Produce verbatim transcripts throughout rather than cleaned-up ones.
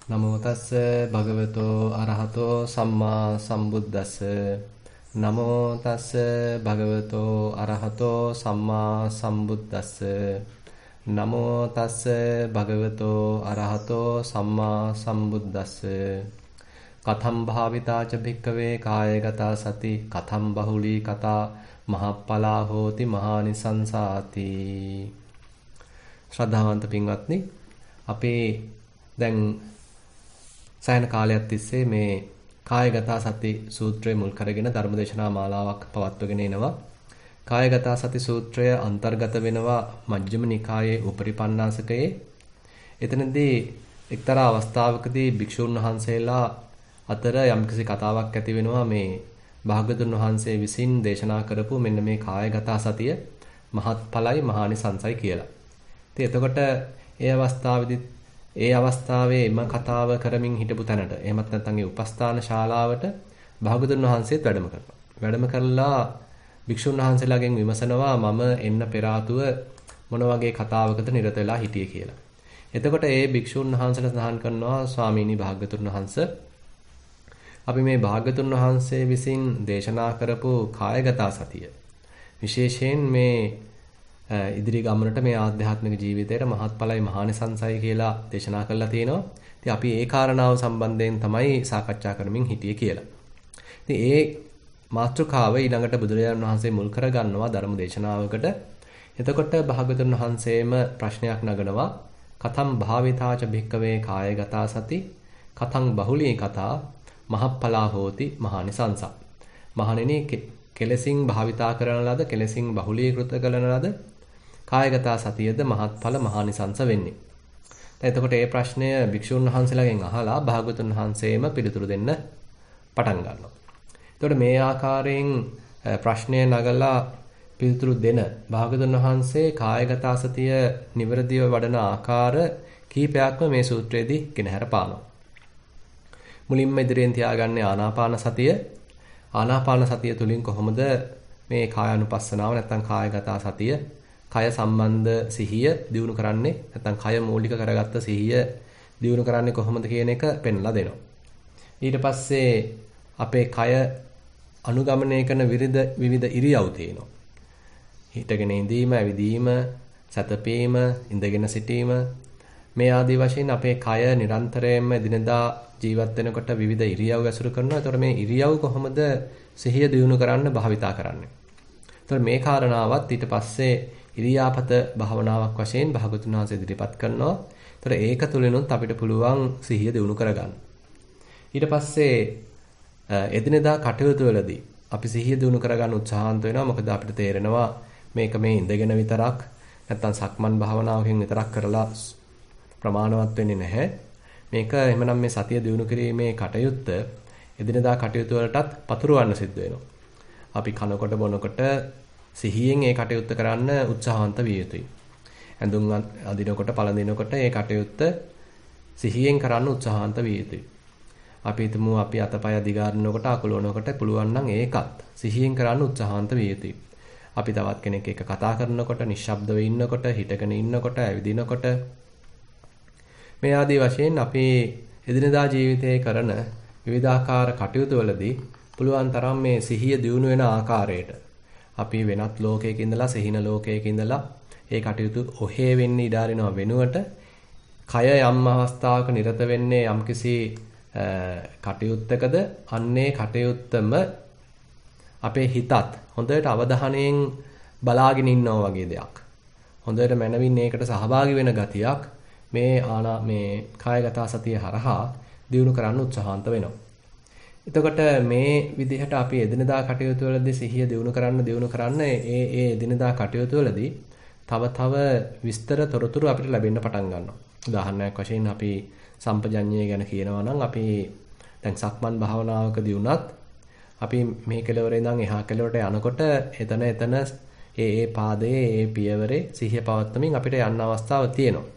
නමෝ තස්ස භගවතෝ අරහතෝ සම්මා සම්බුද්දස්ස නමෝ තස්ස භගවතෝ අරහතෝ සම්මා සම්බුද්දස්ස නමෝ තස්ස භගවතෝ අරහතෝ සම්මා සම්බුද්දස්ස කතම් භාවිතාච භික්කවේ කායගතා සති කතම් බහුලී කතා මහප්පලා හෝති මහානිසංසාති. ශ්‍රද්ධාවන්ත පින්වත්නි, අපේ දැන් සෑහෙන කාලයක් තිස්සේ මේ කායගත සති සූත්‍රය මුල් කරගෙන ධර්මදේශනා මාලාවක් පවත්වගෙන එනවා. කායගත සති සූත්‍රය අන්තර්ගත වෙනවා මජ්ක්‍ධිම නිකායේ උපරිපන්නාසකයේ. එතනදී එක්තරා අවස්ථාවකදී භික්ෂුන් වහන්සේලා අතර යම්කිසි කතාවක් ඇති වෙනවා මේ භාග්‍යවතුන් වහන්සේ විසින් දේශනා කරපු මෙන්න මේ කායගත සතිය මහත්ඵලයි මහානිසංසයි කියලා. ඉතින් එතකොට ඒ අවස්ථාවේදී ඒ අවස්ථාවේ එම කතාව කරමින් හිටපු තැනට එහෙමත් නැත්නම් ඒ උපස්ථාන ශාලාවට භාගතුන් වහන්සේත් වැඩම කරනවා. වැඩම කරලා භික්ෂුන් වහන්සේලාගෙන් විමසනවා මම එන්න පෙර ආතුව මොන වගේ කතාවකට නිරත වෙලා හිටියේ කියලා. එතකොට ඒ භික්ෂුන් වහන්සේලා සඳහන් කරනවා ස්වාමීනි භාගතුන් වහන්සේ අපි මේ භාගතුන් වහන්සේ විසින් දේශනා කරපු කායගත සතිය විශේෂයෙන් මේ ඉදිරි ගමනට මේ ආධ්‍යාත්මික ජීවිතයට මහත්ඵලයි මහානිසංසයි කියලා දේශනා කරලා තියෙනවා. ඉතින් අපි ඒ කාරණාව සම්බන්ධයෙන් තමයි සාකච්ඡා කරමින් හිටියේ කියලා. ඉතින් ඒ මාතෘකාව ඊළඟට බුදුරජාණන් වහන්සේ මුල් කරගන්නවා ධර්ම දේශනාවකට. එතකොට භාගතුන් වහන්සේම ප්‍රශ්නයක් නගනවා. කතම් භාවිතාච භික්කවේ කායගතා සති කතං බහුලී කතා මහප්පලා හෝති මහානිසංසා. මහණෙනි කෙලසින් භාවිතා කරන ලද කෙලසින් බහුලීකృత කරන ලද කායගත සතියද මහත්ඵල මහානිසංස වෙන්නේ. දැන් එතකොට මේ ප්‍රශ්නය භික්ෂුන් වහන්සේලාගෙන් අහලා භාගතුන් වහන්සේම පිළිතුරු දෙන්න පටන් ගන්නවා. එතකොට මේ ආකාරයෙන් ප්‍රශ්නය නගලා පිළිතුරු දෙන භාගතුන් වහන්සේ කායගත සතිය නිවැරදිව වඩන ආකාර කීපයක්ම මේ සූත්‍රයේදී ගෙනහැර පානවා. මුලින්ම ඉදිරියෙන් තියාගන්නේ ආනාපාන සතිය. ආනාපාන සතිය තුලින් කොහොමද මේ කායानुපස්සනාව නැත්නම් කායගත සතිය කය සම්බන්ධ සිහිය දියුණු කරන්නේ නැත්නම් කය මූලික කරගත්ත සිහිය දියුණු කරන්නේ කොහොමද කියන එක පෙන්ලා දෙනවා. ඊට පස්සේ අපේ කය අනුගමනය කරන විවිධ විවිධ ඉරියව් තියෙනවා. හිටගෙන ඉඳීම, ඇවිදීම, සැතපීම, ඉඳගෙන සිටීම මේ ආදී වශයෙන් අපේ කය නිරන්තරයෙන්ම දිනදා ජීවත් වෙනකොට විවිධ ඉරියව් ඇසුරු කරනවා. ඒතකොට මේ ඉරියව් කොහොමද සිහිය දියුණු කරන්න භාවිතා කරන්නේ? ඒතකොට මේ කාරණාවත් ඊට පස්සේ ඉරියාපත භාවනාවක් වශයෙන් භාගතුන් වහන්සේ ඉදිරිපත් කරනවා. ඒතකොට ඒක තුලිනුත් අපිට පුළුවන් සිහිය දියුණු කරගන්න. ඊට පස්සේ එදිනෙදා කටයුතු වලදී අපි සිහිය දියුණු කරගන්න උත්සාහන්ත වෙනවා. මොකද අපිට තේරෙනවා මේක මේ ඉඳගෙන විතරක් නැත්නම් සක්මන් භාවනාවකින් විතරක් කරලා ප්‍රමාණවත් වෙන්නේ නැහැ. මේක එහෙමනම් මේ සතිය දියුණු කිරීමේ කටයුත්ත එදිනෙදා කටයුතු වලටත් පතුරවන්න සිද්ධ වෙනවා. අපි කනකොට බොනකොට සිහියෙන් ඒ කටයුත්ත කරන්න උත්සාහන්ත විය යුතුයි. ඇඳුම් අඳිනකොට පළඳිනකොට ඒ කටයුත්ත සිහියෙන් කරන්න උත්සාහන්ත විය යුතුයි. අපි හිතමු අපි අතපය දිගාරිනකොට අකුලවනකොට පුළුවන් නම් ඒකත් සිහියෙන් කරන්න උත්සාහන්ත විය යුතුයි. අපි තවත් කෙනෙක් එක්ක කතා කරනකොට, නිශ්ශබ්දව ඉන්නකොට, හිටගෙන ඉන්නකොට, ඇවිදිනකොට මේ ආදී වශයෙන් අපි එදිනදා ජීවිතයේ කරන විවිධාකාර කටයුතු වලදී පුළුවන් තරම් මේ සිහිය දියුණු වෙන ආකාරයට අපි වෙනත් ලෝකයක ඉඳලා සිහින ලෝකයක ඉඳලා ඒ කටයුතු ඔහේ වෙන්න ඉඩ අරිනව වෙනුවට කය යම් අවස්ථාවක නිරත වෙන්නේ යම්කිසි කටයුත්තකද අන්නේ කටයුත්තම අපේ හිතත් හොඳට අවධානයෙන් බලාගෙන ඉන්නවා වගේ දෙයක්. හොඳට මනවින් ඒකට සහභාගී වෙන ගතියක් මේ ආනා මේ කායගත සතිය හරහා දියුණු කරන්න උත්සාහන්ත වෙනවා. එතකොට මේ විදිහට අපි එදිනදා කටයුතු වලදී සිහිය දියුණු කරන්න දියුණු කරන්න ඒ ඒ එදිනදා කටයුතු වලදී තව තව විස්තර තොරතුරු අපිට ලැබෙන්න පටන් ගන්නවා. උදාහරණයක් වශයෙන් අපි සම්පජඤ්ඤය ගැන කියනවා නම් අපි දැන් සක්මන් භාවනාවකදී උනත් අපි මේ කෙළවරේ ඉඳන් එහා කෙළවරට යනකොට එතන එතන ඒ ඒ පාදයේ ඒ පියවරේ සිහිය පවත්වමින් අපිට යන්න අවස්ථාවක් තියෙනවා.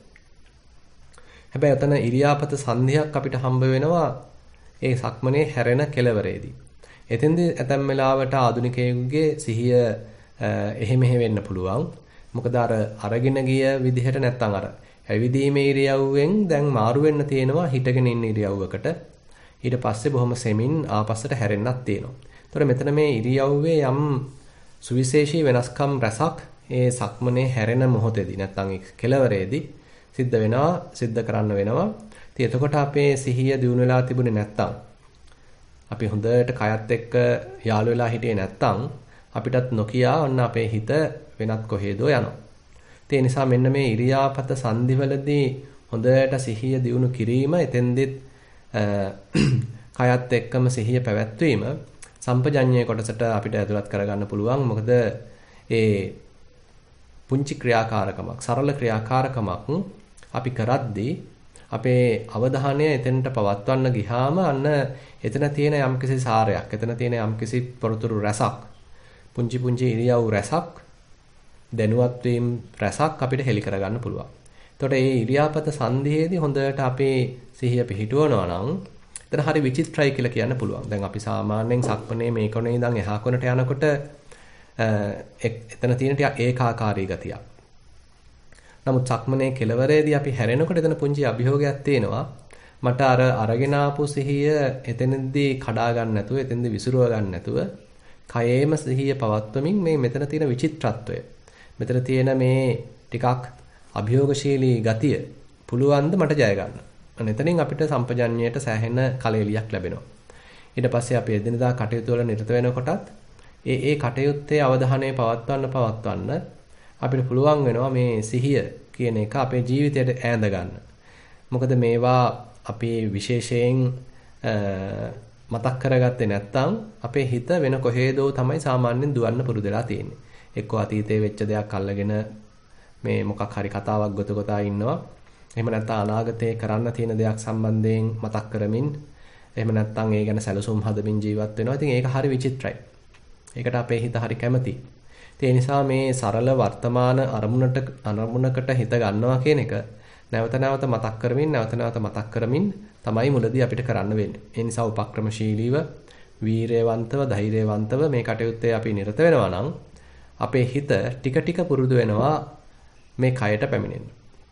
හැබැයි එතන ඉරියාපත සංධියක් අපිට හම්බ වෙනවා ඒ සක්මනේ හැරෙන කෙළවරේදී. එතෙන්දී ඇතැම් වෙලාවට ආධුනිකයෙකුගේ සිහිය එහෙ මෙහෙ වෙන්න පුළුවන්. මොකද අර අරගෙන ගිය විදිහට නැත්තම් අර ඇවිදීමේ ඉරියව්වෙන් දැන් මාරු වෙන්න තියෙනවා හිටගෙන ඉන්න ඉරියව්වකට. ඊට පස්සේ බොහොම සෙමින් ආපස්සට හැරෙන්නත් තියෙනවා. ඒතකොට මෙතන මේ ඉරියව්වේ යම් සුවිශේෂී වෙනස්කම් රසක් ඒ සක්මනේ හැරෙන මොහොතේදී නැත්නම් කෙලවරේදී සිද්ධ වෙනවා, සිද්ධ කරන්න වෙනවා. ඉතින් එතකොට අපේ සිහිය දියුණු වෙලා තිබුණේ නැත්නම් අපි හොඳට කයත් එක්ක යාළු වෙලා හිටියේ නැත්නම් අපිටත් නොකියා ඔන්න අපේ හිත වෙනත් කොහෙදෝ යනවා. ඒ නිසා මෙන්න මේ ඉරියාපත සංදිවලදී හොඳට සිහිය දියුණු කිරීම එතෙන්දෙත් කයත් එක්කම සිහිය පැවැත්වීම සම්පජඤ්ඤයේ කොටසට අපිට ඇතුළත් කරගන්න පුළුවන්. මොකද ඒ පුංචි ක්‍රියාකාරකමක්, සරල ක්‍රියාකාරකමක් අපි කරද්දී අපේ අවධානය එතෙන්ට පවත්වන්න ගියාම අන්න එතන තියෙන යම්කිසි සාරයක්, එතන තියෙන යම්කිසි පොරතුරු රසක්, පුංචි පුංචි ඉරියව් රසක්, දැනුවත් වීම රසක් අපිට හෙලි කරගන්න පුළුවන්. එතකොට මේ ඉරියාපත සංධියේදී හොඳට අපේ සිහිය පිහිටුවනවා නම් එතන හරි විචිත්‍රයි කියලා කියන්න පුළුවන්. දැන් අපි සාමාන්‍යයෙන් සක්මනේ මේ කොනේ ඉඳන් එහා කොනට යනකොට එතන තියෙන ටික ඒකාකාරී ගතියක්. නමුත් සක්මනේ කෙලවරේදී අපි හැරෙනකොට එතන පුංචි අභියෝගයක් තියෙනවා. මට අර අරගෙන ආපු සිහිය එතනදී කඩා ගන්න නැතුව, එතනදී විසිරුව ගන්න නැතුව කයේම සිහිය පවත්වමින් මේ මෙතන තියෙන විචිත්‍රත්වය, මෙතන තියෙන මේ ටිකක් අභියෝගශීලී ගතිය පුළුවන් ද මට ජය ගන්න. අන්න එතනින් අපිට සම්පජඤ්ඤයට සෑහෙන කලෙලියක් ලැබෙනවා. ඊට පස්සේ අපි එදිනදා කටයුතු වල නිරත වෙනකොටත් ඒ ඒ කටයුත්තේ අවධානය පවත්වන්න පවත්වන්න අපිට පුළුවන් වෙනවා මේ සිහිය කියන එක අපේ ජීවිතයට ඈඳ ගන්න. මොකද මේවා අපි විශේෂයෙන් මතක් කරගත්තේ නැත්නම් අපේ හිත වෙන කොහේදෝ තමයි සාමාන්‍යයෙන් දුවන්න පුරුදු වෙලා තියෙන්නේ. එක්ක අතීතයේ වෙච්ච දෙයක් අල්ලගෙන මේ මොකක් හරි කතාවක් ගොත ගොතා ඉන්නවා. එහෙම නැත්නම් අනාගතේ කරන්න තියෙන දෙයක් සම්බන්ධයෙන් මතක් කරමින්, එහෙම නැත්නම් ඒ ගැන සැලසුම් හදමින් ජීවත් වෙනවා. ඉතින් ඒක හරි විචිත්‍රයි. ඒකට අපේ හිත හරි කැමතියි. ඒ නිසා මේ සරල වර්තමාන අරමුණට අරමුණකට හිත ගන්නවා කියන එක නැවත නැවත මතක් කරමින් නැවත නැවත මතක් කරමින් තමයි මුලදී අපිට කරන්න වෙන්නේ. ඒ නිසා උපක්‍රමශීලීව, වීරයවන්තව, ධෛර්යවන්තව මේ කටයුත්තේ අපි නිරත වෙනවා නම් අපේ හිත ටික ටික පුරුදු වෙනවා මේ කයට පැමිණෙන්න.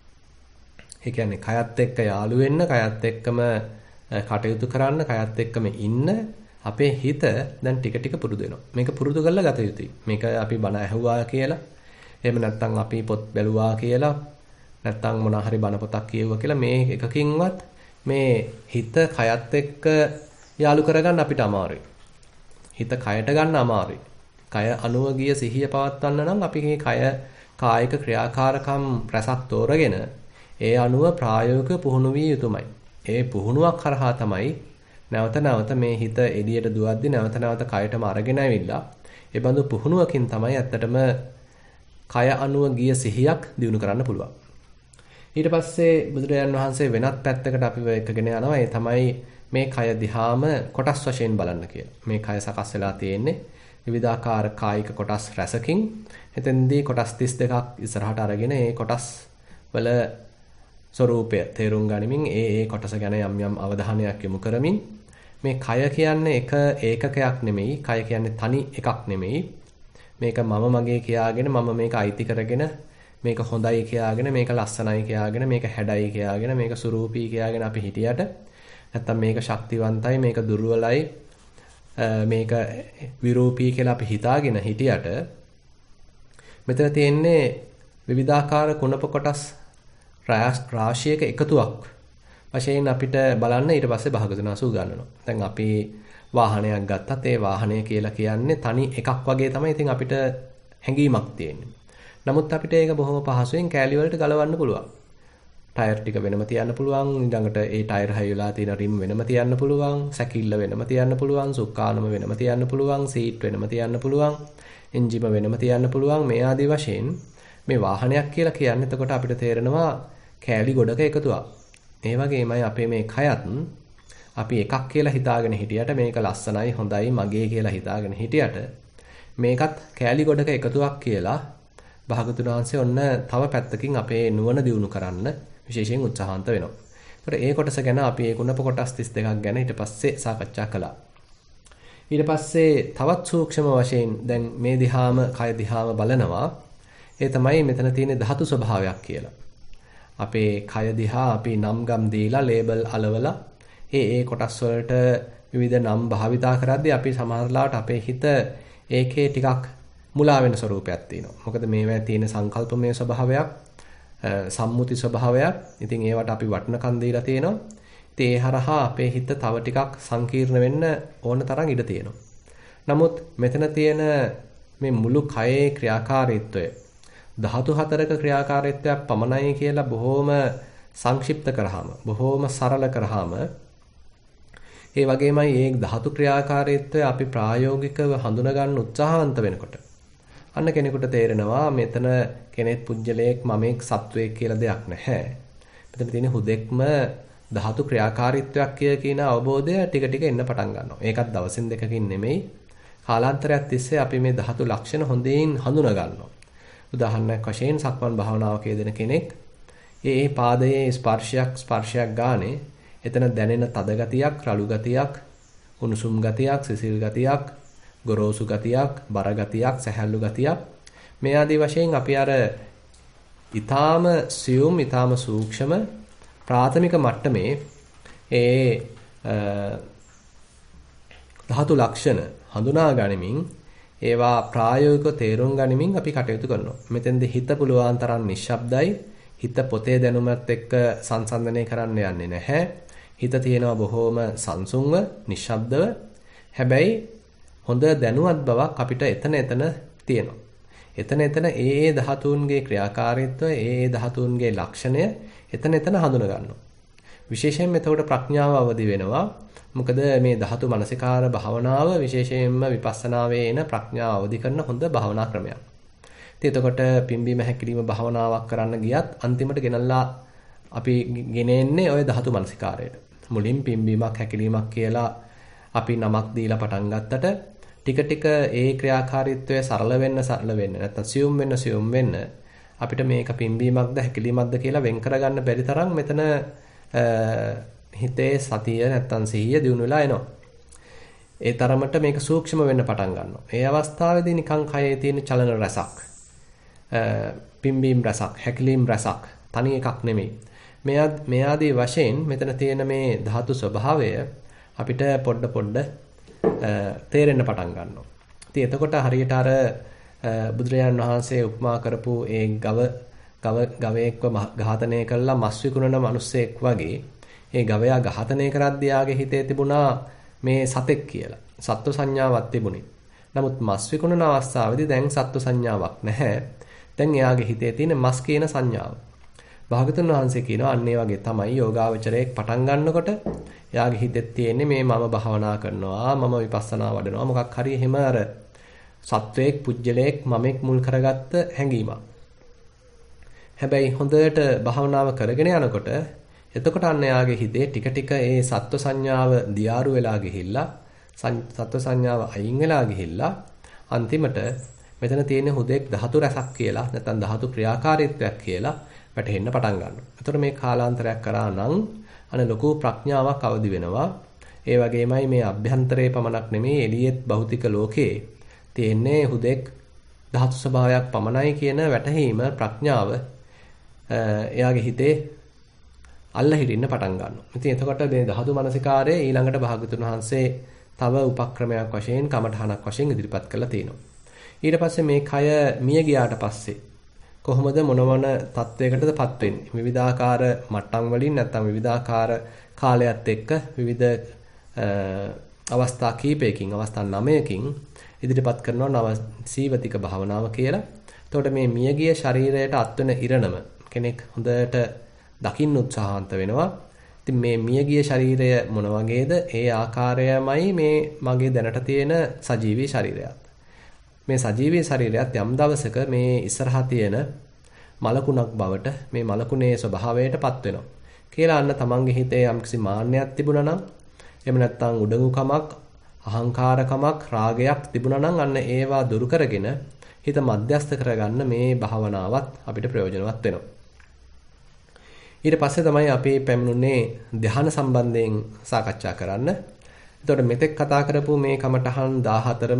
ඒ කියන්නේ කයත් එක්ක යාළු වෙන්න, කයත් එක්කම කටයුතු කරන්න, කයත් එක්කම ඉන්න අපේ හිත දැන් ටික ටික පුරුදු වෙනවා. මේක පුරුදු කරලා ගත යුතුයි. මේක අපි බණ ඇහුවා කියලා, එහෙම නැත්නම් අපි පොත් බැලුවා කියලා, නැත්නම් මොනවා හරි බණ පොතක් කියවුවා කියලා මේ එකකින්වත් මේ හිත කයත් එක්ක යාළු කරගන්න අපිට අමාරුයි. හිත කයට ගන්න අමාරුයි. කය අනුව ගිය සිහිය පවත්වන්න නම් අපි මේ කය කායික ක්‍රියාකාරකම් රසක් තෝරගෙන ඒ අනුව ප්‍රායෝගික පුහුණු විය යුතුමයි. ඒ පුහුණුවක් කරහා තමයි නැවත නැවත මේ හිත එළියට දුවද්දි නැවත නැවත කයටම අරගෙන ඇවිල්ලා ඒ බඳු පුහුණුවකින් තමයි ඇත්තටම කය අනුව ගිය සිහියක් දිනු කරන්න පුළුවන්. ඊට පස්සේ බුදුරජාන් වහන්සේ වෙනත් පැත්තකට අපිව එකගෙන යනවා. ඒ තමයි මේ කය දිහාම කොටස් වශයෙන් බලන්න කියලා. මේ කය සකස් වෙලා තියෙන්නේ විවිධාකාර කායික කොටස් රැසකින්. එතෙන්දී කොටස් තිස් දෙකක් ඉස්සරහට අරගෙන ඒ කොටස් වල ස්වરૂපය තේරුම් ගනිමින් ඒ ඒ කොටස ගැන යම් යම් අවධානයක් යොමු කරමින් මේ කය කියන්නේ එක ඒකකයක් නෙමෙයි. කය කියන්නේ තනි එකක් නෙමෙයි. මේක මම මගේ කියාගෙන මම මේක අයිති කරගෙන මේක හොඳයි කියාගෙන මේක ලස්සනයි කියාගෙන මේක හැඩයි කියාගෙන මේක සුරූපී කියාගෙන අපි හිටියට නැත්තම් මේක ශක්තිවන්තයි මේක දුර්වලයි මේක විරූපී කියලා අපි හිතාගෙන හිටියට මෙතන තියෙන්නේ විවිධාකාර කුණප කොටස් රාශියක එකතුවක් වශයෙන් අපිට බලන්න ඊට පස්සේ භාගතුන් වහන්සේ උගන්වනවා. දැන් අපි වාහනයක් ගත්තත් ඒ වාහනය කියලා කියන්නේ තනි එකක් වගේ තමයි ඉතින් අපිට හැඟීමක් තියෙන්නේ. නමුත් අපිට ඒක බොහොම පහසුවෙන් කෑලි වලට ගලවන්න පුළුවන්. ටයර් ටික වෙනම තියන්න පුළුවන්, ඊළඟට ඒ ටයර් හයි වෙලා තියෙන රිම් වෙනම තියන්න පුළුවන්, සැකිල්ල වෙනම තියන්න පුළුවන්, සුක්කානම වෙනම තියන්න පුළුවන්, සීට් වෙනම තියන්න පුළුවන්, එන්ජිම වෙනම තියන්න පුළුවන්. මේ ආදී වශයෙන් මේ වාහනයක් කියලා කියන්නේ එතකොට අපිට තේරෙනවා කෑලි ගොඩක එකතුවක්. ඒ වගේමයි අපේ මේ කයත් අපි එකක් කියලා හිතාගෙන හිටියට මේක ලස්සනයි හොඳයි මගේ කියලා හිතාගෙන හිටියට මේකත් කෑලි ගොඩක එකතුවක් කියලා භාගතුන් වහන්සේ ඔන්න තව පැත්තකින් අපේ නුවණ දියුණු කරන්න විශේෂයෙන් උත්සාහන්ත වෙනවා. ඒකට ඒ කොටස ගැන අපි ඒ කුණප කොටස් තිස් දෙකක් ගැන ඊට පස්සේ සාකච්ඡා කළා. ඊට පස්සේ තවත් සූක්ෂම වශයෙන් දැන් මේ දිහාම කය දිහාම බලනවා. ඒ තමයි මෙතන තියෙන ධාතු ස්වභාවයක් කියලා. අපේ කය දිහා අපි නම් ගම් දීලා ලේබල් අලවලා ඒ ඒ කොටස් වලට විවිධ නම් භාවිතා කරද්දී අපි සමහරලාට අපේ හිත ඒකේ ටිකක් මුලා වෙන ස්වරූපයක් තියෙනවා. මොකද මේවා තියෙන සංකල්පමය ස්වභාවයක්, සම්මුති ස්වභාවයක්. ඉතින් ඒවට අපි වටිනකම් දීලා තියෙනවා. ඉතින් ඒ හරහා අපේ හිත තව ටිකක් සංකීර්ණ වෙන්න ඕන තරම් ඉඩ තියෙනවා. නමුත් මෙතන තියෙන මේ මුළු කයේ ක්‍රියාකාරීත්වය ධාතු හතරක ක්‍රියාකාරීත්වයක් පමණයි කියලා බොහොම සංක්ෂිප්ත කරාම, බොහොම සරල කරාම ඒ වගේමයි මේ ධාතු ක්‍රියාකාරීත්වය අපි ප්‍රායෝගිකව හඳුනා ගන්න උත්සාහවන්ත වෙනකොට අන්න කෙනෙකුට තේරෙනවා මෙතන කෙනෙක් පුජ්‍යලයක් මමෙක් සත්වයක් කියලා දෙයක් නැහැ. මෙතන තියෙන හුදෙක්ම ධාතු ක්‍රියාකාරීත්වයක් කියන අවබෝධය ටික ටික එන්න පටන් ගන්නවා. ඒකත් දවසින් දෙකකින් නෙමෙයි. කාලාන්තරයක් තිස්සේ අපි මේ ධාතු ලක්ෂණ හොඳින් හඳුනා ගන්නවා. උදාහරණයක් වශයෙන් සක්මන් භාවනාවක යෙදෙන කෙනෙක් ඒ ඒ පාදයේ ස්පර්ශයක් ස්පර්ශයක් ගානේ එතන දැනෙන තද ගතියක්, රළු ගතියක්, උණුසුම් ගතියක්, සිසිල් ගතියක්, ගොරෝසු ගතියක්, බර ගතියක්, සැහැල්ලු ගතියක් මේ ආදී වශයෙන් අපි අර ඊටාම සියුම්, ඊටාම සූක්ෂම ප්‍රාථමික මට්ටමේ ඒ ධාතු ලක්ෂණ හඳුනා ගනිමින් ඒවා ප්‍රායෝගිකව තේරුම් ගනිමින් අපි කටයුතු කරනවා. මෙතෙන්දී හිත පුළුවන් තරම් නිශ්ශබ්දයි. හිත පොතේ දැනුමත් එක්ක සංසන්දනය කරන්න යන්නේ නැහැ. හිත තියෙනවා බොහොම සංසුන්ව, නිශ්ශබ්දව. හැබැයි හොඳ දැනුවත් බවක් අපිට එතන එතන තියෙනවා. එතන එතන ඒ ඒ ධාතුන්ගේ ක්‍රියාකාරීත්වය, ඒ ඒ ධාතුන්ගේ ලක්ෂණය එතන එතන හඳුනා ගන්නවා. විශේෂයෙන්ම එතකොට ප්‍රඥාව අවදි වෙනවා. මොකද මේ ධාතු මනසිකාර භාවනාව විශේෂයෙන්ම විපස්සනාවේ එන ප්‍රඥාව අවදි කරන හොඳ භාවනා ක්‍රමයක්. ඉතින් එතකොට පිම්බීම හැකිලිම භාවනාවක් කරන්න ගියත් අන්තිමට ගෙනල්ලා අපි ගෙනෙන්නේ ওই ධාතු මනසිකාරයට. මුලින් පිම්බීමක් හැකිලීමක් කියලා අපි නමක් දීලා පටන් ගත්තට ටික ටික ඒ ක්‍රියාකාරීත්වය සරල වෙන්න සරල වෙන්න නැත්නම් සියුම් වෙන්න සියුම් වෙන්න අපිට මේක පිම්බීමක්ද හැකිලීමක්ද කියලා වෙන් කරගන්න බැරි තරම් මෙතන හිතේ සතිය නැත්නම් සිහිය දියුණු වෙලා එනවා. ඒ තරමට මේක සූක්ෂම වෙන්න පටන් ගන්නවා. ඒ අවස්ථාවේදී නිකන් කයේ තියෙන චලන රසක්, පිම්බීම් රසක්, හැකිලීම් රසක් තනි එකක් නෙමෙයි. මෙයා මේ ආදී වශයෙන් මෙතන තියෙන මේ ධාතු ස්වභාවය අපිට පොඩ පොඩ තේරෙන්න පටන් ගන්නවා. ඉතින් එතකොට හරියට අර බුදුරජාන් වහන්සේ උපමා කරපු ඒ ගව ගව ගවයෙක්ව ඝාතනය කළා මස් විකුණන මිනිස්සෙක් වගේ ඒ ගවයා ඝාතනය කරද්දී යාගේ හිතේ තිබුණා මේ සතෙක් කියලා. සත්ව සංඥාවක් තිබුණේ. නමුත් මස් විකුණන අවස්ථාවේදී දැන් සත්ව සංඥාවක් නැහැ. දැන් එයාගේ හිතේ තියෙන මස් කියන සංඥාව. භාගතුන් වහන්සේ කියනවා අන්න ඒ වගේ තමයි යෝගාවචරයක් පටන් ගන්නකොට එයාගේ හිතේ තියෙන්නේ මේ මම භාවනා කරනවා, මම විපස්සනා වඩනවා, මොකක් හරි එහෙම අර සත්වයක්, පුජ්‍යලයක්, මමෙක් මුල් කරගත්ත හැඟීමක්. හැබැයි හොඳට භාවනාව කරගෙන යනකොට එතකොට අන්න එයාගේ හිතේ ටික ටික ඒ සත්ව සංඥාව දියාරු වෙලා ගිහිල්ලා සත්ව සංඥාව අයින් වෙලා ගිහිල්ලා අන්තිමට මෙතන තියෙන හුදෙක් ධාතු රසක් කියලා නැත්නම් ධාතු ක්‍රියාකාරීත්වයක් කියලා වැටහෙන්න පටන් ගන්නවා. එතකොට මේ කාලාන්තරයක් කරා නම් අන ලොකු ප්‍රඥාවක් අවදි වෙනවා. ඒ වගේමයි මේ අභ්‍යන්තරයේ පමණක් නෙමෙයි එළියෙත් භෞතික ලෝකයේ තියෙන්නේ හුදෙක් ධාතු ස්වභාවයක් පමණයි කියන වැටහීම ප්‍රඥාව එයාගේ හිතේ අල්ල හිරින්න පටන් ගන්නවා. ඉතින් එතකොට මේ ධාතු මනසිකාරයේ ඊළඟට භාගතුන් වහන්සේ තව උපක්‍රමයක් වශයෙන් කමඨහනක් වශයෙන් ඉදිරිපත් කරලා තියෙනවා. ඊට පස්සේ මේ කය මිය ගියාට පස්සේ කොහොමද මොන මොන තත්වයකටදපත් වෙන්නේ? විවිධාකාර මට්ටම් වලින් නැත්නම් විවිධාකාර කාලයත් එක්ක විවිධ අවස්ථා කීපයකින් අවස්ථා නවයකින් ඉදිරිපත් කරනවා නව සීවතික භාවනාව කියලා. එතකොට මේ මියගිය ශරීරයට අත්වෙන ඉරණම කෙනෙක් හොඳට දකින්න උත්සාහන්ත වෙනවා. ඉතින් මේ මියගිය ශරීරය මොන වගේද? ඒ ආකාරයමයි මේ මගේ දැනට තියෙන සජීවී ශරීරයත්. මේ සජීවී ශරීරයත් යම් දවසක මේ ඉස්සරහා තියෙන මලකුණක් බවට මේ මලකුණේ ස්වභාවයටපත් වෙනවා. කියලා අන්න තමන්ගේ හිතේ යම්කිසි මාන්නයක් තිබුණා නම් එහෙම නැත්නම් උඩඟුකමක්, අහංකාරකමක්, රාගයක් තිබුණා නම් අන්න ඒවා දුරු කරගෙන හිත මධ්‍යස්ත කරගන්න මේ භාවනාවත් අපිට ප්‍රයෝජනවත් වෙනවා. ඊට පස්සේ තමයි අපි පැමිණුනේ ධ්‍යාන සම්බන්ධයෙන් සාකච්ඡා කරන්න. එතකොට මෙතෙක් කතා කරපු මේ කමඨහන් දාහතරම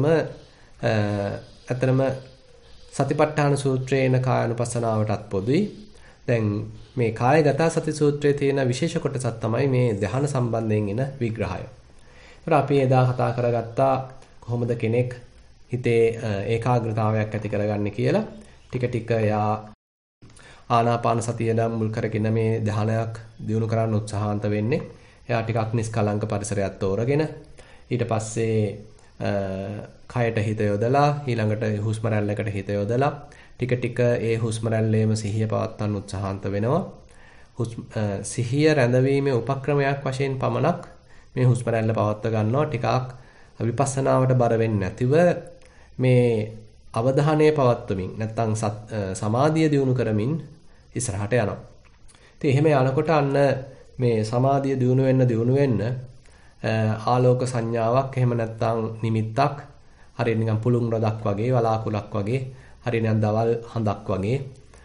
අතරම සතිපට්ඨාන සූත්‍රයේන කායानुපස්සනාවටත් පොදුයි. දැන් මේ කායගත සති සූත්‍රයේ තියෙන විශේෂ කොටසක් තමයි මේ ධ්‍යාන සම්බන්ධයෙන් එන විග්‍රහය. ඒතර අපි එදා කතා කරගත්තා කොහොමද කෙනෙක් හිතේ ඒකාග්‍රතාවයක් ඇති කරගන්නේ කියලා. ටික ටික යා ආනාපාන සතිය නම් මුල් කරගෙන මේ ධ්‍යානයක් දියුණු කරන්න උත්සාහන්ත වෙන්නේ. එයා ටිකක් නිස්කලංක පරිසරයක් තෝරගෙන ඊට පස්සේ කයට හිත යොදලා ඊළඟට හුස්ම රැල්ලකට හිත යොදලා ටික ටික ඒ හුස්ම රැල්ලේම සිහිය පවත්වන්න උත්සාහන්ත වෙනවා. සිහිය රැඳවීමේ උපක්‍රමයක් වශයෙන් පමණක් මේ හුස්ම රැල්ල පවත්ව ගන්නවා. ටිකක් විපස්සනාවට බර වෙන්නේ නැතිව මේ අවධානය පවත්වමින් නැත්නම් සමාධිය දියුණු කරමින් ඉස්සරහට යනවා. ඉතින් එහෙම යනකොට අන්න මේ සමාධිය දියුණු වෙන්න දියුණු වෙන්න ආලෝක සංඥාවක් එහෙම නැත්නම් නිමිත්තක් හරිය නිකන් පුළුන් රොදක් වගේ වලාකුලක් වගේ හරිය නිකන් දවල් හඳක් වගේ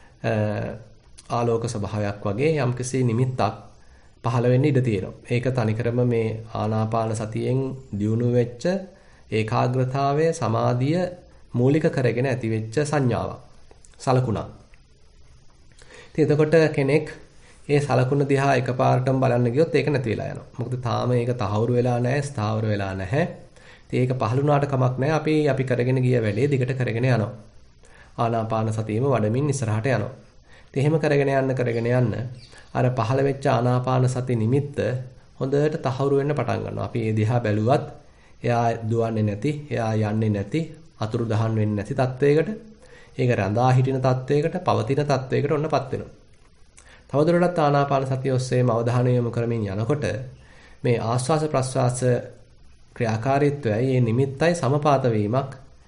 ආලෝක ස්වභාවයක් වගේ යම්කිසි නිමිත්තක් පහළ වෙන්න ඉඩ තියෙනවා. ඒක තනිකරම මේ ආනාපාන සතියෙන් දියුණු වෙච්ච ඒකාග්‍රතාවය සමාධිය මූලික කරගෙන ඇති වෙච්ච සංඥාවක්. සලකුණක්. ඉතින් එතකොට කෙනෙක් ඒ සලකුණ දිහා එකපාරටම බලන්න ගියොත් ඒක නැති වෙලා යනවා. මොකද තාම ඒක තහවුරු වෙලා නැහැ, ස්ථාවර වෙලා නැහැ. ඉතින් ඒක පහළුණාට කමක් නැහැ. අපි අපි කරගෙන ගිය වැඩේ දිගට කරගෙන යනවා. ආනාපාන සතියෙම වඩමින් ඉස්සරහට යනවා. ඉතින් එහෙම කරගෙන යන්න කරගෙන යන්න අර පහළ වෙච්ච ආනාපාන සති නිමිත්ත හොඳට තහවුරු වෙන්න පටන් ගන්නවා. අපි ඒ දිහා බැලුවත් එයා දුවන්නේ නැති, එයා යන්නේ නැති, අතුරු දහන් වෙන්නේ නැති තත්වයකට, ඒක රඳා හිටින තත්වයකට, පවතින තත්වයකට ඔන්නපත් වෙනවා. තවදුරටත් ආනාපාන සතිය ඔස්සේම අවධානය යොමු කරමින් යනකොට මේ ආස්වාස ප්‍රස්වාස ක්‍රියාකාරීත්වයයි මේ නිමිත්තයි සමපාත වීමක්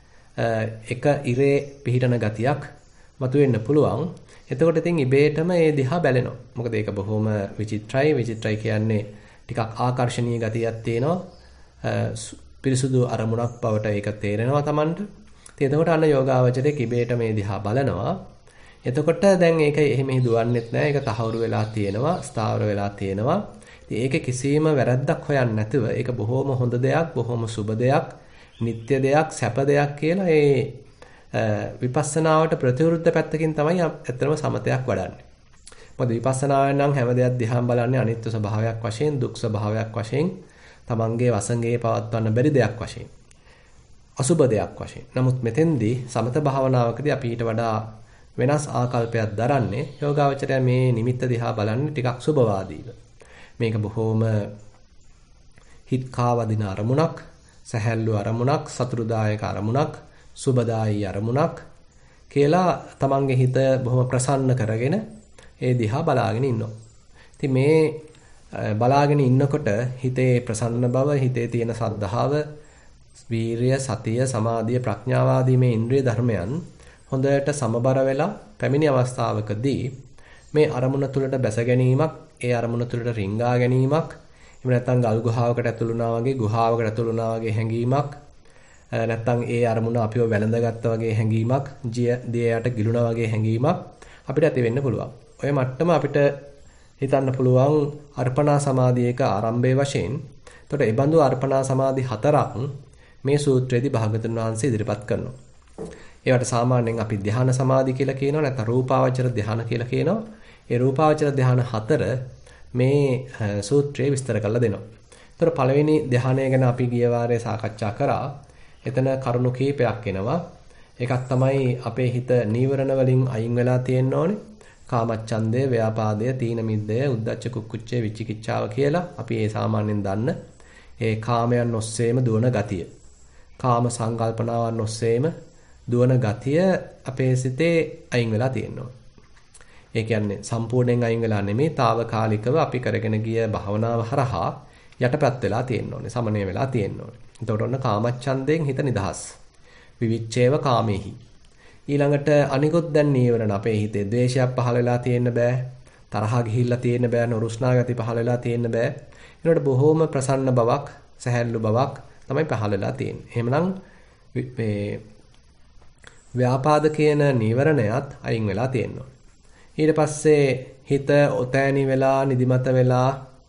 එක ඉරේ පිහිටන ගතියක් මතුවෙන්න පුළුවන්. එතකොට ඉතින් ඉබේටම ඒ දිහා බැලෙනවා. මොකද ඒක බොහොම විචිත්‍රයි. විචිත්‍රයි කියන්නේ ටිකක් ආකර්ශනීය ගතියක් තියෙනවා. පිරිසුදු අරමුණක් බවට ඒක තේරෙනවා Tamanට. ඉතින් එතකොට අන්න යෝගාවචරයේ ඉබේට මේ දිහා බලනවා. එතකොට දැන් ඒක එහෙම දුවන්නේත් නැහැ. ඒක තහවුරු වෙලා තියෙනවා, ස්ථාවර වෙලා තියෙනවා. ඉතින් ඒකේ කිසිම වැරද්දක් හොයන්නේ නැතුව ඒක බොහොම හොඳ දෙයක්, බොහොම සුබ දෙයක්, නිත්‍ය දෙයක්, සැප දෙයක් කියලා ඒ විපස්සනාවට ප්‍රතිවිරුද්ධ පැත්තකින් තමයි ඇත්තටම සමතයක් වඩන්නේ. මොකද විපස්සනාවෙන් නම් හැම දෙයක් දිහා බලන්නේ අනිත්‍ය ස්වභාවයක් වශයෙන්, දුක් ස්වභාවයක් වශයෙන්, තමන්ගේ වසංගයේ පවත්වන්න බැරි දෙයක් වශයෙන්, අසුබ දෙයක් වශයෙන්. නමුත් මෙතෙන්දී සමත භාවනාවකදී අපි ඊට වඩා වෙනස් ආකල්පයක් දරන්නේ යෝගාවචරය මේ නිමිත්ත දිහා බලන්නේ ටිකක් සුබවාදීව. මේක බොහොම හිත්කා වදින අරමුණක්, සැහැල්ලු අරමුණක්, සතුටුදායක අරමුණක්, සුබදායි අරමුණක් කියලා තමන්ගේ හිත බොහොම ප්‍රසන්න කරගෙන ඒ දිහා බලාගෙන ඉන්නවා. ඉතින් මේ බලාගෙන ඉන්නකොට හිතේ ප්‍රසන්න බව, හිතේ තියෙන සද්ධාව, වීරිය, සතිය, සමාධිය, ප්‍රඥාව ආදී මේ ඉන්ද්‍රිය ධර්මයන් හොඳට සමබර වෙලා පැමිණි අවස්ථාවකදී මේ අරමුණ තුළට බැස ගැනීමක්, ඒ අරමුණ තුළට රිංගා ගැනීමක්, එහෙම නැත්නම් ගල් ගුහාවකට ඇතුළුනා වගේ ගුහාවකට ඇතුළුනා වගේ හැඟීමක්, නැත්නම් ඒ අරමුණ අපිව වැළඳගත්තා වගේ හැඟීමක්, දියයට ගිලුණා වගේ හැඟීමක් අපිට ඇති වෙන්න පුළුවන්. ඔය මට්ටම අපිට හිතන්න පුළුවන් අර්පණා සමාධියක ආරම්භයේ වශයෙන්. එතකොට ඒ බඳු අර්පණා සමාධි හතරක් මේ සූත්‍රයේදී භාගතුන් වහන්සේ ඉදිරිපත් කරනවා. ඒවට සාමාන්‍යයෙන් අපි ධ්‍යාන සමාධි කියලා කියනවා, නැත්නම් රූපාවචර ධ්‍යාන කියලා කියනවා. ඒ රූපාවචර ධ්‍යාන හතර මේ සූත්‍රයේ විස්තර කරලා දෙනවා. ඒතර පළවෙනි ධ්‍යානය ගැන අපි ගිය වාරේ සාකච්ඡා කරා. එතන කරුණු කීපයක් එනවා. එකක් තමයි අපේ හිත නීවරණ වලින් අයින් වෙලා තියෙන්න ඕනේ. කාමච්ඡන්දය, ව්‍යාපාදය, තීන මිද්දය, උද්ධච්ච කුක්කුච්චය, විචිකිච්ඡාව කියලා අපි ඒ සාමාන්‍යයෙන් දන්න ඒ කාමයන් ඔස්සේම දුවන ගතිය. කාම සංකල්පනාවන් ඔස්සේම දුවන ගතිය අපේ සිතේ අයින් වෙලා තියෙනවා. ඒ කියන්නේ සම්පූර්ණයෙන් අයින් වෙලා නෙමෙයි, తాවකාලිකව අපි කරගෙන ගිය භාවනාව හරහා යටපත් වෙලා තියෙන්න ඕනේ, සමනය වෙලා තියෙන්න ඕනේ. එතකොට ඔන්න කාමච්ඡන්දයෙන් හිත නිදහස්. විවිච්ඡේව කාමේහි. ඊළඟට අනිකුත් දැන් නීවරණ අපේ හිතේ ද්වේෂයක් පහළ වෙලා තියෙන්න බෑ, තරහා ගිහිල්ලා තියෙන්න බෑ, නොරුස්නා ගති පහළ වෙලා තියෙන්න බෑ. ඊළඟට බොහෝම ප්‍රසන්න බවක්, සැහැල්ලු බවක් තමයි පහළ වෙලා තියෙන්නේ. එහෙමනම් මේ ව්‍යාපාද කියන නීවරණයත් අයින් වෙලා තියෙනවා. ඊට පස්සේ හිත ඔතෑණි වෙලා, නිදිමත වෙලා,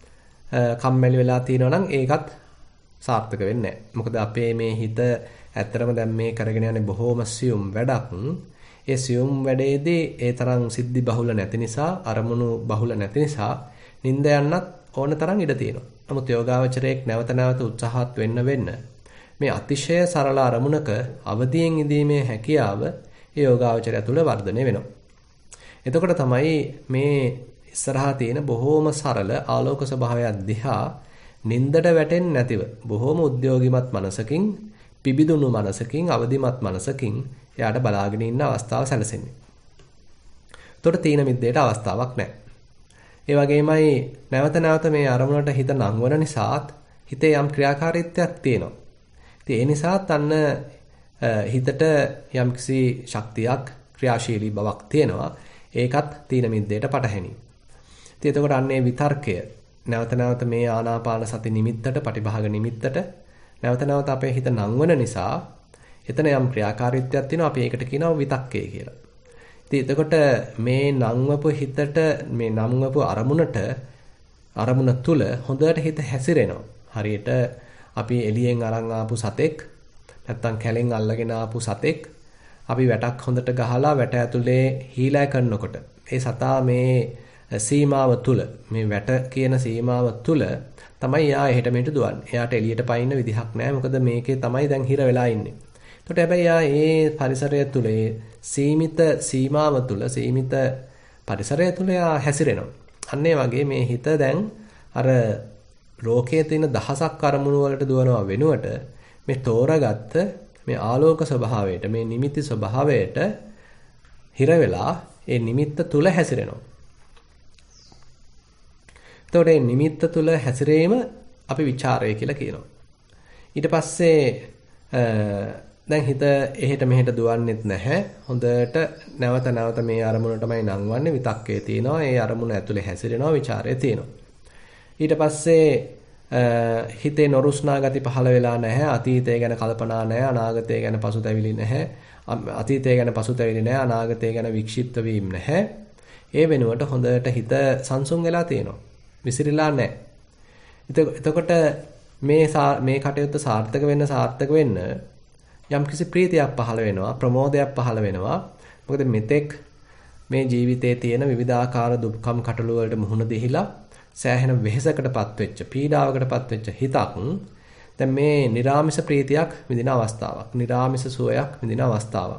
කම්මැලි වෙලා තියෙනවා නම් ඒකත් සාර්ථක වෙන්නේ නැහැ. මොකද අපේ මේ හිත ඇත්තරම දැන් මේ කරගෙන යන්නේ බොහෝම සියුම් වැඩක්. ඒ සියුම් වැඩේදී ඒ තරම් සිද්ධි බහුල නැති නිසා, අරමුණු බහුල නැති නිසා නිින්ද යන්නත් ඕන තරම් ඉඩ තියෙනවා. නමුත් යෝගාවචරයක් නැවත නැවත උත්සාහත් වෙන්න වෙන්න මේ අතිශය සරල අරමුණක අවදියෙන් ඉඳීමේ හැකියාව ඒ යෝගාවචරය තුළ වර්ධනය වෙනවා. එතකොට තමයි මේ ඉස්සරහා තියෙන බොහෝම සරල ආලෝක ස්වභාවයක් දිහා නින්දට වැටෙන්නේ නැතිව බොහෝම උද්‍යෝගිමත් මනසකින්, පිබිදුණු මනසකින්, අවදිමත් මනසකින් එයාට බලාගෙන ඉන්න අවස්ථාව සැලසෙන්නේ. එතකොට තීන මිද්දේට අවස්ථාවක් නැහැ. ඒ වගේමයි නැවත නැවත මේ අරමුණට හිත නංවන නිසාත් හිතේ යම් ක්‍රියාකාරීත්වයක් තියෙනවා. ඉතින් ඒ නිසාත් අන්න හිතට යම්කිසි ශක්තියක්, ක්‍රියාශීලී බවක් තියෙනවා. ඒකත් තීන මිද්දේට පටහැනි. ඉතින් එතකොට අන්නේ විතර්කය නැවත නැවත මේ ආනාපාන සති නිමිත්තට, පටිභාග නිමිත්තට නැවත නැවත අපේ හිත නංවන නිසා එතන යම් ක්‍රියාකාරීත්වයක් තියෙනවා. අපි ඒකට කියනවා විතක්කය කියලා. ඉතින් එතකොට මේ නංවපු හිතට, මේ නංවපු අරමුණට, අරමුණ තුල හොඳට හිත හැසිරෙනවා. හරියට අපි එළියෙන් අරන් ආපු සතෙක්, නැත්තම් කැලෙන් අල්ලගෙන ආපු සතෙක් අපි වැටක් හොඳට ගහලා වැට ඇතුලේ හීලෑ කරනකොට ඒ සතා මේ සීමාව තුල, මේ වැට කියන සීමාව තුල තමයි යා එහෙට මෙහෙට දුවන්නේ. එයාට එළියට පයින්න විදිහක් නැහැ. මොකද මේකේ තමයි දැන් හිර වෙලා ඉන්නේ. එතකොට හැබැයි යා ඒ පරිසරය තුල, ඒ සීමිත සීමාව තුල, සීමිත පරිසරය තුල යා හැසිරෙනවා. අන්න ඒ වගේ මේ හිත දැන් අර ලෝකයේ තියෙන දහසක් අරමුණු වලට දුවනවා වෙනුවට මේ තෝරාගත්ත මේ ආලෝක ස්වභාවයට, මේ නිමිති ස්වභාවයට හිර වෙලා ඒ නිමිත්ත තුල හැසිරෙනවා. එතකොට මේ නිමිත්ත තුල හැසිරීම අපි ਵਿਚාරය කියලා කියනවා. ඊට පස්සේ දැන් හිත එහෙට මෙහෙට දුවන්නෙත් නැහැ. හොඳට නැවත නැවත මේ අරමුණටමයි නංවන්නේ. විතක්කේ තියෙනවා. ඒ අරමුණ ඇතුලේ හැසිරෙනවා. ਵਿਚාරය තියෙනවා. ඊට පස්සේ හිතේ නොරුස්නා ගති පහළ වෙලා නැහැ. අතීතය ගැන කල්පනා නැහැ. අනාගතය ගැන පසුතැවිලි නැහැ. අතීතය ගැන පසුතැවිලි නැහැ. අනාගතය ගැන වික්ෂිප්ත වීම නැහැ. ඒ වෙනුවට හොඳට හිත සංසුන් වෙලා තියෙනවා. විසිරීලා නැහැ. එතකොට මේ මේ කටයුත්ත සාර්ථක වෙන්න සාර්ථක වෙන්න යම්කිසි ප්‍රීතියක් පහළ වෙනවා, ප්‍රමෝදයක් පහළ වෙනවා. මොකද මෙතෙක් මේ ජීවිතයේ තියෙන විවිධාකාර දුක්ඛම් කටළු වලට මුහුණ දෙහිලා සෑහෙන වෙහෙසකටපත් වෙච්ච, පීඩාවකටපත් වෙච්ච හිතක් දැන් මේ නිරාමිස ප්‍රීතියක් විඳින අවස්ථාවක්, නිරාමිස සුවයක් විඳින අවස්ථාවක්.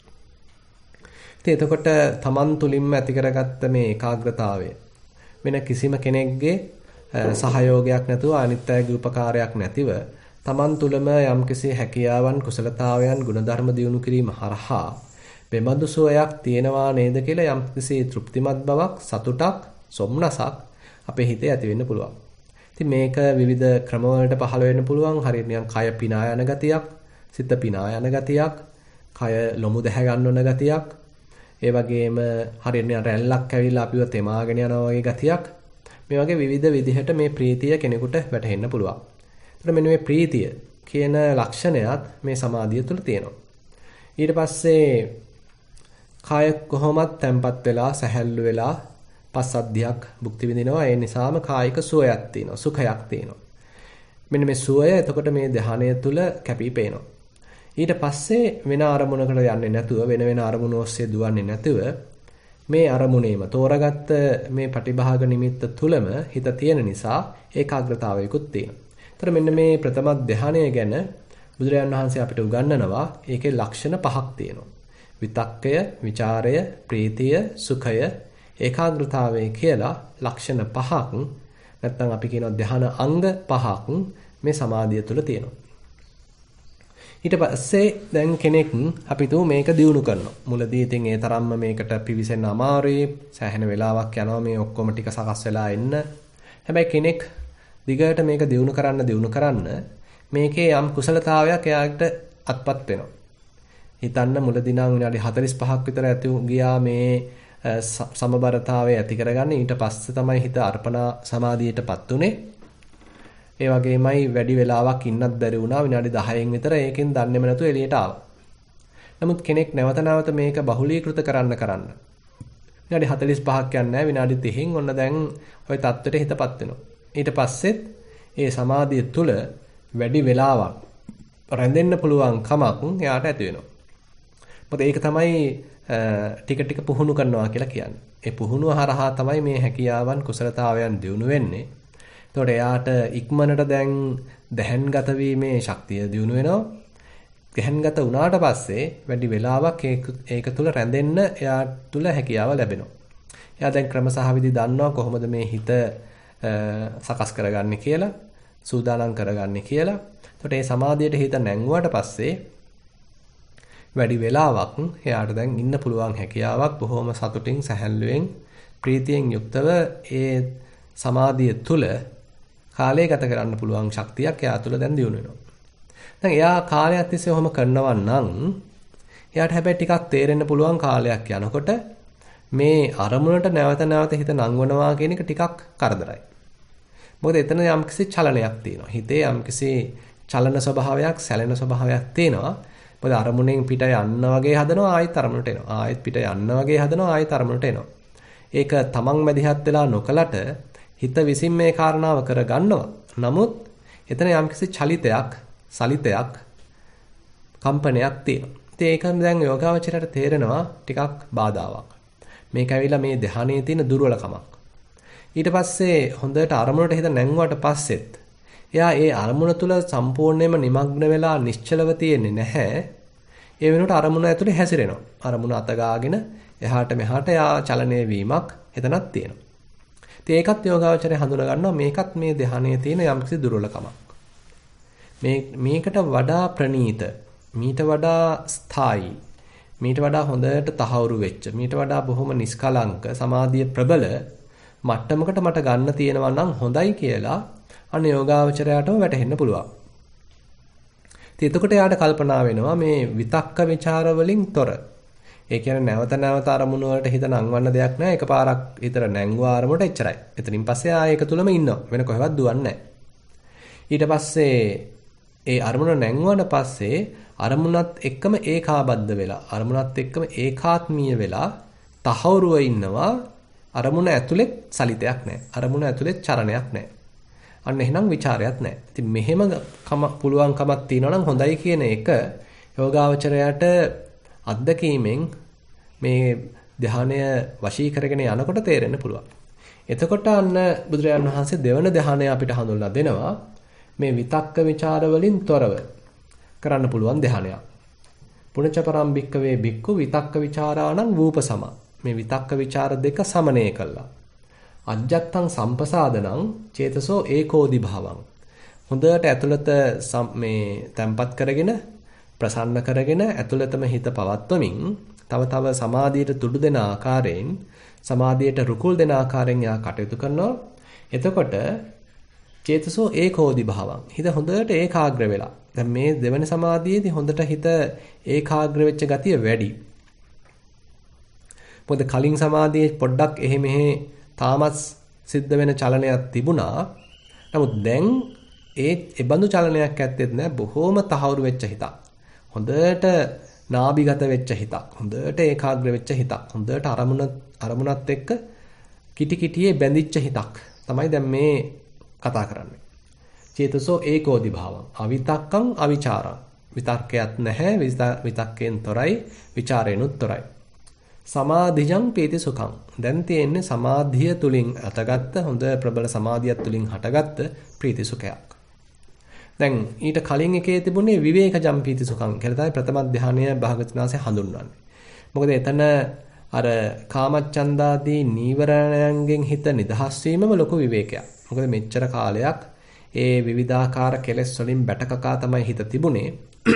ඉතින් එතකොට තමන් තුලින්ම ඇති කරගත්ත මේ ඒකාග්‍රතාවය වෙන කිසිම කෙනෙක්ගේ සහයෝගයක් නැතුව, අනිත් අයගේ උපකාරයක් නැතිව තමන් තුළම යම්කිසි හැකියාවන්, කුසලතාවයන්, ගුණධර්ම දියුණු කිරීම හරහා බෙමදු සෝයක් තියෙනවා නේද කියලා යම්කිසි තෘප්තිමත් බවක්, සතුටක්, සොම්නසක් අපේ හිතේ ඇති වෙන්න පුළුවන්. ඉතින් මේක විවිධ ක්‍රමවලට පහළ වෙන්න පුළුවන්. හරියට නිකන් කය පිනා යන ගතියක්, සිත පිනා යන ගතියක්, කය ලොමු දැහ ගන්නවන ගතියක්, ඒ වගේම හරියට නිකන් රැල්ලක් ඇවිල්ලා අපිව තෙමාගෙන යනවා වගේ ගතියක්. මේ වගේ විවිධ විදිහට මේ ප්‍රීතිය කෙනෙකුට වැටහෙන්න පුළුවන්. එතකොට මෙන්න මේ ප්‍රීතිය කියන ලක්ෂණයත් මේ සමාධිය තුළ තියෙනවා. ඊට පස්සේ කාය කොහොමත් තැම්පත් වෙලා, සැහැල්ලු වෙලා පස්සද්ධියක් භුක්ති විඳිනවා. ඒ නිසාම කායික සුවයක් තියෙනවා, සුඛයක් තියෙනවා. මෙන්න මේ සුවය එතකොට මේ ධානය තුළ කැපී පේනවා. ඊට පස්සේ වෙන අරමුණකට යන්නේ නැතුව, වෙන වෙන අරමුණු ඔස්සේ දුවන්නේ නැතුව මේ අරමුණේම තෝරාගත්ත මේ පටිභාග නිමිත්ත තුලම හිත තියෙන නිසා ඒකාග්‍රතාවයකුත් තියෙනවා. ඒතර මෙන්න මේ ප්‍රථම ධානය ගැන බුදුරජාණන් වහන්සේ අපිට උගන්වනවා. ඒකේ ලක්ෂණ පහක් තියෙනවා. විතක්කය, ਵਿਚාරය, ප්‍රීතිය, සුඛය, ඒකාග්‍රතාවය කියලා ලක්ෂණ පහක්, නැත්නම් අපි කියනවා ධාන අංග පහක් මේ සමාධිය තුල තියෙනවා. ඊට පස්සේ දැන් කෙනෙක් අපි තු මේක දියුණු කරනවා. මුලදී ඉතින් ඒ තරම්ම මේකට පිවිසෙන්න අමාරුයි. සෑහෙන වෙලාවක් යනවා මේ ඔක්කොම ටික සකස් වෙලා එන්න. හැබැයි කෙනෙක් දිගට මේක දියුණු කරන්න දියුණු කරන්න මේකේ යම් කුසලතාවයක් එයාට අත්පත් වෙනවා. හිතන්න මුලදී නම් විනාඩි හතළිස් පහක් විතර ඇති ගියා මේ සමබරතාවය ඇති කරගන්න. ඊට පස්සේ තමයි හිත අර්පණා සමාධියටපත් උනේ. ඒ වගේමයි වැඩි වෙලාවක් ඉන්නත් බැරි වුණා. විනාඩි දහයෙන් විතර ඒකෙන් දන්නේම නැතුව එළියට ආවා. නමුත් කෙනෙක් නැවත නැවත මේක බහුලීකృత කරන්න කරන්න විනාඩි හතළිස් පහක් යන්නේ නැහැ. විනාඩි තිහෙන් ඔන්න දැන් ওই தත්වෙට හිතපත් වෙනවා. ඊට පස්සෙත් ඒ සමාධිය තුල වැඩි වෙලාවක් රැඳෙන්න පුළුවන් කමක් එයාට ඇති වෙනවා. මොකද ඒක තමයි ටික ටික පුහුණු කරනවා කියලා කියන්නේ. ඒ පුහුණුව හරහා තමයි මේ හැකියාවන් කුසලතාවයන් දියුණු වෙන්නේ. එතකොට එයාට ඉක්මනට දැන් දැහන්ගත වීමේ ශක්තිය දියුණු වෙනවා. දැහන්ගත වුණාට පස්සේ වැඩි වෙලාවක් ඒක තුල රැඳෙන්න එයා තුල හැකියාව ලැබෙනවා. එයා දැන් ක්‍රම සහ විදි දන්නවා කොහොමද මේ හිත සකස් කරගන්නේ කියලා, සූදානම් කරගන්නේ කියලා. එතකොට මේ සමාධියට හිත නැංගුවාට පස්සේ වැඩි වෙලාවක් එයාට දැන් ඉන්න පුළුවන් හැකියාවක් බොහොම සතුටින් සැහැල්ලුවෙන් ප්‍රීතියෙන් යුක්තව ඒ සමාධිය තුල කාලය ගත කරන්න පුළුවන් ශක්තියක් එයා තුල දැන් දියුණු වෙනවා. දැන් එයා කාලයක් තිස්සේ ඔහොම කරනවා නම් එයාට හැබැයි ටිකක් තේරෙන්න පුළුවන් කාලයක් යනකොට මේ අරමුණට නැවත නැවත හිත නංවනවා කියන එක ටිකක් කරදරයි. මොකද එතන යම්කිසි චලනයක් තියෙනවා. හිතේ යම්කිසි චලන ස්වභාවයක්, සැලෙන ස්වභාවයක් තියෙනවා. මොකද අරමුණෙන් පිට යන්න වගේ හදනවා ආයෙත් අරමුණට එනවා. ආයෙත් පිට යන්න වගේ හදනවා ආයෙත් අරමුණට එනවා. ඒක තමන් මැදිහත් වෙලා නොකලට හිත විසින් මේ කාරණාව කර ගන්නවා. නමුත් එතන යම්කිසි චලිතයක්, සලිතයක්, කම්පනයක් තියෙනවා. ඉතින් ඒක දැන් යෝගාවචරයට තේරෙනවා ටිකක් බාධාවක්. මේක ඇවිල්ලා මේ ධානයේ තියෙන දුර්වලකමක්. ඊට පස්සේ හොඳට අරමුණට හිත නැංගුවාට පස්සෙත් එයා ඒ අරමුණ තුල සම්පූර්ණයෙන්ම নিমগ্ন වෙලා නිශ්චලව තියෙන්නේ නැහැ. ඒ වෙනුවට අරමුණ ඇතුලේ හැසිරෙනවා. අරමුණ අතගාගෙන එහාට මෙහාට යා චලනය වීමක් එතනක් තියෙනවා. ඉතින් ඒකත් යෝගාවචරය හඳුනා ගන්නවා මේකත් මේ ධානයේ තියෙන යම්කිසි දුර්වලකමක්. මේ මේකට වඩා ප්‍රණීත, මීට වඩා ස්ථායි, මීට වඩා හොඳට තහවුරු වෙච්ච, මීට වඩා බොහොම නිස්කලංක සමාධිය ප්‍රබල මට්ටමකට මට ගන්න තියෙනවා නම් හොඳයි කියලා අන්න යෝගාවචරයටම වැටහෙන්න පුළුවන්. ඉතින් එතකොට යාට කල්පනා වෙනවා මේ විතක්ක ਵਿਚාර වලින් තොර. ඒ කියන්නේ නැවත නැවත අරමුණු වලට හිත නංවන්න දෙයක් නැහැ. එකපාරක් හිතට නැංගුවා අරමුණට එච්චරයි. එතනින් පස්සේ ආයෙ ඒක තුලම ඉන්නවා. වෙන කොහෙවත් දුවන්නේ නැහැ. ඊට පස්සේ ඒ අරමුණ නැංගුවාට පස්සේ අරමුණත් එක්කම ඒකාබද්ධ වෙලා, අරමුණත් එක්කම ඒකාත්මීය වෙලා තහවුරුව ඉන්නවා. අරමුණ ඇතුලේ සලිතයක් නැහැ. අරමුණ ඇතුලේ චරණයක් නැහැ. අන්න එහෙනම් ਵਿਚාරයක් නැහැ. ඉතින් මෙහෙම කම පුළුවන්කමක් තියෙනවා නම් හොඳයි කියන එක යෝගාවචරයට අත්දැකීමෙන් මේ ධානය වශී කරගෙන යනකොට තේරෙන්න පුළුවන්. එතකොට අන්න බුදුරජාණන් වහන්සේ දෙවන ධානය අපිට හඳුන්වලා දෙනවා මේ විතක්ක ਵਿਚාර වලින් තොරව කරන්න පුළුවන් ධානයක්. පුණච පරම්භික්කවේ බික්කු විතක්ක ਵਿਚාරාණං වූපසම. මේ විතක්ක ਵਿਚාර දෙක සමනය කළා. අජ්ජත්තං සම්පසාදනං චේතසෝ ඒකෝදි භාවං. හොඳට ඇතුළත මේ තැම්පත් කරගෙන ප්‍රසන්න කරගෙන ඇතුළතම හිත පවත්වමින් තව තව සමාධියට තුඩු දෙන ආකාරයෙන් සමාධියට රුකුල් දෙන ආකාරයෙන් යා කටයුතු කරනවා. එතකොට චේතසෝ ඒකෝදි භාවං. හිත හොඳට ඒකාග්‍ර වෙලා. දැන් මේ දෙවන සමාධියේදී හොඳට හිත ඒකාග්‍ර වෙච්ච ගතිය වැඩි. මොකද කලින් සමාධියේ පොඩ්ඩක් එහෙ මෙහෙ තාමත් සිද්ධ වෙන චලනයක් තිබුණා. නමුත් දැන් ඒ ඒබඳු චලනයක් ඇත්තෙත් නෑ. බොහොම තහවුරු වෙච්ච හිතක්. හොඳට නාභිගත වෙච්ච හිතක්. හොඳට ඒකාග්‍ර වෙච්ච හිතක්. හොඳට අරමුණ අරමුණත් එක්ක කිටි කිටියේ බැඳිච්ච හිතක් තමයි දැන් මේ කතා කරන්නේ. චේතසෝ ඒකෝදි භාවං. අවිතක්කං අවිචාරං. විතර්කයක් නැහැ. විතක්කෙන් තොරයි, ਵਿਚාරේනුත් තොරයි. සමාධිජං පීති සුඛං. දැන් තියෙන්නේ සමාධිය තුලින් අටගත්ත හොඳ ප්‍රබල සමාධියක් තුලින් හටගත්ත ප්‍රීති සුඛයක්. දැන් ඊට කලින් එකේ තිබුණේ විවේකජං පීති සුඛං කියලා තමයි ප්‍රථම ධානය භාගතුනාසේ හඳුන්වන්නේ. මොකද එතන අර කාමච්ඡන්දාදී නීවරණයන්ගෙන් හිත නිදහස් වීමම ලොකු විවේකයක්. මොකද මෙච්චර කාලයක් ඒ විවිධාකාර කෙලෙස් වලින් බැටකකා තමයි හිත තිබුණේ.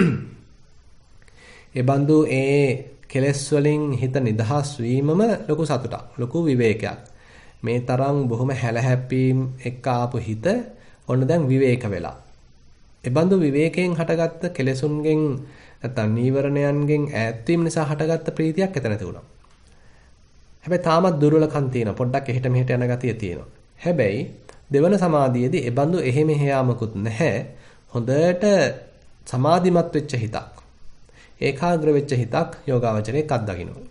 ඒ බඳු ඒ කෙලෙස් වලින් හිත නිදහස් වීමම ලොකු සතුටක්, ලොකු විවේකයක්. මේ තරම් බොහොම හැලහැප්පීම් එක්ක ආපු හිත ඔන්න දැන් විවේක වෙලා. ඒ බඳු විවේකයෙන් හටගත්ත කෙලෙසුන්ගෙන් නැත්නම් නීවරණයන්ගෙන් ඈත් වීම නිසා හටගත්ත ප්‍රීතියක් එතන තිබුණා. හැබැයි තාමත් දුර්වලකම් තියෙනවා. පොඩ්ඩක් එහෙට මෙහෙට යන ගතිය තියෙනවා. හැබැයි දෙවන සමාධියේදී ඒ බඳු එහෙ මෙහෙ යාමකුත් නැහැ. හොඳට සමාධිමත් වෙච්ච හිතක්. ඒකාග්‍ර වෙච්ච හිතක් යෝගාවචරයේක් අත්දකින්නවා.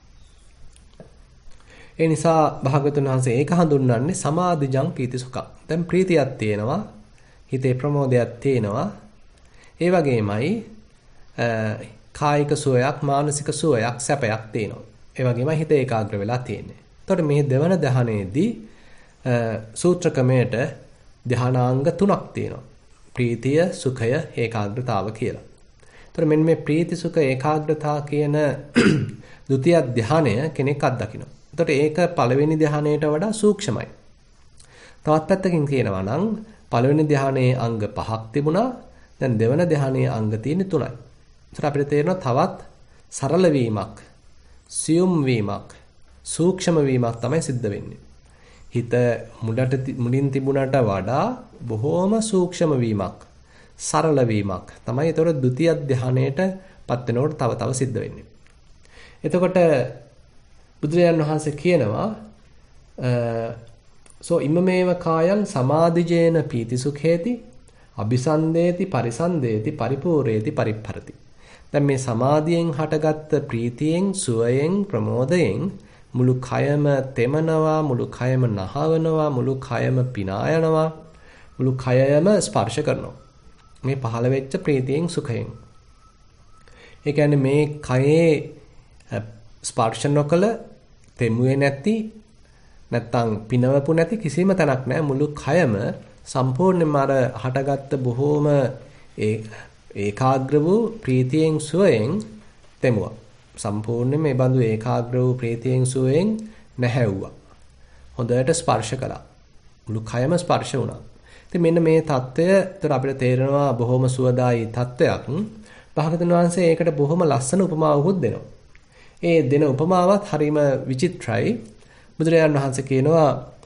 ඒ නිසා භාගතුන් වහන්සේ ඒක හඳුන්වන්නේ සමාධිජං පීති සුඛං. දැන් ප්‍රීතියක් තියෙනවා, හිතේ ප්‍රමෝදයක් තියෙනවා. ඒ වගේමයි කායික සුවයක්, මානසික සුවයක්, සැපයක් තියෙනවා. ඒ වගේම හිත ඒකාග්‍ර වෙලා තියෙන්නේ. එතකොට මේ දෙවන ධ්‍යානයේදී සූත්‍ර ක්‍රමයට ධ්‍යානාංග තුනක් තියෙනවා. ප්‍රීතිය, සුඛය, ඒකාග්‍රතාව කියලා. එතකොට මෙන්න මේ ප්‍රීති, සුඛ, ඒකාග්‍රතාව කියන ဒုတိ ය ධ්‍යානය කෙනෙක් අත්දකිනවා. එතකොට ඒක පළවෙනි ධ්‍යානයට වඩා සූක්ෂමයි. තවත් පැත්තකින් කියනවා නම් පළවෙනි ධ්‍යානයේ අංග පහක් තිබුණා. දැන් දෙවන ධ්‍යානයේ අංග තියෙන්නේ තුනයි. ඒතර අපිට තේරෙනවා තවත් සරල වීමක්, සියුම් වීමක්, සූක්ෂම වීමක් තමයි සිද්ධ වෙන්නේ. හිත මුලට මුලින් තිබුණට වඩා බොහෝම සූක්ෂම වීමක්, සරල වීමක් තමයි ඒතර ဒုတိ ය ධ්‍යානයට පත් වෙනකොට තව තව සිද්ධ වෙන්නේ. එතකොට බුදුරජාණන් වහන්සේ කියනවා සෝ ඉමමේව කායං සමාධිජේන පීතිසුඛේති අபிසන්දේති පරිසන්දේති පරිපූර්ණේති පරිප්පරති. දැන් මේ සමාධියෙන් හටගත්ත ප්‍රීතියෙන්, සුවයෙන්, ප්‍රමෝදයෙන් මුළු කයම තෙමනවා, මුළු කයම නහවනවා, මුළු කයම පිනායනවා, මුළු කයම ස්පර්ශ කරනවා. මේ පහළ වෙච්ච ප්‍රීතියෙන්, සුඛයෙන්. ඒ කියන්නේ මේ කයේ ස්පර්ශ නොකළ, තෙමුවේ නැති, නැත්තම් පිනවපු නැති කිසිම තැනක් නැහැ. මුළු කයම සම්පූර්ණයෙන්ම අර හටගත්ත බොහෝම ඒ ඒකාග්‍ර වූ ප්‍රීතියෙන්, සුවයෙන් තෙමුවා. සම්පූර්ණයෙන් මේ බඳු ඒකාග්‍ර වූ ප්‍රීතියෙන්, සුවයෙන් නැහැවුවා. හොඳට ස්පර්ශ කළා. මුළු කයම ස්පර්ශ වුණා. ඉතින් මෙන්න මේ தত্ত্বය ඒතර අපිට තේරෙනවා බොහොම සුවදායි தত্ত্বයක්. භාගතුන් වහන්සේ ඒකට බොහොම ලස්සන උපමාවකුත් දෙනවා. ඒ දෙන උපමාවත් හරිම විචිත්‍රයි. බුදුරජාණන් වහන්සේ කියනවා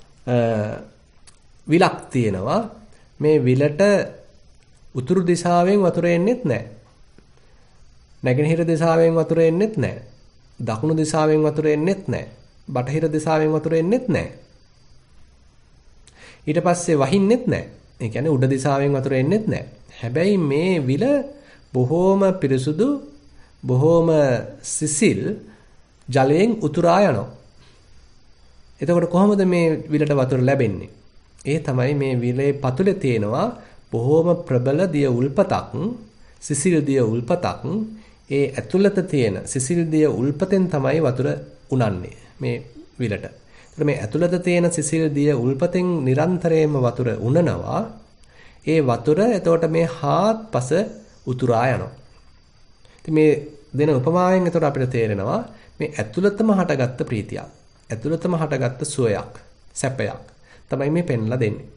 විලක් තියෙනවා. මේ විලට උතුරු දිශාවෙන් වතුර එන්නේත් නැහැ. නැගෙනහිර දිශාවෙන් වතුර එන්නේත් නැහැ. දකුණු දිශාවෙන් වතුර එන්නේත් නැහැ. බටහිර දිශාවෙන් වතුර එන්නේත් නැහැ. ඊට පස්සේ වහින්නෙත් නැහැ. ඒ කියන්නේ උඩ දිශාවෙන් වතුර එන්නේත් නැහැ. හැබැයි මේ විල බොහෝම පිරිසුදු, බොහෝම සිසිල් ජලයෙන් උතුරා යනවා. එතකොට කොහොමද මේ විලට වතුර ලැබෙන්නේ? ඒ තමයි මේ විලේ පතුලේ තියෙනවා බොහෝම ප්‍රබල දිය උල්පතක්, සිසිල් දිය උල්පතක්. ඒ ඇතුළත තියෙන සිසිල් දිය උල්පතෙන් තමයි වතුර උනන්නේ මේ විලට. ඒතර මේ ඇතුළත තියෙන සිසිල් දිය උල්පතෙන් නිරන්තරයෙන්ම වතුර උනනවා. ඒ වතුර එතකොට මේ හාත්පස උතුරා යනවා. ඉතින් මේ දෙන උපමාවෙන් එතකොට අපිට තේරෙනවා මේ ඇතුළතම හටගත්ත ප්‍රීතියක්, ඇතුළතම හටගත්ත සුවයක්, සැපයක් තමයි මේ පෙන්ලා දෙන්නේ.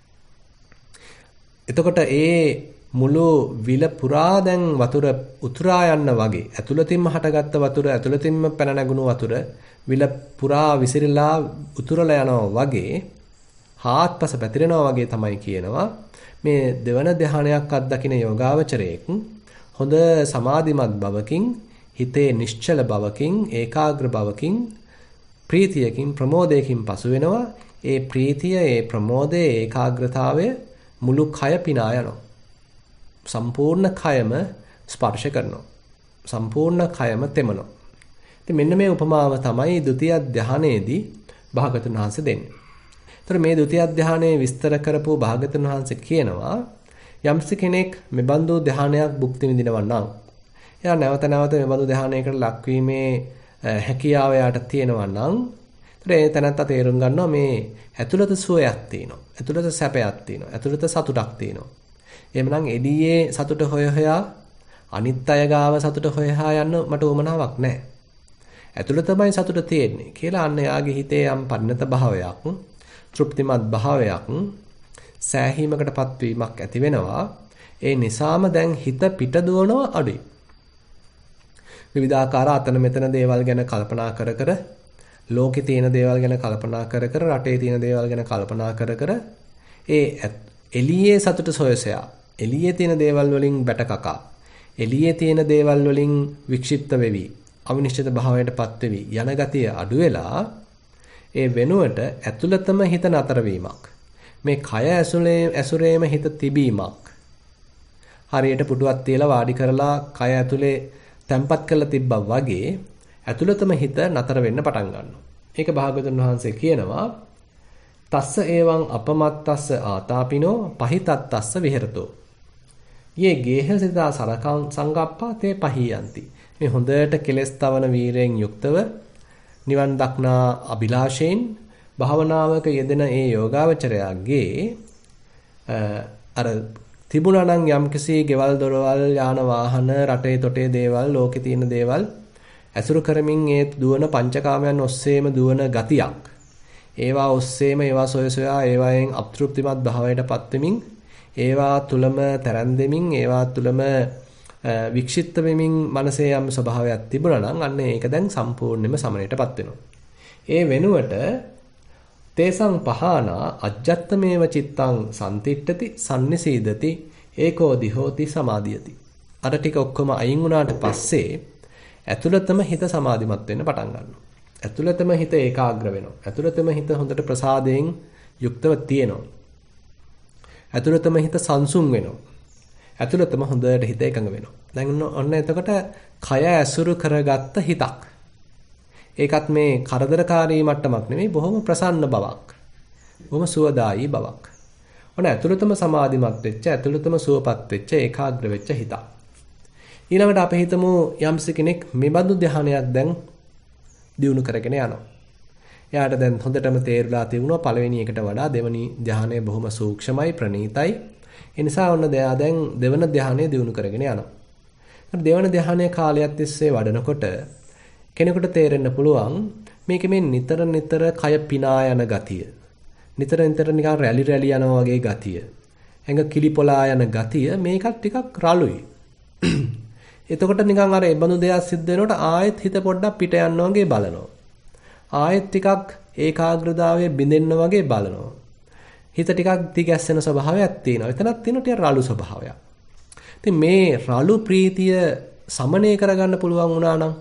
එතකොට ඒ මුළු විල පුරා දැන් වතුර උතුරා යන්න වගේ ඇතුළතින්ම හටගත්ත වතුර, ඇතුළතින්ම පැන නැගුණු වතුර විල පුරා විසිරලා උතුරලා යනවා වගේ, හාත්පස පැතිරෙනවා වගේ තමයි කියනවා මේ දෙවන ධ්‍යානයක් අත්දකින යෝගාවචරයෙක් හොඳ සමාධිමත් බවකින්, හිතේ නිශ්චල බවකින්, ඒකාග්‍ර බවකින්, ප්‍රීතියකින්, ප්‍රමෝදයකින් පසු වෙනවා. ඒ ප්‍රීතිය, ඒ ප්‍රමෝදය, ඒකාග්‍රතාවය මුළු කය පිනා යනවා. සම්පූර්ණ කයම ස්පර්ශ කරනවා. සම්පූර්ණ කයම තෙමනවා. ඉතින් මෙන්න මේ උපමාව තමයි ဒုတိ ය ධ්‍යානයේදී භාගතුන් වහන්සේ දෙන්නේ. ඒතර මේ ဒုတိ ය ධ්‍යානයේ විස්තර කරපු භාගතුන් වහන්සේ කියනවා යම්ස කෙනෙක් මෙබඳු ධ්‍යානයක් භුක්ති විඳිනවා නම්, එයා නැවත නැවත මෙබඳු ධ්‍යානයකට ලක්වීමේ හැකියාව යාට තියෙනවා නම්, ඒතර ඒ තැනත්තා තේරුම් ගන්නවා මේ ඇතුළත සුවයක් තියෙනවා. ඇතුළත සැපයක් තියෙනවා. ඇතුළත සතුටක් තියෙනවා. එහෙමනම් එළියේ සතුට හොය හොයා අනිත් අය ගාව සතුට හොයහා යන්න මට උවමනාවක් නැහැ. ඇතුළතමයි සතුට තියෙන්නේ කියලා අන්න යාගේ හිතේ යම් පරිණත භාවයක්, තෘප්තිමත් භාවයක්, සෑහීමකටපත් වීමක් ඇති වෙනවා. ඒ නිසාම දැන් හිත පිට දුවනවා අඩුයි. විවිධාකාර අතන මෙතන දේවල් ගැන කල්පනා කර කර, ලෝකේ තියෙන දේවල් ගැන කල්පනා කර කර, රටේ තියෙන දේවල් ගැන කල්පනා කර කර ඒ එළියේ සතුට සොයසයා, එළියේ තියෙන දේවල් වලින් බැටකකා, එළියේ තියෙන දේවල් වලින් වික්ෂිප්ත වෙවි, අවිනිශ්චිත භාවයටපත් වෙවි යන ගතිය අඩු වෙලා ඒ වෙනුවට ඇතුළතම හිත නතර වීමක්, මේ කය ඇසුලේ ඇසුරේම හිත තිබීමක්, හරියට පුටුවක් තියලා වාඩි කරලා කය ඇතුලේ තැම්පත් කරලා තිබ්බා වගේ ඇතුළතම හිත නතර වෙන්න පටන් ගන්නවා. ඒක භාගතුන් වහන්සේ කියනවා තස්ස ඒවං අපමත්තස්ස ආතාපිනෝ පහිතත්තස්ස විහෙරතෝ. යේ ගේහසිතා සරකං සංගප්පා තේ පහියන්ති. මේ හොඳට කෙලස් තවන වීරයෙන් යුක්තව නිවන් දක්නා අභිලාෂයෙන් භාවනාවක යෙදෙන ඒ යෝගාවචරයාගේ අර තිබුණා නම් යම්කිසි ගෙවල් දොරවල් යාන වාහන රටේ තොටේ දේවල් ලෝකේ තියෙන දේවල් ඇසුරු කරමින් ඒ දුවන පංචකාමයන් ඔස්සේම දුවන ගතියක් ඒවා ඔස්සේම ඒවා සොය සොයා ඒවායෙන් අතෘප්තිමත් භාවයටපත් වෙමින් ඒවා තුලම තරන්දෙමින් ඒවා තුලම වික්ෂිප්ත වෙමින් මනසේ යම් ස්වභාවයක් තිබුණා නම් අන්න ඒක දැන් සම්පූර්ණයෙන්ම සමනයටපත් වෙනවා. ඒ වෙනුවට තේසං පහනා අජ්ජත්තමේව චිත්තං සම්තිට්ඨති සම්නිසීදති ඒකෝ දිහෝති සමාධියති. අර ටික ඔක්කොම අයින් වුණාට පස්සේ ඇතුළතම හිත සමාධිමත් වෙන්න පටන් ගන්නවා. ඇතුළතම හිත ඒකාග්‍ර වෙනවා. ඇතුළතම හිත හොඳට ප්‍රසාදයෙන් යුක්තව තියෙනවා. ඇතුළතම හිත සංසුන් වෙනවා. ඇතුළතම හොඳට හිත එකඟ වෙනවා. දැන් ඔන්න එතකොට කය ඇසුරු කරගත්ත හිතක්. ඒකත් මේ කරදරකාරී මට්ටමක් නෙමෙයි බොහොම ප්‍රසන්න බවක්. බොහොම සුවදායි බවක්. ඔන්න ඇතුළතම සමාධිමත් වෙච්ච ඇතුළතම සුවපත් වෙච්ච ඒකාග්‍ර වෙච්ච හිතක්. ඊළඟට අපි හිතමු යම්ස කෙනෙක් මෙබඳු ධ්‍යානයක් දැන් දියුණු කරගෙන යනවා. එයාට දැන් හොඳටම තේරුලා තිබුණා පළවෙනි එකට වඩා දෙවෙනි ධ්‍යානය බොහොම සූක්ෂමයි ප්‍රණීතයි. ඒ නිසා ඔන්න දෙයා දැන් දෙවන ධ්‍යානය දියුණු කරගෙන යනවා. දෙවන ධ්‍යානයේ කාලයක් තිස්සේ වඩනකොට කෙනෙකුට තේරෙන්න පුළුවන් මේකේ මේ නිතර නිතර කය පිනා යන ගතිය. නිතර නිතර නිකන් රැලි රැලි යනවා වගේ ගතිය. ඇඟ කිලිපොලා යන ගතිය මේකත් ටිකක් රළුයි. එතකොට නිකන් අර ඒ බඳු දෙයක් සිද්ධ වෙනකොට ආයෙත් හිත පොඩ්ඩක් පිට යනවා වගේ බලනවා. ආයෙත් ටිකක් ඒකාග්‍රතාවයේ බිඳෙන්න වගේ බලනවා. හිත ටිකක් දිගැස්සෙන ස්වභාවයක් තියෙනවා. එතනක් තියෙන ටික රළු ස්වභාවයක්. ඉතින් මේ රළු ප්‍රීතිය සමනය කරගන්න පුළුවන් වුණා නම්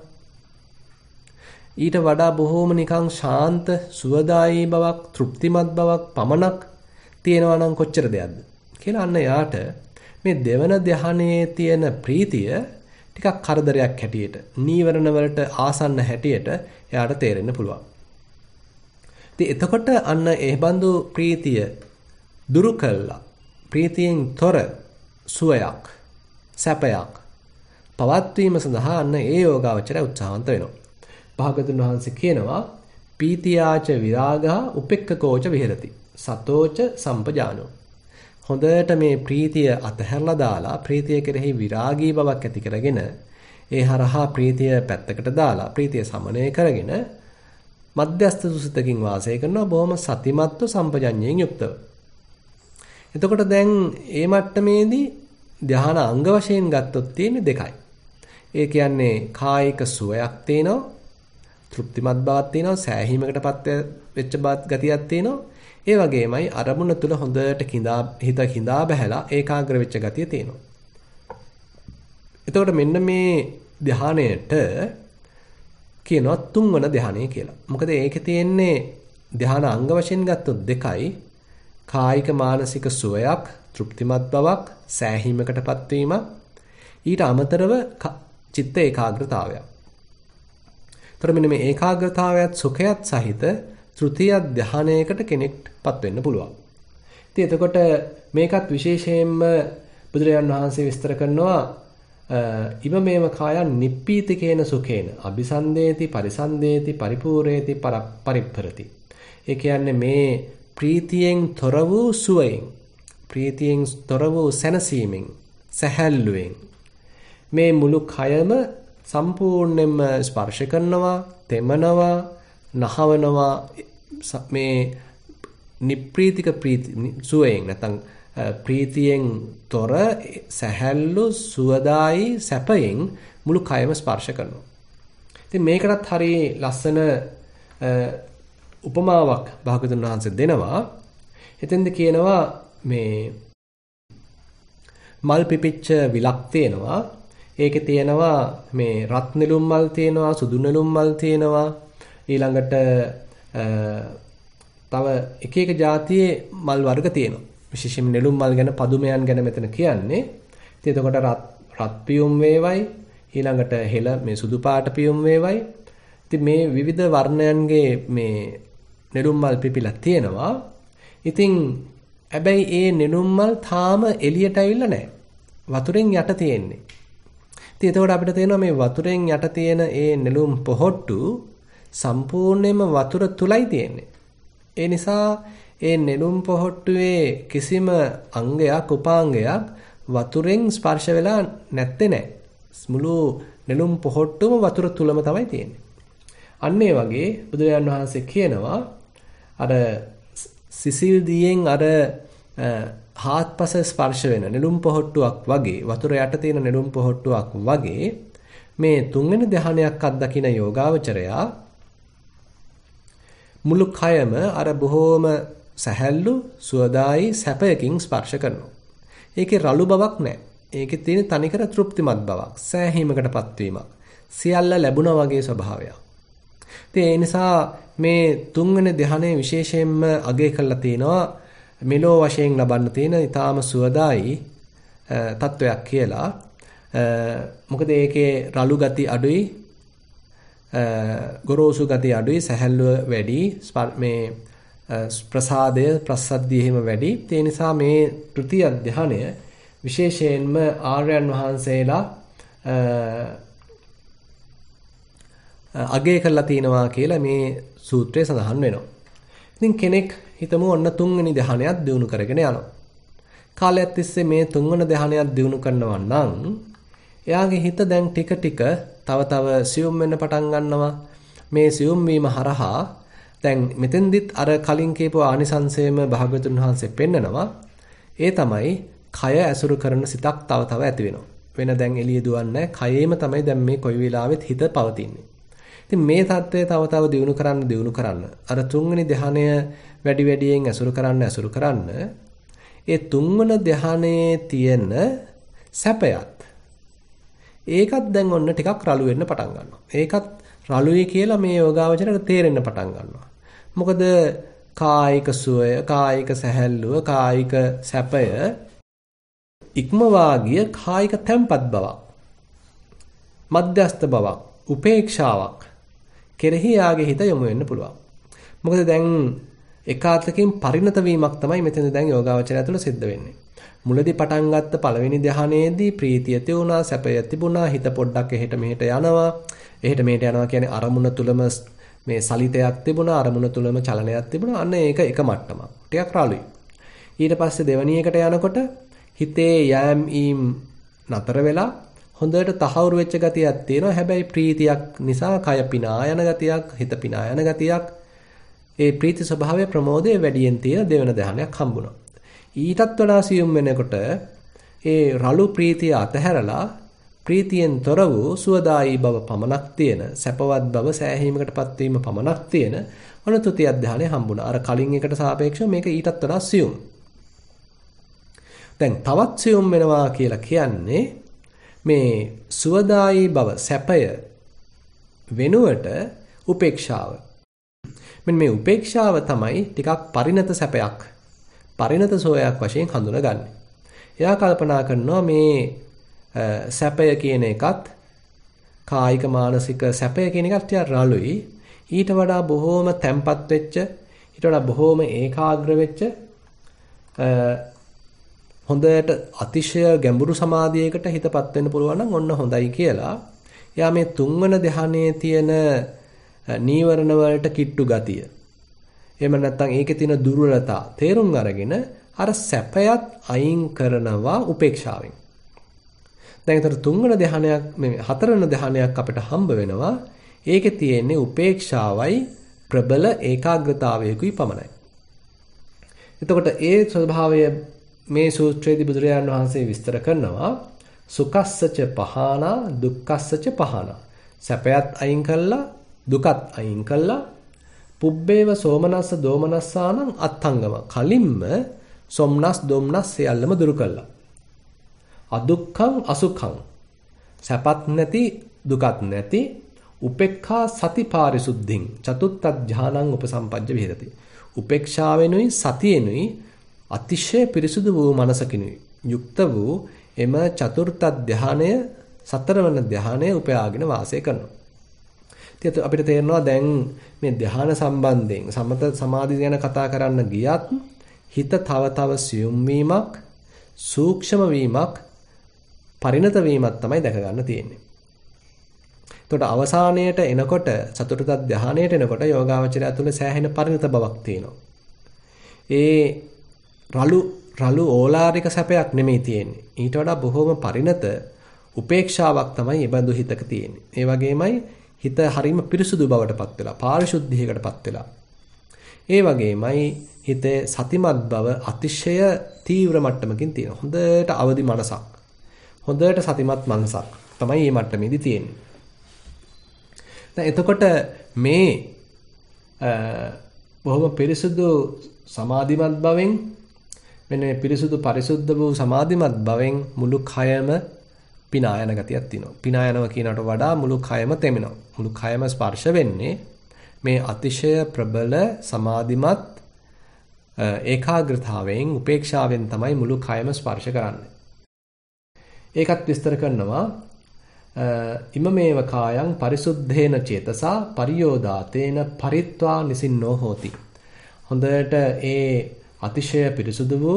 ඊට වඩා බොහෝම නිකන් ශාන්ත සුවදායී බවක් තෘප්තිමත් බවක් පමණක් තියෙනවා නම් කොච්චර දෙයක්ද කියලා අන්න යාට මේ දෙවන ධ්‍යානයේ තියෙන ප්‍රීතිය ටිකක් කරදරයක් හැටියට නීවරණ වලට ආසන්න හැටියට එයාට තේරෙන්න පුළුවන්. ඉතින් එතකොට අන්න ඒ බඳු ප්‍රීතිය දුරු කළා. ප්‍රීතියෙන් තොර සුවයක් සැපයක් පවත්වීම සඳහා අන්න ඒ යෝගාවචරය උත්සාහන්ත වෙනවා. භාගතුන් වහන්සේ කියනවා පීතියාච විරාගා උපෙක්ඛකෝච විහෙරති. සතෝච සම්පජානෝ. හොඳට මේ ප්‍රීතිය අතහැරලා දාලා ප්‍රීතිය කෙරෙහි විරාගී බවක් ඇති කරගෙන ඒ හරහා ප්‍රීතිය පැත්තකට දාලා ප්‍රීතිය සමනය කරගෙන මධ්‍යස්ථ සුසිතකින් වාසය කරනවා බොහොම සතිමත්ව සම්පජඤ්ඤයෙන් යුක්තව. එතකොට දැන් මේ මට්ටමේදී ධ්‍යාන අංග වශයෙන් ගත්තොත් තියෙන්නේ දෙකයි. ඒ කියන්නේ කායික සුවයක් තියෙනවා, තෘප්තිමත් බවක් තියෙනවා, සෑහීමකටපත් වෙච්ච ගතියක් තියෙනවා. ඒ වගේමයි අරමුණ තුල හොඳට කිඳා හිත කිඳා බහැලා ඒකාග්‍ර වෙච්ච ගතිය තියෙනවා. එතකොට මෙන්න මේ ධ්‍යානයට කියනවා තුන්වන ධ්‍යානය කියලා. මොකද ඒකේ තියෙන්නේ ධ්‍යාන අංග වශයෙන් ගත්තොත් දෙකයි. කායික මානසික සුවයක්, තෘප්තිමත් බවක්, සෑහීමකටපත් වීම. ඊට අමතරව චිත්ත ඒකාග්‍රතාවයක්. ତර මෙන්න මේ ඒකාග්‍රතාවයත් සුඛයත් සහිත තෘතිය ධ්‍යානයකට කෙනෙක්ටපත් වෙන්න පුළුවන්. ඉතින් එතකොට මේකත් විශේෂයෙන්ම බුදුරජාන් වහන්සේ විස්තර කරනවා ඉමමේව කායන් නිප්පීතිකේන සුඛේන අபிසන්දේති පරිසන්දේති පරිපූර්ණේති පරිප්පරති. ඒ කියන්නේ මේ ප්‍රීතියෙන් තොර වූ සුවයෙන් ප්‍රීතියෙන් තොර වූ සැනසීමෙන් සැහැල්ලුවෙන් මේ මුළු කයම සම්පූර්ණයෙන්ම ස්පර්ශ කරනවා, තෙමනවා, නහවනවා මේ නිප්‍රීතික ප්‍රීති සුවයෙන් නැත්නම් ප්‍රීතියෙන් තොර සැහැල්ලු සුවදායි සැපයෙන් මුළු කයම ස්පර්ශ කරනවා. ඉතින් මේකටත් හරිය ලස්සන උපමාවක් භාගතුන් වහන්සේ දෙනවා. එතෙන්ද කියනවා මේ මල් පිපිච්ච විලක් තියෙනවා. ඒකේ තියෙනවා මේ රත් නෙළුම් මල් තියෙනවා, සුදු නෙළුම් මල් තියෙනවා. ඊළඟට තව එක එක જાතියේ මල් වර්ග තියෙනවා. විශේෂයෙන්ම නෙළුම් මල් ගැන පදුමයන් ගැන මෙතන කියන්නේ. ඉතින් එතකොට රත් රත් පියුම් වේවයි, ඊළඟට හෙළ මේ සුදු පාට පියුම් වේවයි. ඉතින් මේ විවිධ වර්ණයන්ගේ මේ නෙළුම් මල් පිපිලා තියෙනවා. ඉතින් හැබැයි ඒ නෙළුම් මල් තාම එළියට ඇවිල්ලා නැහැ. වතුරෙන් යට තියෙන්නේ. ඉතින් එතකොට අපිට තේරෙනවා මේ වතුරෙන් යට තියෙන ඒ නෙළුම් පොහොට්ටු සම්පූර්ණයෙන්ම වතුර තුලයි තියෙන්නේ. ඒ නිසා ඒ නෙළුම් පොහොට්ටුවේ කිසිම අංගයක් උපාංගයක් වතුරෙන් ස්පර්ශ වෙලා නැත්තේ නෑ. මුළු නෙළුම් පොහොට්ටුම වතුර තුලම තමයි තියෙන්නේ. අන්න ඒ වගේ බුදුරජාන් වහන්සේ කියනවා අර සිසිල් දියෙන් අර හාත්පස ස්පර්ශ වෙන නෙළුම් පොහොට්ටුවක් වගේ වතුර යට තියෙන නෙළුම් පොහොට්ටුවක් වගේ මේ තුන්වෙනි ධ්‍යානයක් අත්දකින යෝගාවචරයා මුළු කයම අර බොහෝම සැහැල්ලු සුවදායි සැපයකින් ස්පර්ශ කරනවා. ඒකේ රළු බවක් නැහැ. ඒකේ තියෙන තනිකර තෘප්තිමත් බවක්, සෑහීමකටපත් වීමක්, සියල්ල ලැබුණා වගේ ස්වභාවයක්. ඒ නිසා මේ තුන්වෙනි ධ්‍යානයේ විශේෂයෙන්ම අගය කරලා තිනවා මෙලෝ වශයෙන් ලබන්න තියෙන ඊටාම සුවදායි තත්වයක් කියලා. මොකද ඒකේ රළු ගති අඩුයි, ගොරෝසු ගති අඩුයි, සැහැල්ලුව වැඩි, මේ ප්‍රසාදය ප්‍රසද්ධිය හිම වැඩි. ඒ නිසා මේ තෘතිය ධ්‍යානය විශේෂයෙන්ම ආර්යයන් වහන්සේලා අගය කරලා තිනවා කියලා මේ සූත්‍රයේ සඳහන් වෙනවා. ඉතින් කෙනෙක් හිතමු ඔන්න තුන්වෙනි ධ්‍යානයක් දිනු කරගෙන යනවා. කාලයක් තිස්සේ මේ තුන්වෙනි ධ්‍යානයක් දිනු කරනවා නම් එයාගේ හිත දැන් ටික ටික තව තව සියුම් වෙන්න පටන් ගන්නවා. මේ සියුම් වීම හරහා දැන් මෙතෙන්දිත් අර කලින් කියපු ආනිසංසයේම භාග්‍යවතුන් වහන්සේ පෙන්නනවා. ඒ තමයි කය ඇසුරු කරන සිතක් තව තව ඇති වෙනවා. වෙන දැන් එළිය දුවන්නේ කයෙම තමයි දැන් මේ කොයි වෙලාවෙත් හිත පවතින්නේ. ඉතින් මේ தත්ත්වය තව තව දියුණු කරන්න දියුණු කරන්න අර තුන්වෙනි ධ්‍යානය වැඩි වැඩියෙන් ඇසුරු කරන්න ඇසුරු කරන්න ඒ තුන්වෙනි ධ්‍යානයේ තියෙන සැපයත් ඒකත් දැන් ඔන්න ටිකක් රළු වෙන්න පටන් ගන්නවා. ඒකත් රළුයි කියලා මේ යෝගාවචරයට තේරෙන්න පටන් ගන්නවා. මොකද කායික සුවය, කායික සැහැල්ලුව, කායික සැපය ඉක්මවා ගිය කායික තැම්පත් බවක්, මධ්‍යස්ථ බවක්, උපේක්ෂාවක් කෙරෙහි යාගේ හිත යොමු වෙන්න පුළුවන්. මොකද දැන් එකාතකින් පරිණත වීමක් තමයි මෙතන දැන් යෝගාවචරය තුළ සිද්ධ වෙන්නේ. මුලදී පටන් ගත්ත පළවෙනි ධ්‍යානයේදී ප්‍රීතිය තියුණා, සැපය තිබුණා, හිත පොඩ්ඩක් එහෙට මෙහෙට යනවා. එහෙට මෙහෙට යනවා කියන්නේ අරමුණ තුලම මේ සලිතයක් තිබුණා, අරමුණ තුලම චලනයක් තිබුණා. අන්න ඒක එක මට්ටමක්. ටිකක් රළුයි. ඊට පස්සේ දෙවැනි එකට යනකොට හිතේ යෑම් ඊම් නතර වෙලා හොඳට තහවුරු වෙච්ච ගතියක් තියෙනවා. හැබැයි ප්‍රීතියක් නිසා කය පිනා යන ගතියක්, හිත පිනා යන ගතියක්, ඒ ප්‍රීති ස්වභාවය ප්‍රමෝදයේ වැඩියෙන් තියෙන දෙවන ධ්‍යානයක් හම්බුණා. ඊටත් වඩා සියුම් වෙනකොට ඒ රළු ප්‍රීතිය අතහැරලා ප්‍රීතියෙන් තොර වූ සුවදායි බව පමණක් තියෙන, සැපවත් බව, සෑහීමකටපත් වීම පමණක් තියෙන ඔන්න තුතිය ධ්‍යානය හම්බුණා. අර කලින් එකට සාපේක්ෂව මේක ඊටත් වඩා සියුම්. දැන් තවත් සියුම් වෙනවා කියලා කියන්නේ මේ සුවදායි බව, සැපය වෙනුවට උපේක්ෂාව. මෙන්න මේ උපේක්ෂාව තමයි ටිකක් පරිණත සැපයක්, පරිණත සෝයක් වශයෙන් හඳුනගන්නේ. එයා කල්පනා කරනවා මේ සැපය කියන එකත්, කායික මානසික සැපය කියන එකත් ටිකක් රළුයි. ඊට වඩා බොහෝම තැම්පත් වෙච්ච, ඊට වඩා බොහෝම ඒකාග්‍ර වෙච්ච, හොඳට අතිශය ගැඹුරු සමාධියකට හිතපත් වෙන්න පුළුවන් නම් ඔන්න හොඳයි කියලා. එයා මේ තුන්වන ධ්‍යානයේ තියෙන නීවරණ වලට කිට්ටු ගතිය, එහෙම නැත්නම් ඒකේ තියෙන දුර්වලතා තේරුම් අරගෙන අර සැපයත් අයින් කරනවා උපේක්ෂාවෙන්. දැන් ඒතර තුන්වන ධ්‍යානයක්, මේ හතරවන ධ්‍යානයක් අපිට හම්බ වෙනවා. ඒකේ තියෙන්නේ උපේක්ෂාවයි ප්‍රබල ඒකාග්‍රතාවයකුයි පමණයි. එතකොට ඒ ස්වභාවය මේ සූත්‍රයේදී බුදුරජාණන් වහන්සේ විස්තර කරනවා. සුඛස්සච පහානා දුක්ඛස්සච පහානා. සැපයත් අයින් කළා, දුකත් අයින් කළා. පුබ්බේව සෝමනස්ස දෝමනස්සානං අත්ංගම. කලින්ම සොම්නස් දොම්නස් සියල්ලම දුරු කළා. අදුක්ඛං අසුඛං. සැපත් නැති, දුකත් නැති, උපේක්ඛා සති පාරිසුද්ධින් චතුත්ථ ධානං උපසම්පජ්ජ විහෙරති. උපේක්ෂාවෙනුයි සතියෙනුයි අතිශය පිරිසුදු වූ මනසකිනුයි යුක්ත වූ එම චතුර්ථ ධානය, සතරවන ධානය උපයාගෙන වාසය කරනවා. ඉතින් අපිට තේරෙනවා දැන් මේ ධාන සම්බන්ධයෙන් සමත සමාධි ගැන කතා කරන්න ගියත් හිත තව තව සියුම් වීමක්, සූක්ෂම වීමක් පරිණත වීමක් තමයි දැක ගන්න තියෙන්නේ. එතකොට අවසානයේට එනකොට චතුර්ථ ධානයේට එනකොට යෝගාවචරය තුළ සෑහෙන පරිණත බවක් තියෙනවා. ඒ රළු රළු ඕලාරික සැපයක් නෙමෙයි තියෙන්නේ. ඊට වඩා බොහොම පරිණත උපේක්ෂාවක් තමයි මේ බඳු හිතක තියෙන්නේ. ඒ වගේමයි හිත හරීම පිරිසුදු බවටපත් වෙලා, පාරිශුද්ධියකටපත් වෙලා. ඒ වගේමයි හිතේ සතිමත් බව අතිශය තීව්‍ර මට්ටමකින් තියෙනවා. හොඳට අවදි මනසක්. හොඳට සතිමත් මනසක් තමයි මේ මට්ටමේදී තියෙන්නේ. දැන් එතකොට මේ බොහොම පිරිසුදු සමාධිමත් බවෙන් මෙන්න පිරිසුදු පරිසුද්ධ වූ සමාධිමත් බවෙන් මුළු කයම පිනා යන ගතියක් තියෙනවා. පිනා යනවා කියනකට වඩා මුළු කයම තෙමෙනවා. මුළු කයම ස්පර්ශ වෙන්නේ මේ අතිශය ප්‍රබල සමාධිමත් ඒකාග්‍රතාවයෙන් උපේක්ෂාවෙන් තමයි මුළු කයම ස්පර්ශ කරන්නේ. ඒකත් විස්තර කරනවා ඉමමේව කායං පරිසුද්ධේන චේතසා පරියෝදාතේන පරිත්වා නිසින්නෝ හෝති. හොඳට ඒ අතිශය පිරිසුදු වූ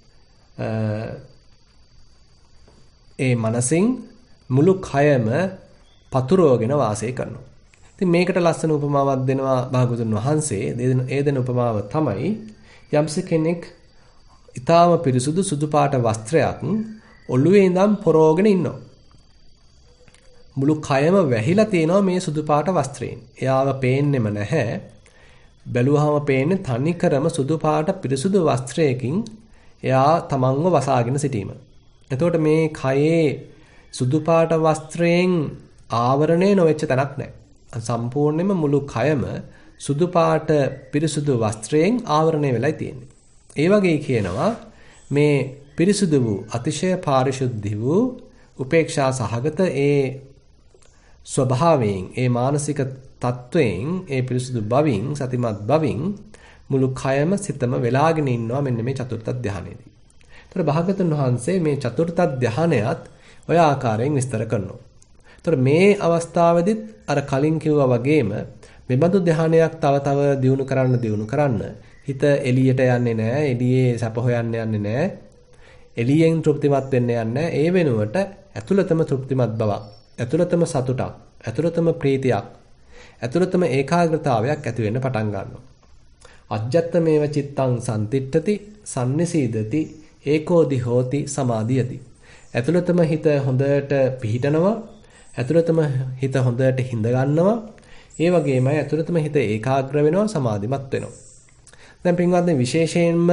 ඒ මනසින් මුළු කයම පතුරවගෙන වාසය කරනවා. ඉතින් මේකට ලස්සන උපමාවක් දෙනවා භාගතුන් වහන්සේ. ඒ දෙන උපමාව තමයි යම්ස කෙනෙක් ඊටාම පිරිසුදු සුදු පාට වස්ත්‍රයක් ඔළුවේ ඉඳන් පොරවගෙන ඉන්නවා. මුළු කයම වැහිලා තියෙනවා මේ සුදු පාට වස්ත්‍රයෙන්. එයාව පේන්නෙම නැහැ. බැලුවාම පේන්නේ තනිකරම සුදු පාට පිරිසුදු වස්ත්‍රයකින් එයා තමන්ව වසාගෙන සිටීම. එතකොට මේ කයේ සුදු පාට වස්ත්‍රයෙන් ආවරණය නොවෙච්ච තැනක් නැහැ. සම්පූර්ණයෙන්ම මුළු කයම සුදු පාට පිරිසුදු වස්ත්‍රයෙන් ආවරණය වෙලා තියෙන්නේ. ඒ වගේ කියනවා මේ පිරිසුදු වූ අතිශය පාරිශුද්ධ වූ උපේක්ෂා සහගත ඒ ස්වභාවයෙන් ඒ මානසික තත්වයෙන් ඒ පිරිසුදු බවින් සතිමත් බවින් මුළු කයම සිතම වෙලාගෙන ඉන්නවා මෙන්න මේ චතුර්ථ ධානයේදී. ඒතර භාගතුන් වහන්සේ මේ චතුර්ථ ධානයත් ඔය ආකාරයෙන් විස්තර කරනවා. ඒතර මේ අවස්ථාවේදීත් අර කලින් කිව්වා වගේම මෙබඳු ධානයක් තව තව දියුණු කරන්න දියුණු කරන්න හිත එළියට යන්නේ නැහැ, එළියේ සැප හොයන්න යන්නේ නැහැ, එළියෙන් තෘප්තිමත් වෙන්න යන්නේ. ඒ වෙනුවට ඇතුළතම තෘප්තිමත් බවක්, ඇතුළතම සතුටක්, ඇතුළතම ප්‍රීතියක්, ඇතුළතම ඒකාග්‍රතාවයක් ඇති වෙන්න පටන් ගන්නවා. අජ්ජත්තමේව චිත්තං සම්තිට්ඨති සම්නිසීදති ඒකෝදි හෝති සමාධියති. ඇතුළතම හිත හොඳට පිහිටනවා, ඇතුළතම හිත හොඳට හිඳ ගන්නවා. ඒ වගේමයි ඇතුළතම හිත ඒකාග්‍ර වෙනවා, සමාධිමත් වෙනවා. දැන් පින්වත්නි විශේෂයෙන්ම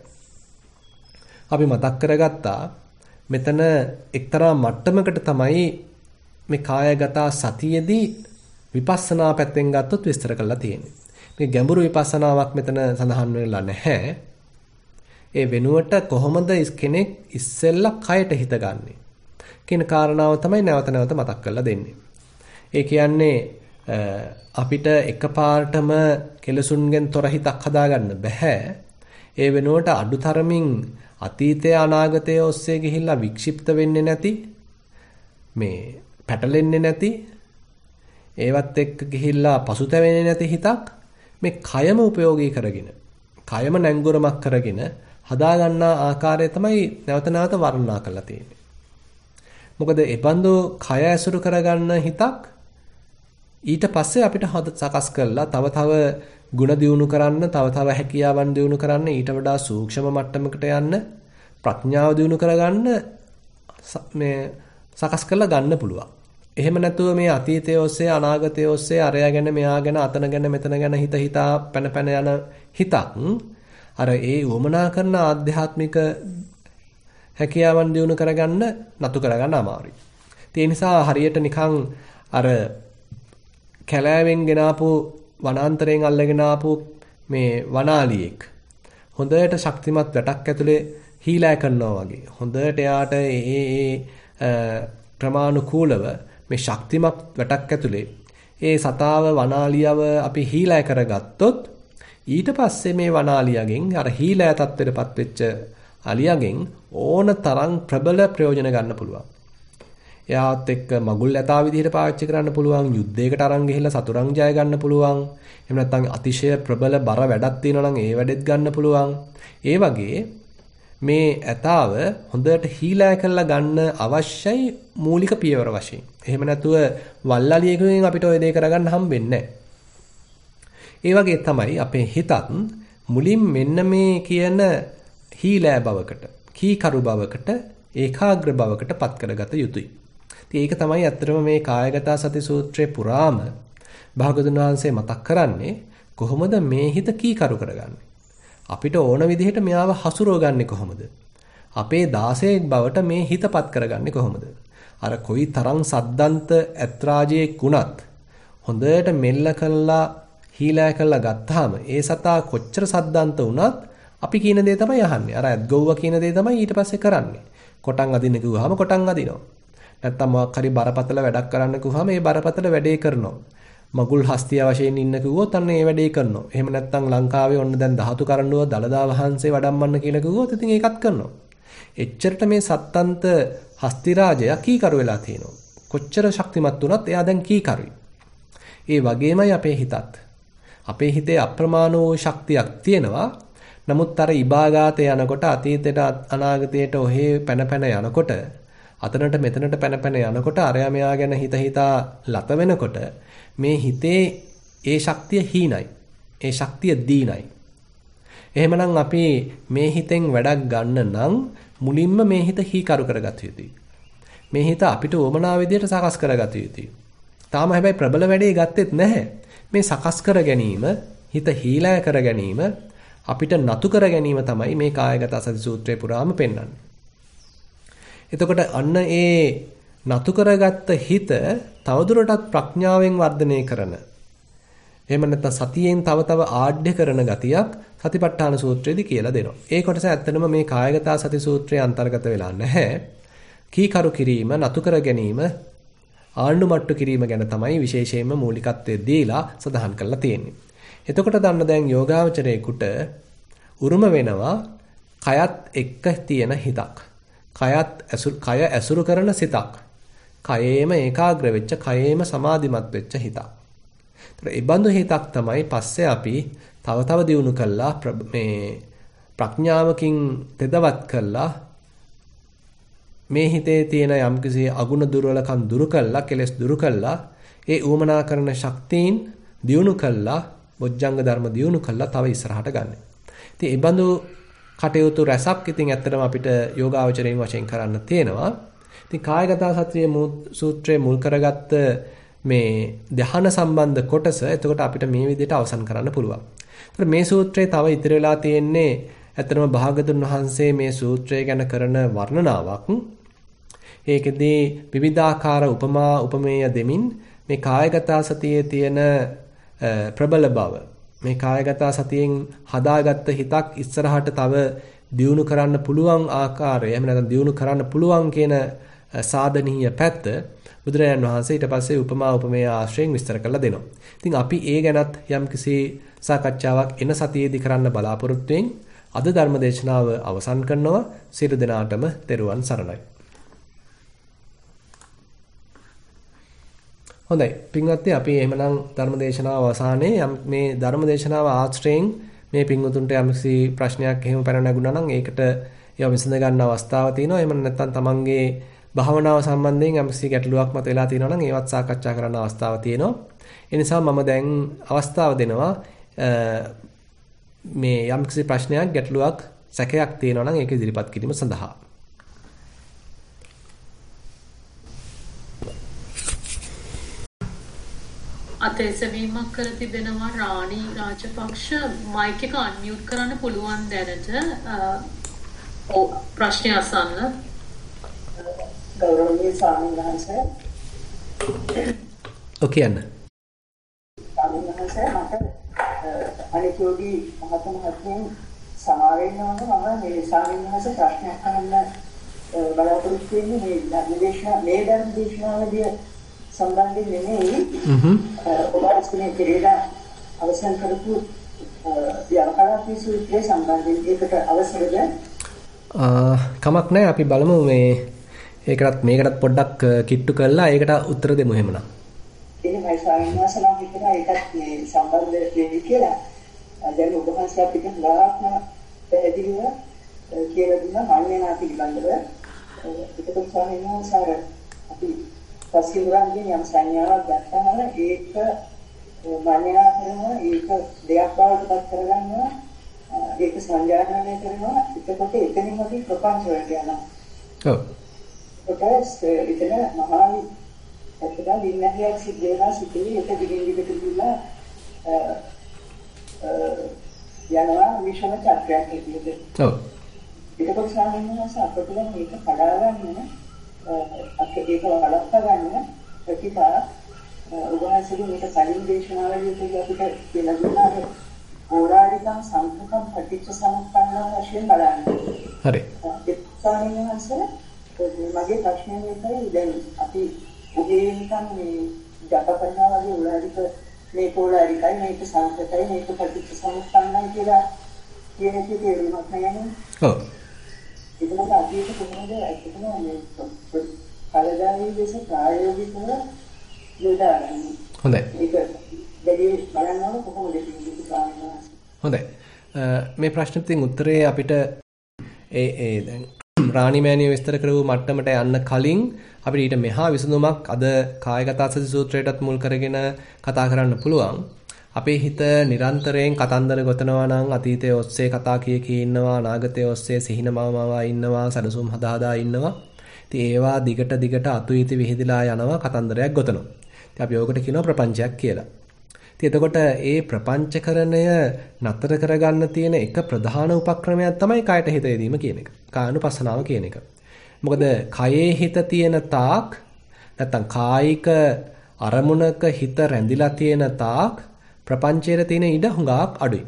අපි මතක් කරගත්තා මෙතන එක්තරා මට්ටමකට තමයි මේ කායගත සතියේදී විපස්සනා පැත්තෙන් ගත්තොත් විස්තර කරලා තියෙන්නේ. මේ ගැඹුරු විපස්සනාවක් මෙතන සඳහන් වෙලා නැහැ. ඒ වෙනුවට කොහොමද කෙනෙක් ඉස්සෙල්ලා කයට හිත ගන්නෙ කියන කාරණාව තමයි නැවත නැවත මතක් කරලා දෙන්නේ. ඒ කියන්නේ අපිට එකපාරටම කෙලසුන්ගෙන් තොර හිතක් හදාගන්න බෑ. ඒ වෙනුවට අඩුතරමින් අතීතය අනාගතය ඔස්සේ ගිහිල්ලා වික්ෂිප්ත වෙන්නේ නැති, මේ පැටලෙන්නේ නැති, ඒවත් එක්ක ගිහිල්ලා පසුතැවෙන්නේ නැති හිතක් මේ කයම උපයෝගී කරගෙන, කයම නැංගුරමක් කරගෙන හදාගන්නා ආකාරය තමයි නැවත නැවත වර්ණනා කරලා තියෙන්නේ. මොකද ඒ බඳු කය ඇසුරු කරගන්න හිතක් ඊට පස්සේ අපිට හද සකස් කරලා තව තව ಗುಣ දියුණු කරන්න, තව තව හැකියාවන් දියුණු කරන්න, ඊට වඩා සූක්ෂම මට්ටමකට යන්න, ප්‍රඥාව දියුණු කරගන්න මේ සකස් කරලා ගන්න පුළුවන්. එහෙම නැතුව මේ අතීතය ඔස්සේ අනාගතය ඔස්සේ අරයා ගැන මෙයා ගැන අතන ගැන මෙතන ගැන හිත හිතා පැන පැන යන හිතක් අර ඒ වමනා කරන ආධ්‍යාත්මික හැකියාවන් දියුණු කරගන්න නතු කරගන්න අමාරුයි. ඒ නිසා හරියට නිකන් අර කැලෑවෙන් ගෙනාපු වනාන්තරයෙන් අල්ලගෙන ආපු මේ වනාලියෙක් හොඳට ශක්තිමත් වැටක් ඇතුලේ හීලෑ කරනවා වගේ. හොඳට එයාට ඒ ඒ ක්‍රමානුකූලව මේ ශක්තිමත් වැටක් ඇතුලේ ඒ සතාව වනාලියව අපි හීලෑ කරගත්තොත් ඊට පස්සේ මේ වනාලියගෙන් අර හීලෑ තත්ත්වයටපත් වෙච්ච අලියගෙන් ඕන තරම් ප්‍රබල ප්‍රයෝජන ගන්න පුළුවන්. එයාත් එක්ක මගුල් ඇතා විදිහට පාවිච්චි කරන්න පුළුවන්, යුද්ධයකට අරන් ගිහිල්ලා සතුරන් ජය ගන්න පුළුවන්. එහෙම නැත්නම් අතිශය ප්‍රබල බර වැඩක් තියෙනවා නම් ඒ වැඩෙත් ගන්න පුළුවන්. ඒ වගේ මේ ඇතාව හොඳට හීලෑ කරලා ගන්න අවශ්‍යයි මූලික පියවර වශයෙන්. එහෙම නැතුව වල්ලාලියකින් අපිට ඔය දේ කරගන්න හම්බෙන්නේ නැහැ. ඒ වගේ තමයි අපේ හිතත් මුලින් මෙන්න මේ කියන හීලෑ බවකට, කීකරු බවකට, ඒකාග්‍ර බවකට පත් කරගත යුතුයි. ඉතින් ඒක තමයි ඇත්තටම මේ කායගත සති සූත්‍රයේ පුරාම භාගතුන් වහන්සේ මතක් කරන්නේ කොහොමද මේ හිත කීකරු කරගන්නේ? අපිට ඕන විදිහට මෙයාව හසුරවගන්නේ කොහොමද? අපේ දාසයෙක් බවට මේ හිතපත් කරගන්නේ කොහොමද? අර කොයි තරම් සද්දන්ත ඇත්රාජයෙක් වුණත් හොඳට මෙල්ල කළා හීලෑ කළා ගත්තාම ඒ සතා කොච්චර සද්දන්ත වුණත් අපි කියන දේ තමයි අහන්නේ. අර ඇත්ගොව්ව කියන දේ තමයි ඊට පස්සේ කරන්නේ. කොටන් අදින්න කිව්වහම කොටන් අදිනවා. නැත්තම් මොකක් හරි බරපතල වැඩක් කරන්න කිව්වහම ඒ බරපතල වැඩේ කරනවා. මගුල් හස්තිය වශයෙන් ඉන්න කිව්වොත් අන්න ඒ වැඩේ කරනවා. එහෙම නැත්තම් ලංකාවේ ඔන්න දැන් ධාතු කරඬුව දලදා වහන්සේ වඩම්මන්න කියලා කිව්වොත් ඉතින් ඒකත් කරනවා. එච්චරට මේ සත්තන්ත හස්ති රාජයා කීකරු වෙලා තියෙනවා. කොච්චර ශක්තිමත් වුණත් එයා දැන් කීකරුයි. ඒ වගේමයි අපේ හිතත්. අපේ හිතේ අප්‍රමාණ වූ ශක්තියක් තියෙනවා. නමුත් අර ඉබාගාතේ යනකොට අතීතයට අනාගතයට ඔහේ පැන පැන යනකොට අතනට මෙතනට පැන පැන යනකොට අරයා මෙයා ගැන හිත හිතා ලත වෙනකොට මේ හිතේ ඒ ශක්තිය හීනයි. ඒ ශක්තිය දීනයි. එහෙමනම් අපි මේ හිතෙන් වැඩක් ගන්න නම් මුලින්ම මේ හිත හීකරු කරගත යුතුයි. මේ හිත අපිට උවමනා විදියට සකස් කරගත යුතුයි. තාම හැබැයි ප්‍රබල වැඩේ ගත්තෙත් නැහැ. මේ සකස් කර ගැනීම, හිත හීලෑ කර ගැනීම, අපිට නතු කර ගැනීම තමයි මේ කායගත සති සූත්‍රයේ පුරාම පෙන්වන්නේ. එතකොට අන්න ඒ නතු කරගත්ත හිත තවදුරටත් ප්‍රඥාවෙන් වර්ධනය කරන එහෙම නැත්නම් සතියෙන් තව තව ආඩ්‍ය කරන ගතියක් සතිපට්ඨාන සූත්‍රයේදී කියලා දෙනවා. ඒ කොටස ඇත්තටම මේ කායගත සති සූත්‍රයේ අන්තර්ගත වෙලා නැහැ. කීකරු කිරීම, නතු කර ගැනීම, ආණ්ඩු මට්ටු කිරීම ගැන තමයි විශේෂයෙන්ම මූලිකත්වය දීලා සඳහන් කරලා තියෙන්නේ. එතකොට දන්න දැන් යෝගාවචරයේකට උරුම වෙනවා කයත් එක්ක තියෙන හිතක්. කයත් ඇසුරු කය ඇසුරු කරන සිතක්. කයේම ඒකාග්‍ර වෙච්ච, කයේම සමාධිමත් වෙච්ච හිතක්. ඒතර ඒ බඳු හිතක් තමයි පස්සේ අපි තව තව දියුණු කළා මේ ප්‍රඥාවකින් තෙදවත් කළා මේ හිතේ තියෙන යම්කිසි අගුණ දුර්වලකම් දුරු කළා, කෙලෙස් දුරු කළා, ඒ ඌමනා කරන ශක්තියින් දියුණු කළා, බොජ්ජංග ධර්ම දියුණු කළා තව ඉස්සරහට ගන්න. ඉතින් ඒ බඳු කටයුතු රැසක් ඉතින් ඇත්තටම අපිට යෝගාවචරයෙන් වශයෙන් කරන්න තියෙනවා. ඉතින් කායගත සතියේ සූත්‍රයේ මුල් කරගත්ත මේ ධ්‍යාන සම්බන්ධ කොටස එතකොට අපිට මේ විදිහට අවසන් කරන්න පුළුවන්. ඒතර මේ සූත්‍රයේ තව ඉතිරි වෙලා තියෙන්නේ ඇත්තටම භාගතුන් වහන්සේ මේ සූත්‍රය ගැන කරන වර්ණනාවක්. ඒකෙදී විවිධාකාර උපමා උපමේය දෙමින් මේ කායගත සතියේ තියෙන ප්‍රබල බව, මේ කායගත සතියෙන් හදාගත්ත හිතක් ඉස්සරහට තව දියුණු කරන්න පුළුවන් ආකාරය, එහෙම නැත්නම් දියුණු කරන්න පුළුවන් කියන සාධනීය පැත්ත බුදුරජාණන් වහන්සේ ඊට පස්සේ උපමා උපමේය ආශ්‍රයෙන් විස්තර කරලා දෙනවා. ඉතින් අපි ඒ ගැනත් යම්කිසි සාකච්ඡාවක් එන සතියේදී කරන්න බලාපොරොත්තු වෙමින් අද ධර්ම දේශනාව අවසන් කරනවා. සියලු දෙනාටම තෙරුවන් සරණයි. හොඳයි පින්වත්නි, අපි එහෙමනම් ධර්ම දේශනාව අවසානයේ මේ ධර්ම දේශනාව ආශ්‍රයෙන් මේ පින්වතුන්ට යම්කිසි ප්‍රශ්නයක් එහෙම පැන නැගුණා නම් ඒකට ඒව විසඳ ගන්න අවස්ථාව තියෙනවා. එහෙම නැත්නම් තමන්ගේ භාවනාව සම්බන්ධයෙන් යම්කිසි ගැටලුවක් මත වෙලා තියෙනවා නම් ඒවත් සාකච්ඡා කරන්න අවස්ථාව තියෙනවා. ඒ නිසා මම දැන් අවස්ථාව දෙනවා මේ යම්කිසි ප්‍රශ්නයක්, ගැටලුවක්, සැකයක් තියෙනවා නම් ඒක ඉදිරිපත් කිරීම සඳහා. අතේසවීමක් කර තිබෙනවා රාණි රාජපක්ෂ. මයික් එක අන්මියුට් කරන්න පුළුවන් දැනට. ඔව් ප්‍රශ්න අසන්න. ගෞරවනීය ස්වාමීන් වහන්සේ. ඔකේ යන්න. ස්වාමීන් වහන්සේ මට අනිකෝගේ මහත මහත්මිය සමාවෙන්න ඕන. මම මේ ස්වාමීන් වහන්සේ ප්‍රශ්නයක් අහන්න බලාපොරොත්තු වෙන්නේ මේ ධර්මදේශනා මේ ධර්මදේශනාවේදී සම්බන්ධයෙන් නෙමෙයි. හ්ම්. ඔබ අස්නේ කෙරේලා අවසන් කරපු යවකාරී සූත්‍රයේ සම්බන්ධයෙන් ඒකට අවසරද? ආ කමක් නැහැ, අපි බලමු මේ ඒකටත් මේකටත් පොඩ්ඩක් කිට්ටු කරලා ඒකට උත්තර දෙමු එහෙමනම්. එහෙමයි ස්වාමීන් වහන්සේ, නම් හිතනවා ඒකත් මේ සම්බන්ධ වෙන්නේ කියලා. දැන් ඔබ වහන්සේ අපිට ලාක්ම පැහැදිලිව කියලා දුන්නා මඤ්ඤණා පිළිබඳව. ඒකත් ස්වාමීන් වහන්සේ අපි පස්සිරුවන්ගේ යම් සංඥාවක් ගන්නම ඒක මඤ්ඤණා කරනවා ඒක දෙයක් බවට පත් කරගන්නවා ඒක සංජානනය කරනවා එතකොට එතනින් අපි ප්‍රපංච වලට යනවා. ඔව්. ඒකත් එතන මහා එතන විඤ්ඤාණයක් සිද්ධ වෙනවා සිදුවේ ඒක දිගින් දිගට ගිහිල්ලා යනවා විශ්ව චක්‍රයක් විදිහට. ඔව්. ඒකත් ස්වාමීන් වහන්සේ අපිට මේක කඩා ගන්න අපේ ඒක වළක්වා ගන්න ප්‍රතිපා උගහසුළු මේක කලින් දේශනාවලදී අපිට කියලා දුන්නා ඕරාරිකම් සංකල්පම් පටිච්ච සමුප්පන්න වශයෙන් බලන්න. හරි. ඒ ස්වාමීන් වහන්සේ මගේ ප්‍රශ්නේ මේකයි දැන් අපි උගේ නිකන් මේ ජපකරනවා වගේ ඕරාරික මේ පොලාරිකයි මේක සංකතයි මේක පටිච්ච සමුප්පන්නයි කියලා කියන එකේ තේරුමක් නැහැ. ඔව්. ඒකම අදීක කොහොමද ඇත්තටම මේ කලදායි දේශ ප්‍රායෝගිකව යොදාගන්නේ. හොඳයි. ඒක දෙවි බලනවා කොහොමද කියන්නේ ස්වාමීන් වහන්සේ. හොඳයි. මේ ප්‍රශ්නෙට උත්තරේ අපිට ඒ ඒ දැන් රාණිමෑණිය විස්තර කරපු මට්ටමට යන්න කලින් අපිට ඊට මෙහා විසඳුමක් අද කායගත සති සූත්‍රයටත් මුල් කරගෙන කතා කරන්න පුළුවන්. අපේ හිත නිරන්තරයෙන් කතන්දර ගොතනවා නම් අතීතයේ ඔස්සේ කතා කිය කී ඉන්නවා, අනාගතයේ ඔස්සේ සිහිනමවමවා ඉන්නවා, සනසුම් හදා හදා ඉන්නවා. ඉතින් ඒවා දිගට දිගට අතුයිති විහිදලා යනවා කතන්දරයක් ගොතනවා. ඉතින් අපි ඕකට කියනවා ප්‍රපංචයක් කියලා. ඉතින් එතකොට ඒ ප්‍රපංචකරණය නතර කරගන්න තියෙන එක ප්‍රධාන උපක්‍රමයක් තමයි කායට හිත යෙදීම කියන එක. කායනුපස්සනාව කියන එක. මොකද කයේ හිත තියෙන තාක් නැත්තම් කායික අරමුණක හිත රැඳිලා තියෙන තාක් ප්‍රපංචයේ තියෙන ඉඩ හුඟක් අඩුයි.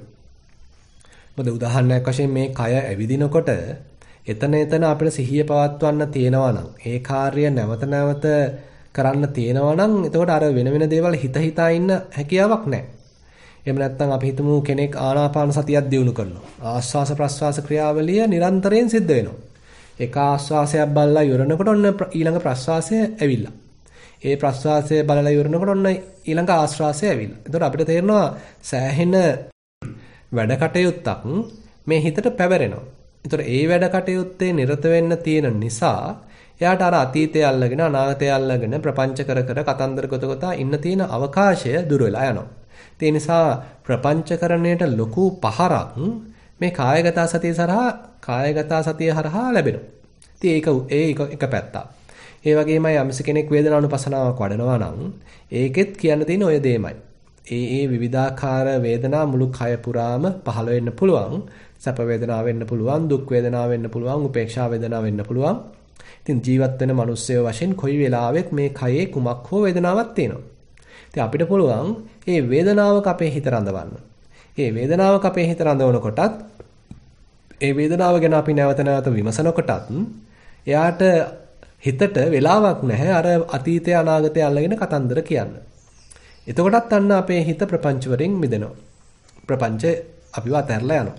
මොකද උදාහරණයක් වශයෙන් මේ කය ඇවිදිනකොට එතන එතන අපිට සිහිය පවත්වන්න තියෙනවා නම් ඒ කාර්යය නැවත නැවත කරන්න තියෙනවා නම් එතකොට අර වෙන වෙන දේවල් හිත හිතා ඉන්න හැකියාවක් නැහැ. එහෙම නැත්නම් අපි හිතමු කෙනෙක් ආනාපාන සතියක් දියුණු කරනවා. ආස්වාස ප්‍රස්වාස ක්‍රියාවලිය නිරන්තරයෙන් සිද්ධ වෙනවා. එක ආස්වාසයක් බලලා ඉවරනකොට ඔන්න ඊළඟ ප්‍රස්වාසය ඇවිල්ලා. ඒ ප්‍රස්වාසය බලලා ඉවරනකොට ඔන්න ඊළඟ ආශ්වාසය ඇවිල්ලා. එතකොට අපිට තේරෙනවා සෑහෙන වැඩ කටයුත්තක් මේ හිතට පැවරෙනවා. එතකොට ඒ වැඩ කටයුත්තේ නිරත වෙන්න තියෙන නිසා එයාට අර අතීතය අල්ලගෙන අනාගතය අල්ලගෙන ප්‍රපංච කර කර කතන්දර ගොත ගොතා ඉන්න තියෙන අවකාශය දුර වෙලා යනවා. ඒ නිසා ප්‍රපංචකරණයට ලොකු පහරක් මේ කායගත සතිය සරහා කායගත සතිය හරහා ලැබෙනවා. ඉතින් ඒක ඒ එක පැත්තක්. ඒ වගේමයි යම්ස කෙනෙක් වේදනානුපසනාවක් වඩනවා නම් ඒකෙත් කියන්න තියෙන ඔය දෙයමයි. ඒ ඒ විවිධාකාර වේදනා මුළු කය පුරාම පහළ වෙන්න පුළුවන්. සැප වේදනාව වෙන්න පුළුවන්, දුක් වේදනාව වෙන්න පුළුවන්, උපේක්ෂා වේදනාව වෙන්න පුළුවන්. ඉතින් ජීවත් වෙන මිනිස්සය වශයෙන් කොයි වෙලාවෙත් මේ කයේ කුමක් හෝ වේදනාවක් තියෙනවා. ඉතින් අපිට පුළුවන් මේ වේදනාවක අපේ හිත රඳවන්න. මේ වේදනාවක අපේ හිත රඳවනකොටත් ඒ වේදනාව ගැන අපි නැවත නැවත විමසනකොටත් එයාට හිතට වෙලාවක් නැහැ අර අතීතය අනාගතය අල්ලගෙන කතන්දර කියන්න. එතකොටත් අන්න අපේ හිත ප්‍රපංච වලින් මිදෙනවා. ප්‍රපංච අපිව අතහැරලා යනවා.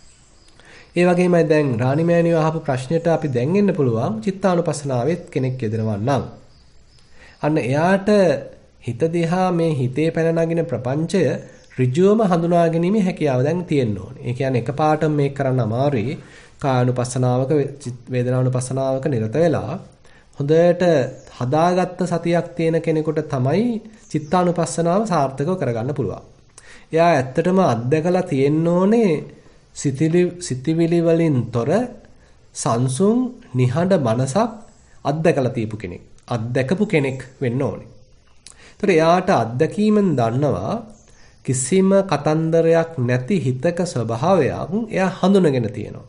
ඒ වගේමයි දැන් රාණිමෑණිය අහපු ප්‍රශ්නෙට අපි දැන් එන්න පුළුවන් චිත්තානුපස්සනාවෙත් කෙනෙක් යෙදෙනවා නම් අන්න එයාට හිත දිහා මේ හිතේ පැන නගින ප්‍රපංචය ඍජුවම හඳුනා ගැනීමේ හැකියාව දැන් තියෙන්න ඕනේ. ඒ කියන්නේ එකපාරටම මේක කරන්න අමාරුයි. කායනුපස්සනාවක වේදනානුපස්සනාවක නිරත වෙලා හොඳට හදාගත්ත සතියක් තියෙන කෙනෙකුට තමයි චිත්තානුපස්සනාව සාර්ථකව කරගන්න පුළුවන්. එයා ඇත්තටම අත්දැකලා තියෙන්න ඕනේ සිතිවිලි වලින් තොර සංසුන් නිහඬ මනසක් අත්දැකලා තියපු කෙනෙක්. අත්දැකපු කෙනෙක් වෙන්න ඕනේ. ඒතර එයාට අත්දැකීමෙන් දන්නවා කිසිම කතන්දරයක් නැති හිතක ස්වභාවයක් එයා හඳුනගෙන තියෙනවා.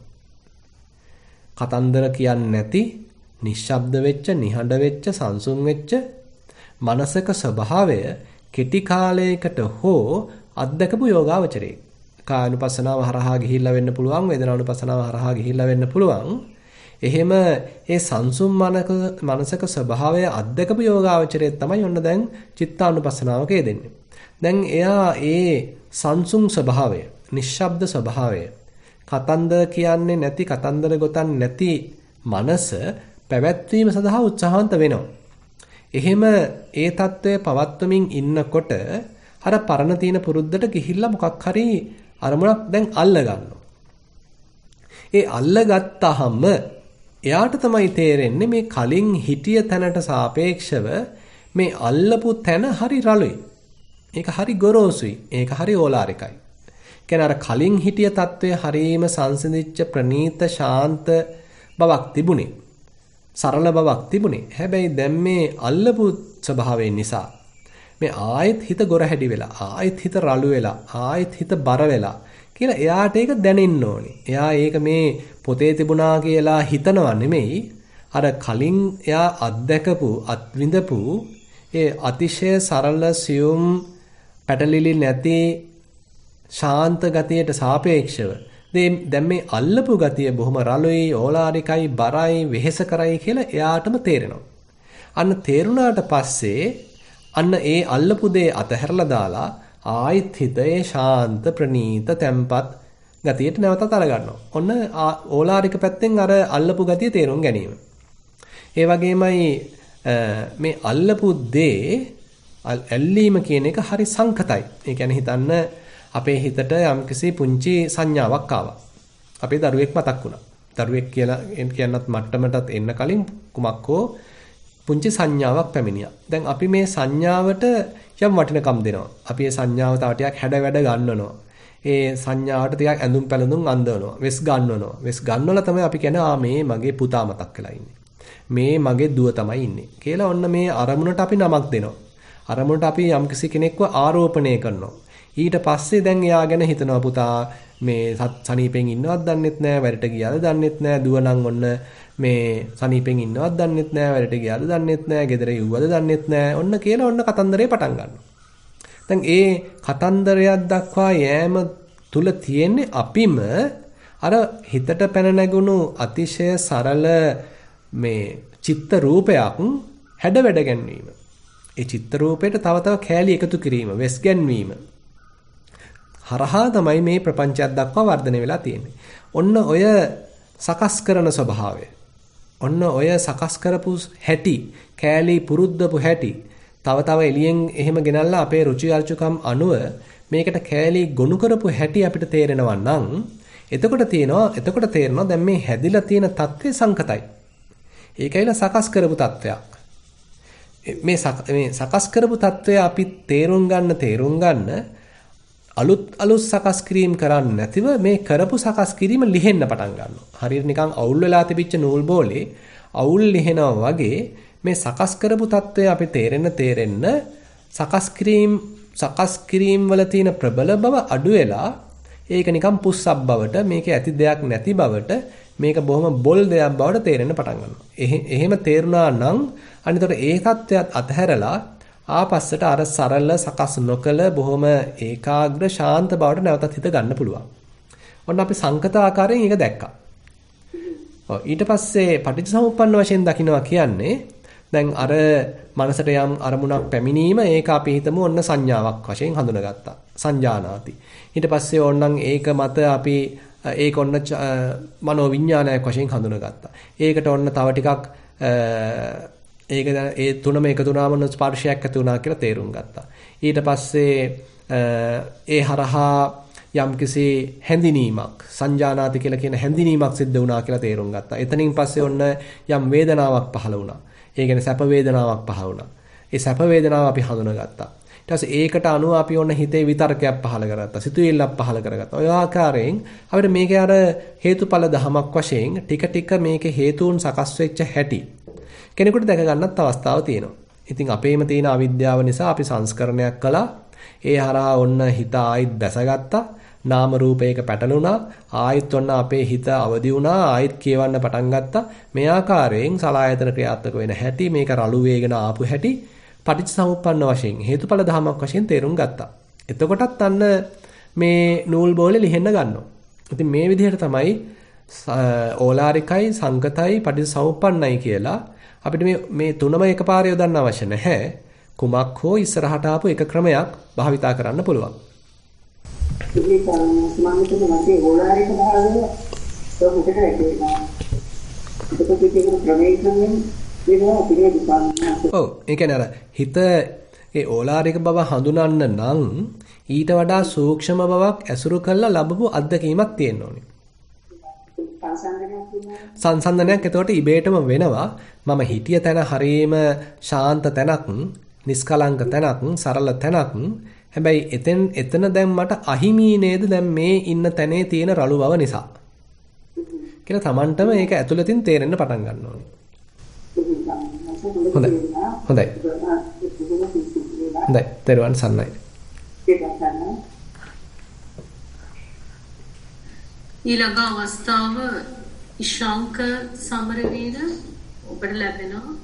කතන්දර කියන්නේ නැති නිශ්ශබ්ද වෙච්ච, නිහඬ වෙච්ච, සංසුන් වෙච්ච මනසක ස්වභාවය කෙටි කාලයකට හෝ අත්දකපු යෝගාවචරයේ කායනුපස්සනාව හරහා ගිහිල්ලා වෙන්න පුළුවන්, වේදනානුපස්සනාව හරහා ගිහිල්ලා වෙන්න පුළුවන්. එහෙම ඒ සංසුම් මනසක ස්වභාවය අත්දකපු යෝගාවචරයේ තමයි ඔන්න දැන් චිත්තානුපස්සනාවක යෙදෙන්නේ. දැන් එයා ඒ සංසුම් ස්වභාවය, නිශ්ශබ්ද ස්වභාවය, කතන්දර කියන්නේ නැති, කතන්දර ගොතන්නේ නැති මනස පැවැත්වීම සඳහා උත්සාහන්ත වෙනවා. එහෙම ඒ తත්වය පවත්වමින් ඉන්නකොට අර පරණ තියෙන පුරුද්දට ගිහිල්ලා මොකක් හරි අරමුණක් දැන් අල්ල ගන්නවා. ඒ අල්ලගත්තාම එයාට තමයි තේරෙන්නේ මේ කලින් හිටිය තැනට සාපේක්ෂව මේ අල්ලපු තැන හරි රළුයි. ඒක හරි ගොරෝසුයි. ඒක හරි ඕලාරිකයි. කියන්නේ අර කලින් හිටිය తත්වයේ හරීම සංසිඳිච්ච ප්‍රනීත ශාන්ත බවක් තිබුණේ. සරල බවක් තිබුණේ. හැබැයි දැන් මේ අල්ලපු ස්වභාවයෙන් නිසා මේ ආයෙත් හිත ගොර හැඩි වෙලා ආයෙත් හිත රළු වෙලා ආයෙත් හිත බර වෙලා කියලා එයාට ඒක දැනෙන්න ඕනේ. එයා ඒක මේ පොතේ තිබුණා කියලා හිතනවා නෙමෙයි. අර කලින් එයා අත්දැකපු අත්විඳපු ඒ අතිශය සරල සියුම් පැටලිලි නැති ශාන්ත ගතියට සාපේක්ෂව දැන් මේ අල්ලපු ගතිය බොහොම රළුයි, ඕලාරිකයි, බරයි, වෙහෙස කරයි කියලා එයාටම තේරෙනවා. අන්න තේරුණාට පස්සේ අන්න ඒ අල්ලපු දේ අතහැරලා දාලා ආයිත් හිතේ ශාන්ත ප්‍රනීත තැම්පත් ගතියට නැවතත් අරගන්නවා. ඔන්න ඕලාරික පැත්තෙන් අර අල්ලපු ගතිය තේරුම් ගැනීම. ඒ වගේමයි මේ අල්ලපු දේ ඇල්ලීම කියන එක හරි සංකතයි. ඒ කියන්නේ හිතන්න අපේ හිතට යම්කිසි පුංචි සංඥාවක් ආවා. අපේ දරුවෙක් මතක් වුණා. දරුවෙක් කියලා කියනත් මට්ටමටත් එන්න කලින් කුමක් හෝ පුංචි සංඥාවක් පැමිණියා. දැන් අපි මේ සංඥාවට යම් වටිනකම් දෙනවා. අපි මේ සංඥාව තව ටිකක් හැඩ වැඩ ගන්නවනවා. ඒ සංඥාවට ටිකක් ඇඳුම් පැළඳුම් අඳවනවා. වෙස් ගන්නවනවා. වෙස් ගන්නවලා තමයි අපි කියන්නේ ආ මේ මගේ පුතා මතක් වෙලා ඉන්නේ. මේ මගේ දුව තමයි ඉන්නේ. කියලා ඔන්න මේ අරමුණට අපි නමක් දෙනවා. අරමුණට අපි යම්කිසි කෙනෙක්ව ආරෝපණය කරනවා. ඊට පස්සේ දැන් එයා ගැන හිතනවා පුතා මේ සනීපෙන් ඉන්නවත් දන්නෙත් නෑ, වැඩට ගියාද දන්නෙත් නෑ, දුව නම් ඔන්න මේ සනීපෙන් ඉන්නවත් දන්නෙත් නෑ, වැඩට ගියාද දන්නෙත් නෑ, ගෙදර යුවද දන්නෙත් නෑ. ඔන්න කියලා ඔන්න කතන්දරේ පටන් ගන්නවා. දැන් ඒ කතන්දරයක් දක්වා යෑම තුල තියෙන්නේ අපිම අර හිතට පැන නැගුණු අතිශය සරල මේ චිත්ත රූපයක් හැඩ වැඩ ගැනීම. ඒ චිත්ත රූපයට තව තව කෑලි එකතු කිරීම, වෙස් ගැන්වීම හරහා තමයි මේ ප්‍රපංචයක් දක්වා වර්ධනය වෙලා තියෙන්නේ. ඔන්න ඔය සකස් කරන ස්වභාවය. ඔන්න ඔය සකස් කරපු හැටි, කෑලි පුරුද්දපු හැටි, තව තව එළියෙන් එහෙම ගෙනල්ලා අපේ රුචි අරුචිකම් අනුව මේකට කෑලි ගොනු කරපු හැටි අපිට තේරෙනවා නම් එතකොට තියෙනවා එතකොට තේරෙනවා දැන් මේ හැදිලා තියෙන தත්ත්වය සංකතයි. ඒකයිලා සකස් කරපු தත්ත්වයක්. මේ මේ සකස් කරපු தත්ත්වය අපි තේරුම් ගන්න තේරුම් ගන්න අලුත් අලුත් සකස් කිරීම කරන්නේ නැතිව මේ කරපු සකස් කිරීම ලිහෙන්න පටන් ගන්නවා. හරියට නිකන් අවුල් වෙලා තිබිච්ච නූල් බෝලේ අවුල් ලිහෙනවා වගේ මේ සකස් කරපු தත්ත්වය අපි තේරෙන්න තේරෙන්න සකස් කිරීම සකස් කිරීම වල තියෙන ප්‍රබල බව අඩු වෙලා ඒක නිකන් පුස්සක් බවට, මේකේ ඇති දෙයක් නැති බවට, මේක බොහොම බොල් දෙයක් බවට තේරෙන්න පටන් ගන්නවා. එහෙම තේරුණා නම් අනිතට ඒ தත්ත්වයට අතහැරලා ආපස්සට අර සරල සකස් නොකල බොහොම ඒකාග්‍ර ශාන්ත බවට නැවතත් හිත ගන්න පුළුවන්. ඔන්න අපි සංකත ආකාරයෙන් ඒක දැක්කා. ඔව් ඊට පස්සේ පටිච්චසමුප්පන්න වශයෙන් දකින්නවා කියන්නේ දැන් අර මනසට යම් අරමුණක් පැමිණීම ඒක අපි හිතමු ඔන්න සංඥාවක් වශයෙන් හඳුනාගත්තා. සංජානාති. ඊට පස්සේ ඕනනම් ඒක මත අපි ඒක ඔන්න මනෝ විඥානයක් වශයෙන් හඳුනාගත්තා. ඒකට ඔන්න තව ටිකක් ඒක ඒ තුනම එකතු වුණාම ස්පර්ශයක් ඇති වුණා කියලා තේරුම් ගත්තා. ඊට පස්සේ ඒ හරහා යම්කිසි හැඳිනීමක් සංජානාති කියලා කියන හැඳිනීමක් සිද්ධ වුණා කියලා තේරුම් ගත්තා. එතනින් පස්සේ ඔන්න යම් වේදනාවක් පහළ වුණා. ඒ කියන්නේ සැප වේදනාවක් පහළ වුණා. ඒ සැප වේදනාව අපි හඳුනාගත්තා. ඊට පස්සේ ඒකට අනුව අපි ඔන්න හිතේ විතර්කයක් පහළ කරගත්තා. සිතුවිල්ලක් පහළ කරගත්තා. ඔය ආකාරයෙන් අපිට මේකේ අර හේතුඵල ධමයක් වශයෙන් ටික ටික මේකේ හේතුන් සකස් වෙච්ච හැටි කෙනෙකුට දැක ගන්නත් අවස්ථාවක් තියෙනවා. ඉතින් අපේම තියෙන අවිද්‍යාව නිසා අපි සංස්කරණයක් කළා. ඒ හරහා ඔන්න හිත ආයිත් දැසගත්තා. නාම රූපයක පැටලුණා. ආයිත් ඔන්න අපේ හිත අවදි වුණා. ආයිත් කියවන්න පටන් ගත්තා. මේ ආකාරයෙන් සලායතන ක්‍රියාත්මක වෙන හැටි, මේක රළු වේගෙන ආපු හැටි පටිච්චසමුප්පන්න වශයෙන් හේතුඵල ධමයක් වශයෙන් තේරුම් ගත්තා. එතකොටත් අන්න මේ නූල් බෝලේ ලිහෙන්න ගන්නවා. ඉතින් මේ විදිහට තමයි ඕලාරිකයි, සංකතයි, පටිච්චසමුප්පන්නයි කියලා අපිට මේ මේ තුනම එකපාරේ යොදන්න අවශ්‍ය නැහැ. කුමක් හෝ ඉස්සරහට ආපු එක ක්‍රමයක් භාවිතා කරන්න පුළුවන්. ඒක සමානිතව නැති ඕලාරික භාවය තෝමුකට ඇදෙනවා. ඒකත් ඒක ක්‍රමයෙන් වෙනවා පිළිගන්න. ඔව් ඒ කියන්නේ අර හිත ඒ ඕලාරික බව හඳුනන්න නම් ඊට වඩා සූක්ෂම බවක් ඇසුරු කරලා ලැබපු අත්දැකීමක් තියෙන්න ඕනේ. සංසන්දනයක් වෙනවා. සංසන්දනයක් එතකොට ඉබේටම වෙනවා. මම හිටිය තැන හරීම ශාන්ත තැනක්, නිස්කලංක තැනක්, සරල තැනක්. හැබැයි එතෙන් එතන දැන් මට අහිමි නේද දැන් මේ ඉන්න තැනේ තියෙන රළු බව නිසා. කියලා Tamanටම ඒක ඇතුළතින් තේරෙන්න පටන් ගන්න ඕනේ. හොඳයි. හොඳයි. හොඳයි. තෙරුවන් සරණයි. ඊළඟ අවස්ථාව ඉශාංක සමරවීර ඔබට ලැබෙනවා.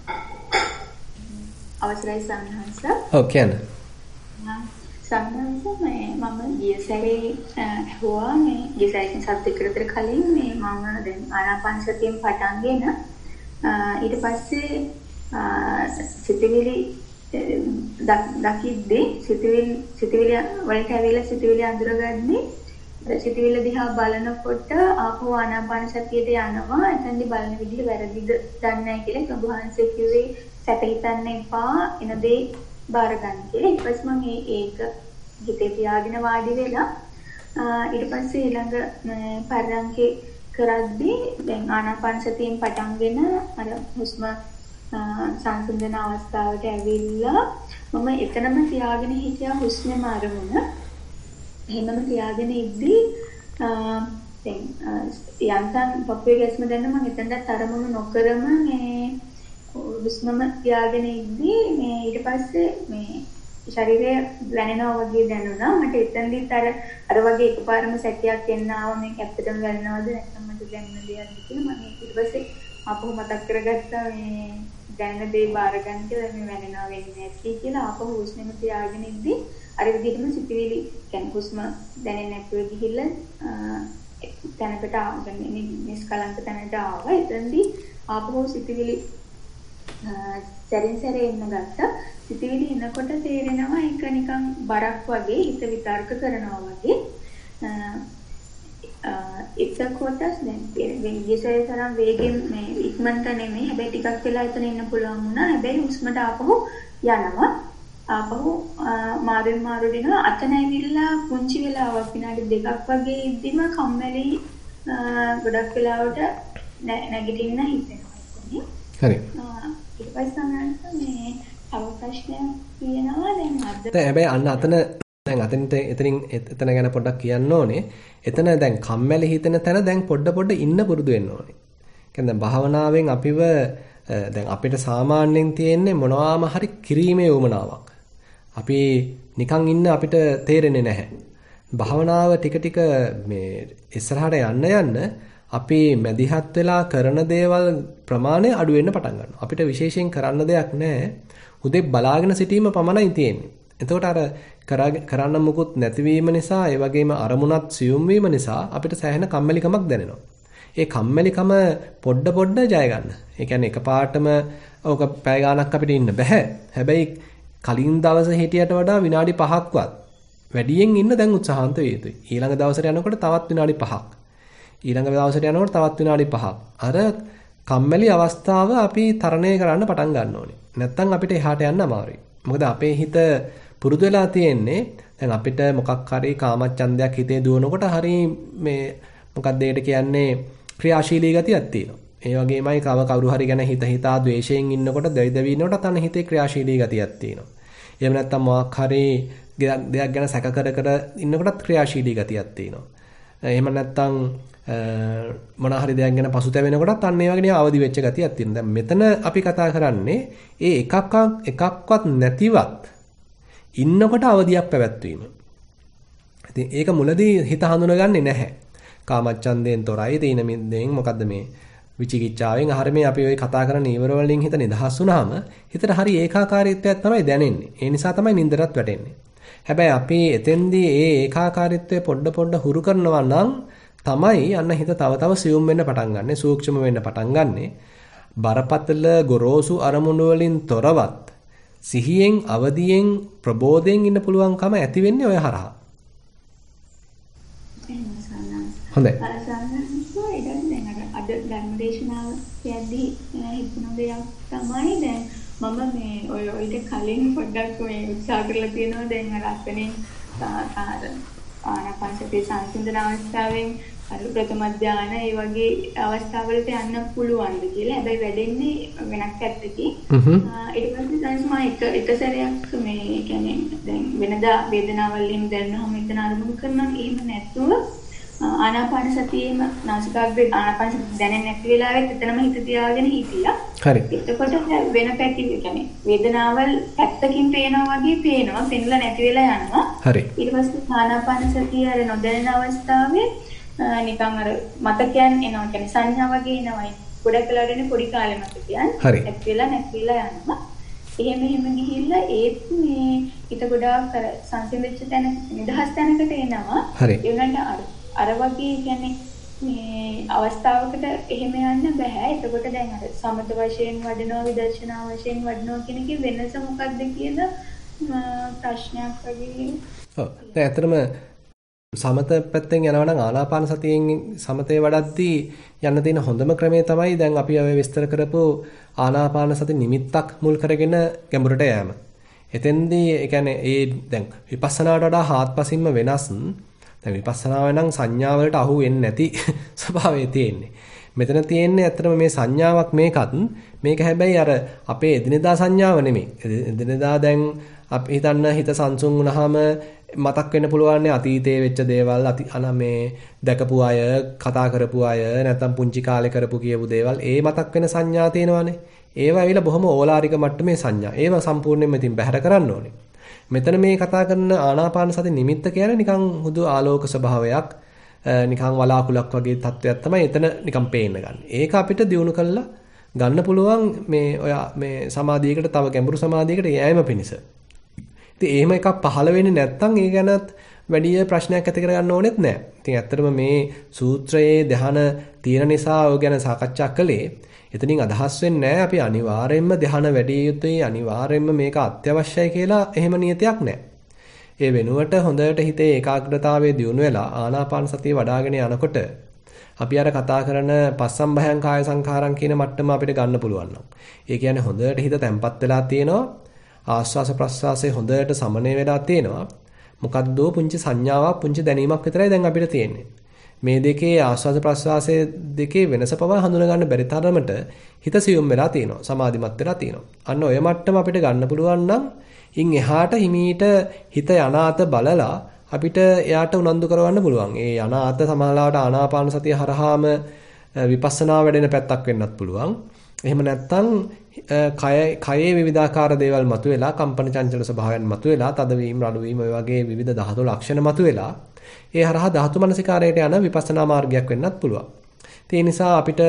අවසරයි සම්හංස. ඔව් කියන්න. සම්හංස මේ මම ගිය සැරේ ඇහුවා මේ ගිය සැරේ සත්‍ය විතර කලින් මේ මම දැන් ආනාපාන සතියෙන් පටන්ගෙන ඊට පස්සේ සිතවිලි දකිද්දී සිතවිලි සිතවිලි වලට ඇවිල්ලා සිතවිලි අඳුරගන්නේ සිතවිලි දිහා බලනකොට ආපහු ආනාපාන සතියට යනවා. එතනදි බලන විදිහ වැරදිද දන්නේ නැහැ කියලා ඔබ වහන්සේ කිව්වේ සැප හිතන්න එපා එන දේ බාර ගන්න කියලා. ඊට පස්සේ මම ඒක හිතේ තියාගෙන වාඩි වෙලා ඊට පස්සේ ඊළඟ පරයන්කේ කරද්දී දැන් ආනාපාන සතියෙන් පටන්ගෙන අර හුස්ම සංසිඳන අවස්ථාවට ඇවිල්ලා මම එතනම තියාගෙන හිටියා හුස්මම අරමුණ. එහෙමම තියාගෙන ඉද්දී දැන් යන්තම් පපුවේ ගැස්ම දැන්න මම එතනට තරමුණු නොකරම මේ හුස්මම තියාගෙන ඉද්දී මේ ඊට පස්සේ මේ ශරීරය දැනෙනවා වගේ දැනුණා. මට එතනදිත් අර අර වගේ එකපාරම සැකයක් එන්න ආව මේක ඇත්තටම දැනෙනවද නැත්නම් මට දැනෙන දෙයක්ද කියලා. මම ඊට පස්සේ ආපහු මතක් කරගත්තා මේ දැනෙන දේ බාර ගන්න කියලා මේ වෙනවා වෙන්නේ නැති කියලා. ආපහු හුස්මම තියාගෙන ඉද්දී අර විදිහටම සිතිවිලි කියන්නේ හුස්ම දැනෙන්නේ නැතුව ගිහිල්ලා තැනකට ආවගෙන නිස්කලංක තැනට ආවා. එතනදී ආපහු සිතිවිලි සැරින් සැරේ එන්න ගත්තා. සිතිවිලි එනකොට තේරෙනවා ඒක නිකන් බරක් වගේ හිත විතර්ක කරනවා වගේ. එතකොට දැන් වෙන්නේ තරම් වේගෙන් මේ ඉක්මනට නෙමෙයි. හැබැයි ටිකක් වෙලා එතන ඉන්න පුළුවන් වුණා. හැබැයි හුස්මට ආපහු යනවා. ආපහු මාරුවෙන් මාරු දිනවා. අතන ඇවිල්ලා පුංචි වෙලාවක් විනාඩි දෙකක් වගේ ඉද්දිම කම්මැලි ගොඩක් වෙලාවට නැගිටින්න හිතෙනවා. හරි. ඊට පස්සේ මේ තව ප්‍රශ්නයක් තියෙනවා දැන් අද. දැන් හැබැයි අන්න අතන දැන් අතනට එතනින් එතන ගැන පොඩ්ඩක් කියන්න ඕනේ. එතන දැන් කම්මැලි හිතෙන තැන දැන් පොඩ පොඩ ඉන්න පුරුදු වෙන්න ඕනේ. කියන්නේ දැන් භාවනාවෙන් අපිව දැන් අපිට සාමාන්‍යයෙන් තියෙන්නේ මොනවාම හරි කිරීමේ උවමනාවක්. අපි නිකන් ඉන්න අපිට තේරෙන්නේ නැහැ. භාවනාව ටික ටික මේ ඉස්සරහට යන්න යන්න අපි මැදිහත් වෙලා කරන දේවල් ප්‍රමාණය අඩු වෙන්න පටන් ගන්නවා. අපිට විශේෂයෙන් කරන්න දෙයක් නැහැ. උදේ බලාගෙන සිටීම පමණයි තියෙන්නේ. එතකොට අර කරන්න මුකුත් නැතිවීම නිසා ඒ වගේම අරමුණත් සියුම් වීම නිසා අපිට සෑහෙන කම්මැලිකමක් දැනෙනවා. ඒ කම්මැලිකම පොඩ පොඩ ජය ගන්න. ඒ කියන්නේ එකපාරටම ඕක පැය ගාණක් අපිට ඉන්න බෑ. හැබැයි කලින් දවසේ හිටියට වඩා විනාඩි පහක්වත් වැඩියෙන් ඉන්න දැන් උත්සාහන්ත වෙ යුතුයි. ඊළඟ දවසට යනකොට තවත් විනාඩි පහක්. ඊළඟ දවසට යනකොට තවත් විනාඩි පහක්. අර කම්මැලි අවස්ථාව අපි තරණය කරන්න පටන් ගන්න ඕනේ. නැත්තම් අපිට එහාට යන්න අමාරුයි. මොකද අපේ හිත පුරුදු වෙලා තියෙන්නේ දැන් අපිට මොකක් හරි කාමච්ඡන්දයක් හිතේ දුවනකොට හරි මේ මොකක්ද ඒකට කියන්නේ ක්‍රියාශීලී ගතියක් තියෙනවා. ඒ වගේමයි කව කවුරු හරි ගැන හිත හිතා ද්වේෂයෙන් ඉන්නකොට දෙවි දෙවි ඉන්නකොට අතන හිතේ ක්‍රියාශීලී ගතියක් තියෙනවා. එහෙම නැත්තම් මොකක් හරි දෙයක් ගැන සැක කර කර ඉන්නකොටත් ක්‍රියාශීලී ගතියක් තියෙනවා. එහෙම නැත්තම් මොන හරි දෙයක් ගැන පසුතැවෙනකොටත් අන්න ඒ වගේ අවදි වෙච්ච ගතියක් තියෙනවා. දැන් මෙතන අපි කතා කරන්නේ ඒ එකක් එකක්වත් නැතිවත් ඉන්නකොට අවදියක් පැවැත්වීම. ඉතින් ඒක මුලදී හිත හඳුනගන්නේ නැහැ. කාමච්ඡන්දයෙන් තොරයි තීන මිද්දෙන් මොකද්ද මේ විචිකිච්ඡාවෙන් අහර මේ අපි ওই කතා කරන නීවර වලින් හිත නිදහස් වුණාම හිතට හරි ඒකාකාරීත්වයක් තමයි දැනෙන්නේ. ඒ නිසා තමයි නින්දරත් වැටෙන්නේ. හැබැයි අපි එතෙන්දී ඒ ඒකාකාරීත්වය පොඩ පොඩ හුරු කරනවා නම් තමයි අන්න හිත තව තව සියුම් වෙන්න පටන් ගන්නෙ, සූක්ෂම වෙන්න පටන් ගන්නෙ. බරපතල ගොරෝසු අරමුණු වලින් තොරවත් සිහියෙන් අවදියෙන් ප්‍රබෝධයෙන් ඉන්න පුළුවන්කම ඇති වෙන්නේ ඔය හරහා. හොඳයි. අද ධර්මදේශනාව කියද්දී හිතුණු දෙයක් තමයි දැන් මම මේ ඔය ඔයිට කලින් පොඩ්ඩක් මේ උත්සාහ කරලා තියෙනවා දැන් අර අතනේ ආනාපානසති සංසිඳන අවස්ථාවෙන් අර ප්‍රථම ධානය ඒ වගේ අවස්ථාවලට යන්න පුළුවන්ද කියලා. හැබැයි වැඩෙන්නේ වෙනත් පැත්තකින්. ඊට පස්සේ දැන් මම එක එක සැරයක් මේ කියන්නේ දැන් වෙනදා වේදනාවල් එහෙම දැනෙනවම එතන අරමුණු කරනවා. එහෙම නැතුව ආනාපාන සතියේම නාසිකාග්‍රේ ආනාපාන සතිය දැනෙන්නේ නැති වෙලාවෙත් එතනම හිත තියාගෙන හිටියා. හරි. එතකොට වෙන පැති කියන්නේ වේදනාවල් පැත්තකින් පේනවා වගේ පේනවා. පෙන්ලා නැති වෙලා යනවා. හරි. ඊට පස්සේ ආනාපාන සතිය අර නොදැනෙන අවස්ථාවේ නිකන් අර මතකයන් එනවා. කියන්නේ සංඥා වගේ එනවා. ගොඩක් වෙලාවට එන්නේ පොඩි කාලේ මතකයන්. හරි. නැති වෙලා නැති වෙලා යනවා. එහෙම එහෙම ගිහිල්ලා ඒත් මේ හිත ගොඩාක් අර සංසිඳෙච්ච තැන නිදහස් තැනකට එනවා. හරි. ඒ වුණාට අර අර වගේ කියන්නේ මේ අවස්ථාවකට එහෙම යන්න බෑ. එතකොට දැන් අර සමත වශයෙන් වඩනවා විදර්ශනා වශයෙන් වඩනවා කියන එකේ වෙනස මොකක්ද කියන ප්‍රශ්නයක් වගේ. ඔව්. දැන් ඇත්තටම සමත පැත්තෙන් යනවා නම් ආනාපාන සතියෙන් සමතේ වඩද්දී යන්න තියෙන හොඳම ක්‍රමය තමයි දැන් අපි ඔය විස්තර කරපු ආනාපාන සති නිමිත්තක් මුල් කරගෙන ගැඹුරට යෑම. එතෙන්දී ඒ කියන්නේ ඒ දැන් විපස්සනාවට වඩා හාත්පසින්ම වෙනස්. දැන් විපස්සනාව නම් සංඥා වලට අහු වෙන්නේ නැති ස්වභාවය තියෙන්නේ. මෙතන තියෙන්නේ ඇත්තටම මේ සංඥාවක් මේකත් මේක හැබැයි අර අපේ එදිනෙදා සංඥාව නෙමෙයි. එදිනෙදා දැන් අපි හිතන්න හිත සංසුන් වුණාම මතක් වෙන්න පුළුවන් අතීතයේ වෙච්ච දේවල් අති අන මේ දැකපු අය කතා කරපු අය නැත්නම් පුංචි කාලේ කරපු කියපු දේවල් ඒ මතක් වෙන සංඥා තියෙනවානේ. ඒවා ඇවිල්ලා බොහොම ඕලාරික මට්ටමේ සංඥා. ඒවා සම්පූර්ණයෙන්ම ඉතින් බැහැර කරන්න ඕනේ. මෙතන මේ කතා කරන ආනාපාන සති නිමිත්ත කියන්නේ නිකන් හුදු ආලෝක ස්වභාවයක් නිකන් වලාකුලක් වගේ තත්වයක් තමයි එතන නිකන් පේන්න ගන්න. ඒක අපිට දිනු කළා ගන්න පුළුවන් මේ ඔය මේ සමාධියකට තව ගැඹුරු සමාධියකට යෑම පිණිස. ඉතින් එහෙම එකක් පහළ වෙන්නේ නැත්නම් ඒ ගැනත් වැඩි ප්‍රශ්නයක් ඇති කරගන්න ඕනෙත් නැහැ. ඉතින් ඇත්තටම මේ සූත්‍රයේ ධ්‍යාන තියෙන නිසා ඔය ගැන සාකච්ඡා කළේ. එතනින් අදහස් වෙන්නේ නැහැ අපි අනිවාර්යයෙන්ම ධ්‍යාන වැඩි යුතුයි අනිවාර්යයෙන්ම මේක අත්‍යවශ්‍යයි කියලා එහෙම නියතයක් නැහැ. ඒ වෙනුවට හොඳට හිතේ ඒකාග්‍රතාවයේ දියුණු වෙලා ආනාපාන සතිය වඩ아가ගෙන යනකොට අපි අර කතා කරන පස්සම්භයං කාය සංඛාරං කියන මට්ටම අපිට ගන්න පුළුවන් නම්. ඒ කියන්නේ හොඳට හිත තැම්පත් වෙලා තියෙනවා. ආස්වාස ප්‍රස්වාසයේ හොඳට සමනය වෙලා තියෙනවා. මොකද්ද පුංචි සංඥාවක් පුංචි දැනීමක් විතරයි දැන් අපිට තියෙන්නේ. මේ දෙකේ ආස්වාද ප්‍රස්වාසයේ දෙකේ වෙනස පවා හඳුනා ගන්න බැරි තරමට හිත සියුම් වෙලා තියෙනවා. සමාධිමත් වෙලා තියෙනවා. අන්න ඔය මට්ටම අපිට ගන්න පුළුවන් නම් ඉන් එහාට හිමීට හිත යනාත බලලා අපිට එයාට උනන්දු කරවන්න පුළුවන්. ඒ යනාත සමාලාවට ආනාපාන සතිය හරහාම විපස්සනා වැඩෙන පැත්තක් වෙන්නත් පුළුවන්. එහෙම නැත්නම් කය කයේ විවිධාකාර දේවල් මතුවෙලා කම්පන චංචල ස්වභාවයන් මතුවෙලා තදවීම රළුවීම ඔය වගේ විවිධ ධාතු ලක්ෂණ මතුවෙලා ඒ හරහා ධාතු මනසිකාරයට යන විපස්සනා මාර්ගයක් වෙන්නත් පුළුවන්. ඒ නිසා අපිට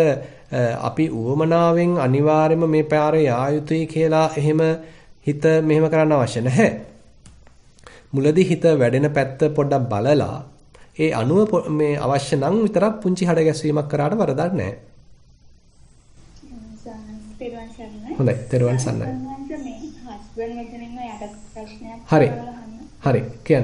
අපි උවමනාවෙන් අනිවාර්යයෙන්ම මේ පාරේ යා යුතුයි කියලා එහෙම හිත මෙහෙම කරන්න අවශ්‍ය නැහැ. මුලදී හිත වැඩෙන පැත්ත පොඩ්ඩක් බලලා ඒ අනුව මේ අවශ්‍ය නම් විතරක් පුංචි හඩ ගැස්වීමක් කරාට වරදක් නැහැ. හොඳයි, තෙරුවන් සරණයි. හරි. හරි, කියන්න.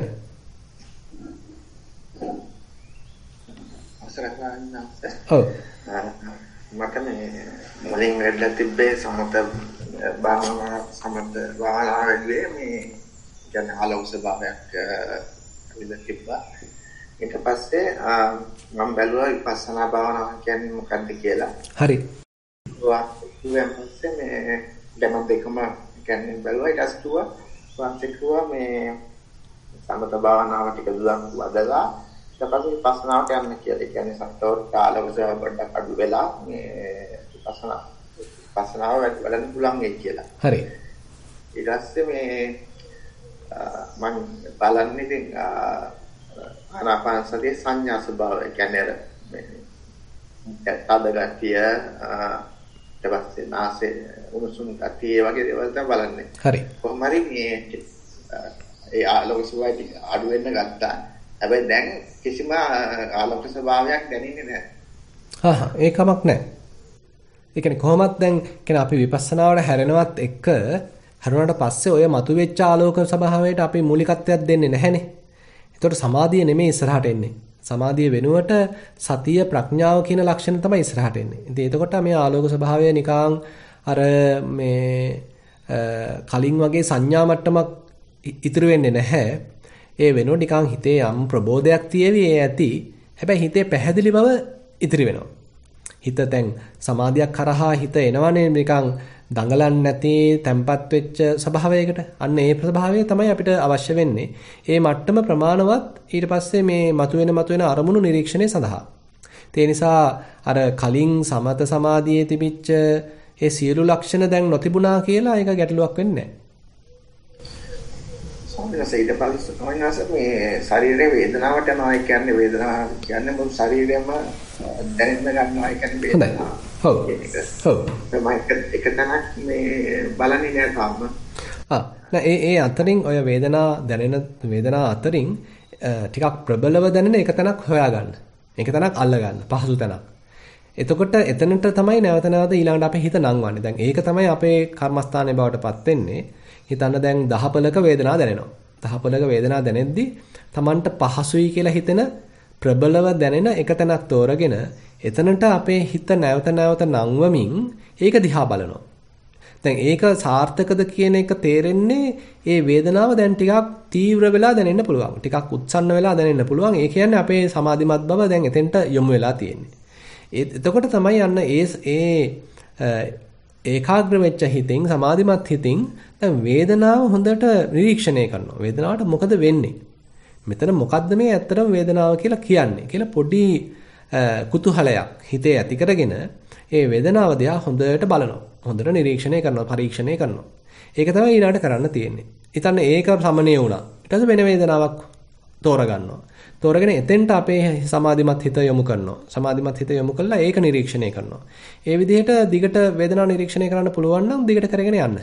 ඔව්. මට මේ මුලින් වැඩලා තිබ්බේ සමත භාවනා සමත භාවනා වෙන්නේ මේ කියන්නේ ආලෝක ස්වභාවයක් විදිහට තිබ්බා. ඊට පස්සේ මම බැලුවා විපස්සනා භාවනාව කියන්නේ මොකක්ද කියලා. හරි. ඊට පස්සේ මේ දැන් දෙකම කියන්නේ බැලුවා ඊට පස්සේ වාන්තිකුවා මේ සමත භාවනාව ටික දුරක් වදලා ඊට පස්සේ විපස්සනාවට යන්න කියලා. ඒ කියන්නේ සත්‍යවත් කාලවසව පොඩ්ඩක් අඩු වෙලා මේ විපස්සනා විපස්සනාව වැඩන්න පුළුවන් වෙයි කියලා. හරි. ඊට පස්සේ මේ මම බලන්නේ ඉතින් ආනාපාන සතිය සංඥා ස්වභාවය කියන්නේ මේ තද ගතිය ඊට පස්සේ නාසයේ උණුසුම් ගතිය වගේ දේවල් තමයි බලන්නේ. හරි. කොහොම හරි මේ ඒ ආලෝක ස්වභාවය අඩු වෙන්න ගත්තා. හැබැයි දැන් කිසිම ආලෝක ස්වභාවයක් දැනෙන්නේ නැහැ. හා හා ඒකමක් නැහැ. ඒ කියන්නේ කොහොමත් දැන් කියන්නේ අපි විපස්සනාවට හැරෙනවත් එක්ක හැරුණාට පස්සේ ඔය මතුවෙච්ච ආලෝක ස්වභාවයට අපි මූලිකත්වයක් දෙන්නේ නැහැනේ. ඒතකොට සමාධිය නෙමෙයි ඉස්සරහට එන්නේ. සමාධිය වෙනුවට සතිය ප්‍රඥාව කියන ලක්ෂණ තමයි ඉස්සරහට එන්නේ. ඉතින් එතකොට මේ ආලෝක ස්වභාවය නිකං අර මේ කලින් වගේ සංඥා මට්ටමක් ඉතුරු වෙන්නේ නැහැ. ඒ වෙනුවට නිකං හිතේ යම් ප්‍රබෝධයක් තියේවි ඒ ඇති. හැබැයි හිතේ පැහැදිලි බව ඉතිරි වෙනවා. හිත දැන් සමාධියක් කරහා හිත එනවනේ නිකන් දඟලන්නේ නැති තැම්පත් වෙච්ච ස්වභාවයකට. අන්න ඒ ස්වභාවය තමයි අපිට අවශ්‍ය වෙන්නේ. ඒ මට්ටම ප්‍රමාණවත් ඊට පස්සේ මේ මතුවෙන මතුවෙන අරමුණු නිරීක්ෂණය සඳහා. ඒ නිසා අර කලින් සමත සමාධියේ තිබිච්ච ඒ සියලු ලක්ෂණ දැන් නොතිබුණා කියලා ඒක ගැටලුවක් වෙන්නේ නැහැ. සෝමනස ඊට පස්සේ සෝමනස මේ ශරීරයේ වේදනාවට යනවා කියන්නේ වේදනාව කියන්නේ මොකද ශරීරයම දැනෙන්න ගන්නවා කියන්නේ වේදනාව. ඔව්. ඔව්. තමයි එක තැනක් මේ බලන්නේ නෑ තාම. ආ නෑ ඒ ඒ අතරින් ඔය වේදනා දැනෙන වේදනා අතරින් ටිකක් ප්‍රබලව දැනෙන එක තැනක් හොයාගන්න. එක තැනක් අල්ලගන්න. පහසු තැනක්. එතකොට එතනට තමයි නැවත නැවත ඊළඟට අපේ හිත නංවන්නේ. දැන් ඒක තමයි අපේ කර්මස්ථානයේ බවටපත් වෙන්නේ. හිතන්න දැන් දහපලක වේදනාව දැනෙනවා. දහපලක වේදනාව දැනෙද්දි Tamanට පහසුයි කියලා හිතෙන ප්‍රබලව දැනෙන එක තැනක් තෝරගෙන එතනට අපේ හිත නැවත නැවත නංවමින් ඒක දිහා බලනවා. දැන් ඒක සාර්ථකද කියන එක තේරෙන්නේ ඒ වේදනාව දැන් ටිකක් තීව්‍ර වෙලා දැනෙන්න පුළුවන්. ටිකක් උත්සන්න වෙලා දැනෙන්න පුළුවන්. ඒ කියන්නේ අපේ සමාධිමත් බව දැන් එතෙන්ට යොමු වෙලා තියෙන්නේ. එතකොට තමයි යන්න ඒ ඒ ඒකාග්‍ර වෙච්ච හිතින් සමාධිමත් හිතින් දැන් වේදනාව හොඳට නිරීක්ෂණය කරනවා. වේදනාවට මොකද වෙන්නේ? මෙතන මොකද්ද මේ ඇත්තටම වේදනාව කියලා කියන්නේ කියලා පොඩි කුතුහලයක් හිතේ ඇති කරගෙන ඒ වේදනාව දිහා හොඳට බලනවා. හොඳට නිරීක්ෂණය කරනවා, පරීක්ෂණය කරනවා. ඒක තමයි ඊළඟට කරන්න තියෙන්නේ. ඊතන ඒක සමනය වුණා. ඊට පස්සේ වෙන වේදනාවක් තෝරගන්නවා. තෝරගෙන එතෙන්ට අපේ සමාධිමත් හිත යොමු කරනවා. සමාධිමත් හිත යොමු කළා ඒක නිරීක්ෂණය කරනවා. ඒ විදිහට දිගට වේදනාව නිරීක්ෂණය කරන්න පුළුවන් නම් දිගට කරගෙන යන්න.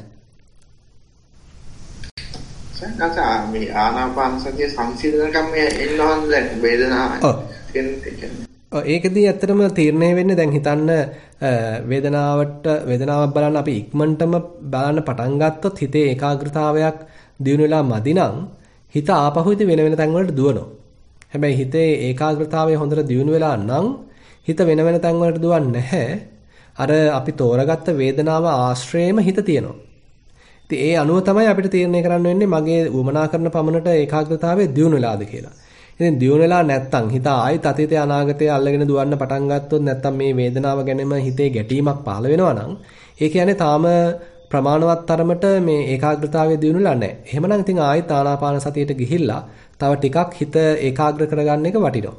සංකල්ප මේ ආනාපාන සතිය සංසිඳනකම් මේ එන්නවද දැන් වේදනාව කියන්නේ. ඔව් ඒකදී ඇත්තටම තීරණය වෙන්නේ දැන් හිතන්න වේදනාවට වේදනාවක් බලන්න අපි ඉක්මනටම බලන්න පටන් ගත්තොත් හිතේ ඒකාග්‍රතාවයක් දිනු වෙලා මදි නම් හිත ආපහු ඉති වෙන වෙන තැන් වලට දුවනවා. හැබැයි හිතේ ඒකාග්‍රතාවය හොඳට දියුණු වෙලා නම් හිත වෙන වෙන තැන් වලට දුවන්නේ නැහැ. අර අපි තෝරගත්ත වේදනාව ආශ්‍රයේම හිත තියෙනවා. ඉතින් ඒ අනුව තමයි අපිට තීරණය කරන්න වෙන්නේ මගේ උවමනා කරන පමණට ඒකාග්‍රතාවය දියුණු වෙලාද කියලා. ඉතින් දියුණු වෙලා නැත්තම් හිත ආයෙත් අතීතය අනාගතය අල්ලගෙන දුවන්න පටන් ගත්තොත් නැත්තම් මේ වේදනාව ගැනම හිතේ ගැටීමක් පහළ වෙනවා නම් ඒ කියන්නේ තාම ප්‍රමාණවත් තරමට මේ ඒකාග්‍රතාවය දියුණුලා නැහැ. එහෙමනම් ඉතින් ආයෙත් ආනාපාන සතියට ගිහිල්ලා තව ටිකක් හිත ඒකාග්‍ර කරගන්න එක වටිනවා.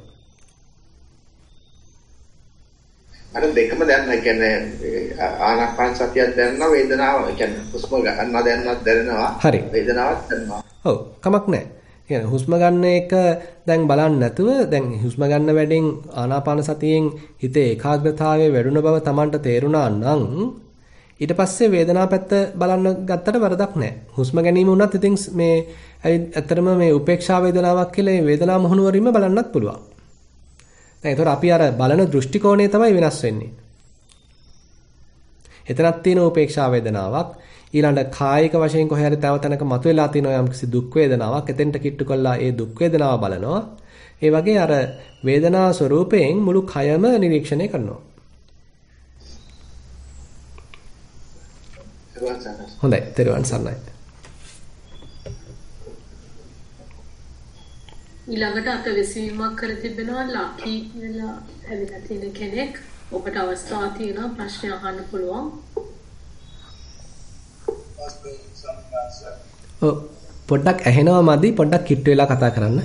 අර දෙකම දැනන කියන්නේ ආනාපාන සතියක් දැනනවා වේදනාව කියන්නේ හුස්ම ගන්න දැනනවත් දැනෙනවා. හරි. වේදනාවක් දැනනවා. ඔව් කමක් නැහැ. කියන්නේ හුස්ම ගන්න එක දැන් බලන්න නැතුව දැන් හුස්ම ගන්න වැඩෙන් ආනාපාන සතියෙන් හිතේ ඒකාග්‍රතාවය වැඩුණ බව Tamanට තේරුණා නම් ඊට පස්සේ වේදනාව පැත්ත බලන්න ගත්තට වරදක් නැහැ. හුස්ම ගැනීම වුණත් ඉතින් මේ ඇත්තටම මේ උපේක්ෂා වේදනාවක් කියලා මේ වේදනාව මොහුනුවරින්ම බලන්නත් පුළුවන්. දැන් ඒතර අපි අර බලන දෘෂ්ටි කෝණය තමයි වෙනස් වෙන්නේ. එතනක් තියෙන උපේක්ෂා වේදනාවක් ඊළඟ කායික වශයෙන් කොහේ හරි තව තැනක මතුවලා තියෙන යම්කිසි දුක් වේදනාවක් එතෙන්ට කිට්ටු කළා ඒ දුක් වේදනාව බලනවා. ඒ වගේ අර වේදනා ස්වરૂපයෙන් මුළු කයම නිරීක්ෂණය කරනවා. හොඳයි, තෙරුවන් සරණයි. ඊළඟට අත විසීමක් කර තිබෙනවා ලකී කියලා ඇවිල්ලා තියෙන කෙනෙක්. ඔබට අවස්ථාවක් තියෙනවා ප්‍රශ්න අහන්න පුළුවන්. ඔව් පොඩ්ඩක් ඇහෙනවා මදි පොඩ්ඩක් කිට්ටු වෙලා කතා කරන්න.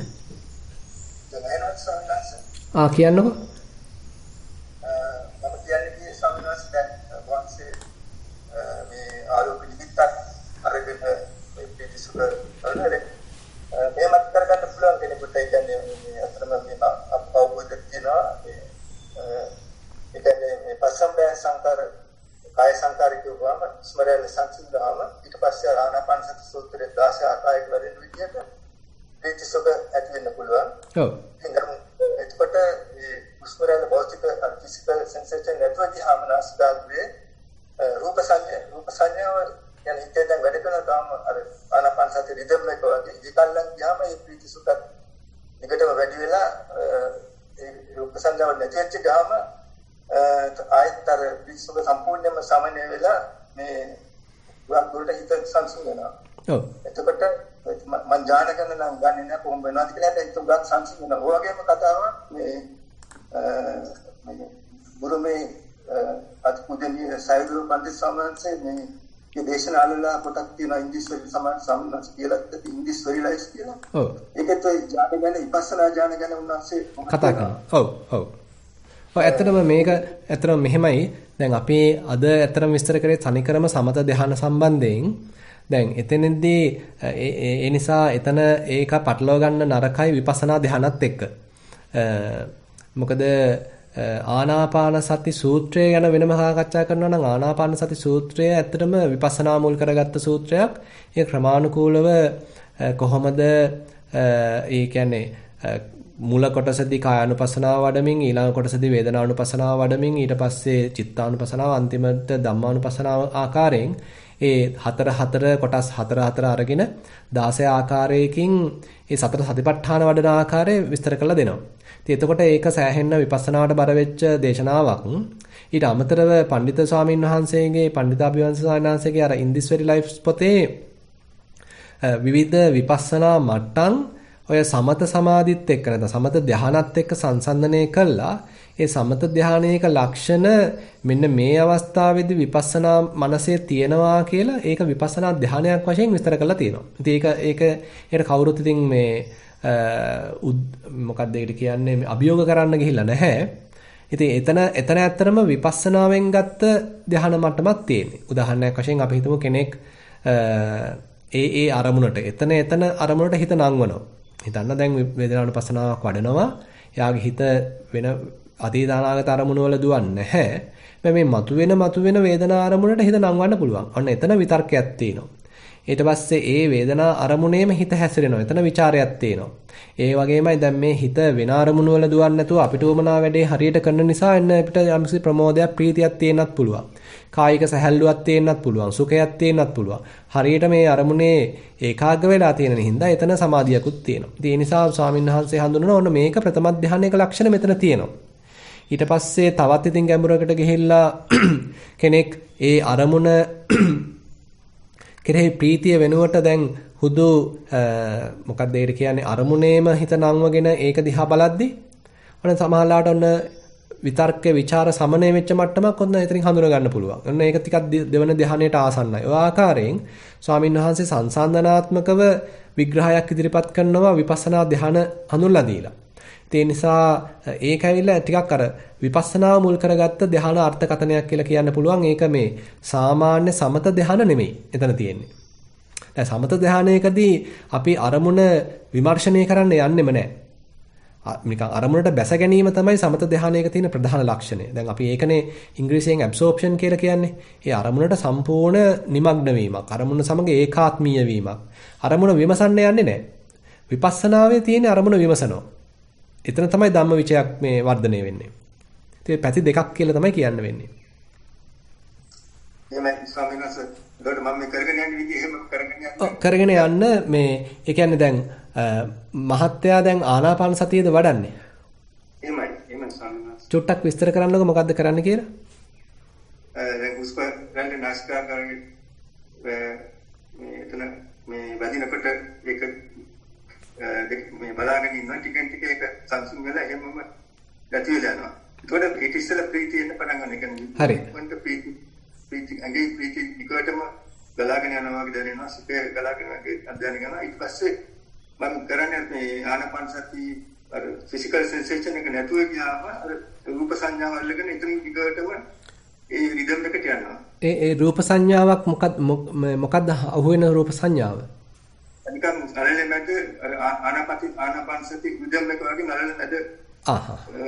ආ කියන්නකෝ. මම කියන්නේ සම්මාස දැන් වන්සේ මේ ආරෝප නිමිත්තක් අරගෙන මේ පිටිසුක කරන්නේ මේවත් කරගන්න පුළුවන් කෙනෙකුට ඒ කියන්නේ මේ අතරම මේ අවබෝධ කියනවා ඒ ඒ කියන්නේ මේ පස්සම්බය සංකාර කාය සංකාර කියවම ස්මරණ සංසිඳාම ඊට පස්සේ ආනාපාන සති සූත්‍රයේ දාස ආකාරයක වලින් විදියට පිටිසුක ඇති වෙන්න පුළුවන්. ඔව්. එතකොට මේ ස්මරණ භෞතික ෆිසිකල් සෙන්සේෂන් නෙට්වර්ක් හාමනාස්දාගේ රූප සංඥා රූප සංඥාව يعني හිතේ දැන් වැඩ කරන තාම අර ආනාපාන සති රිද්ම් එක වගේ ඉකල්ලන් ගියාම මේ ප්‍රීතිසුඛ නිකටම වැඩි වෙලා ඒ රූප සංඥාව නැති වෙච්ච ගාම ආයතර ප්‍රීතිසුඛ සම්පූර්ණයෙන්ම සමනය වෙලා මේ වක් දුරට හිත සංසුන් වෙනවා. ඔව්. එතකොට මම ඥාන ගන්න නම් ගන්නේ නැහැ කොහොම වෙනවද කියලා හිත උගත් සංසුන් වෙනවා. ඔය වගේම කතාවක් මේ බුරුමේ අත්පුජනීය සයිදු පන්ති සමාජයේ මේ ඒ දේශනාවල පොතක් තියෙනවා ඉංග්‍රීසි වලින් සමාන සම්මත කියලා තියෙන ඉංග්‍රීසි වෙරිලයිස් කියලා. ඔව්. ඒකත් ඔය ඥාන ගැන විපස්සනා ඥාන ගැන උන්වහන්සේ කතා කරනවා. ඔව් ඔව්. ඔව් ඇත්තටම මේක ඇත්තටම මෙහෙමයි. දැන් අපි අද ඇත්තටම විස්තර කරේ තනිකරම සමත ධ්‍යාන සම්බන්ධයෙන්. දැන් එතනදී ඒ නිසා එතන ඒක පටලවා ගන්න නරකයි විපස්සනා ධ්‍යානත් එක්ක. මොකද ආනාපාන සති සූත්‍රය ගැන වෙනම සාකච්ඡා කරනවා නම් ආනාපාන සති සූත්‍රය ඇත්තටම විපස්සනා මුල් කරගත්ත සූත්‍රයක්. ඒ ක්‍රමානුකූලව කොහොමද ඒ කියන්නේ මුල කොටසදී කායානුපස්සනාව වඩමින් ඊළඟ කොටසදී වේදනානුපස්සනාව වඩමින් ඊට පස්සේ චිත්තානුපස්සනාව අන්තිමට ධම්මානුපස්සනාව ආකාරයෙන් ඒ හතර හතර කොටස් හතර හතර අරගෙන දාසය ආකාරයකින් ඒ සතර සතිපට්ඨාන වඩන ආකාරය විස්තර කරලා දෙනවා. ඉතින් එතකොට ඒක සෑහෙන්න විපස්සනාවට බර වෙච්ච දේශනාවක්. ඊට අමතරව පඬිතු ස්වාමීන් වහන්සේගේ පඬිතාභිවංශ ස්වාමීන් වහන්සේගේ අර ඉන් දිස් වෙරි ලයිෆ්ස් පොතේ විවිධ විපස්සනා මට්ටම් ඔය සමත සමාධිත් එක්ක නැත්නම් සමත ධානයත් එක්ක සංසන්දනය කළා. ඒ සමත ධානයේක ලක්ෂණ මෙන්න මේ අවස්ථාවේදී විපස්සනා මනසේ තියෙනවා කියලා ඒක විපස්සනා ධානයක් වශයෙන් විස්තර කරලා තියෙනවා. ඉතින් ඒක ඒක ඒකට කවුරුත් ඉතින් මේ මොකක්ද ඒකට කියන්නේ අභියෝග කරන්න ගිහිල්ලා නැහැ. ඉතින් එතන එතන ඇත්තරම විපස්සනාවෙන් ගත්ත ධාන මට්ටමක් තියෙන්නේ. උදාහරණයක් වශයෙන් අපි හිතමු කෙනෙක් ඒ ඒ අරමුණට එතන එතන අරමුණට හිත නංවනවා. හිතන්න දැන් වේදනානුපස්සනාවක් වඩනවා. එයාගේ හිත වෙන අතීත අනාගත අරමුණු වල දුවන්නේ නැහැ. මේ මතුවෙන මතුවෙන වේදනා අරමුණට හිත නංවන්න පුළුවන්. ඔන්න එතන විතර්කයක් තියෙනවා. ඊට පස්සේ ඒ වේදනා අරමුණේම හිත හැසිරෙනවා. එතන ਵਿਚාරයක් තියෙනවා. ඒ වගේමයි දැන් මේ හිත වෙන අරමුණු වල දුවන්නේ නැතුව අපිට උමනා වැඩේ හරියට කරන නිසා එන්න අපිට යම්කිසි ප්‍රමෝදයක් ප්‍රීතියක් තියෙන්නත් පුළුවන්. කායික සැහැල්ලුවක් තියෙන්නත් පුළුවන්. සුඛයක් තියෙන්නත් පුළුවන්. හරියට මේ අරමුණේ ඒකාග්‍ර වෙලා තියෙන හින්දා එතන සමාධියකුත් තියෙනවා. ඉතින් ඒ නිසා ස්වාමීන් වහන්සේ හඳුනන ඕන මේක ප්‍රථම ධානයක ලක්ෂණ මෙතන තියෙනවා. ඊට පස්සේ තවත් ඉතින් ගැඹුරකට ගිහිල්ලා කෙනෙක් ඒ අරමුණ කෙරෙහි ප්‍රීතිය වෙනුවට දැන් හුදු මොකක්ද ඒකට කියන්නේ අරමුණේම හිත නංවගෙන ඒක දිහා බලද්දි ඔන්න සමහරලාට ඔන්න විතර්ක ਵਿਚාර සමනය වෙච්ච මට්ටමක් ඔන්න එතනින් හඳුනා ගන්න පුළුවන්. ඔන්න ඒක ටිකක් දෙවන ධ්‍යානයට ආසන්නයි. ඔය ආකාරයෙන් ස්වාමීන් වහන්සේ සංසන්දනාත්මකව විග්‍රහයක් ඉදිරිපත් කරනවා විපස්සනා ධ්‍යාන හඳුන්ලා දීලා. ඒ නිසා ඒක ඇවිල්ලා ටිකක් අර විපස්සනාව මුල් කරගත්ත ධ්‍යාන අර්ථකථනයක් කියලා කියන්න පුළුවන්. ඒක මේ සාමාන්‍ය සමත ධ්‍යාන නෙමෙයි එතන තියෙන්නේ. දැන් සමත ධ්‍යානයකදී අපි අරමුණ විමර්ශනය කරන්න යන්නෙම නැහැ. නිකන් අරමුණට බැස ගැනීම තමයි සමත ධ්‍යානයක තියෙන ප්‍රධාන ලක්ෂණය. දැන් අපි ඒකනේ ඉංග්‍රීසියෙන් ඇබ්සෝප්ෂන් කියලා කියන්නේ. ඒ අරමුණට සම්පූර්ණ නිමග්න වීමක්, අරමුණ සමග ඒකාත්මීය වීමක්. අරමුණ විමසන්න යන්නේ නැහැ. විපස්සනාවේ තියෙන අරමුණ විමසනවා. එතන තමයි ධම්මවිචයක් මේ වර්ධනය වෙන්නේ. ඒ පැති දෙකක් කියලා තමයි කියන්න වෙන්නේ. එහෙමයි ස්වාමීන් වහන්සේ. ඒකට මම මේ කරගෙන යන විදිහ එහෙම කරගෙන යන්න. ඔව් කරගෙන යන්න මේ ඒ කියන්නේ දැන් මහත්තයා දැන් ආනාපාන සතියද වඩන්නේ? එහෙමයි. එහෙමයි ස්වාමීන් වහන්සේ. චුට්ටක් විස්තර කරන්නකො මොකද්ද කරන්න කියලා? දැන් උස්ප ගන්න නැස්කා කරගෙන මේ එතන මේ වදිනකොට ඒක මේ බලාගෙන ඉන්නවා ටිකෙන් ටික ඒක සංසුන් වෙලා එහෙමම ගතිය යනවා. ඒකට ඊට ඉස්සෙල්ලා ප්‍රීතිය එන්න පටන් ගන්න. ඒ කියන්නේ හරි. මොන්ට ප්‍රීති ප්‍රීති අගේ ප්‍රීති ටිකටම ගලාගෙන යනවා වගේ දැනෙනවා. සුඛය ගලාගෙන අධ්‍යයනය කරනවා. ඊට පස්සේ මම කරන්නේ මේ ආනාපාන සති අර ෆිසිකල් සෙන්සේෂන් එක නැතුව ගියාම අර රූප සංඥාව අල්ලගෙන ඉතින් ටිකටම ඒ රිද්ම් එකට යනවා. ඒ ඒ රූප සංඥාවක් මොකක්ද මොකක්ද අහුවෙන රූප සංඥාව? නිකන් නළල මැද ආනාපාති ආනාපාන සති රිද්ම් එක වගේ නළල මැද ආහ්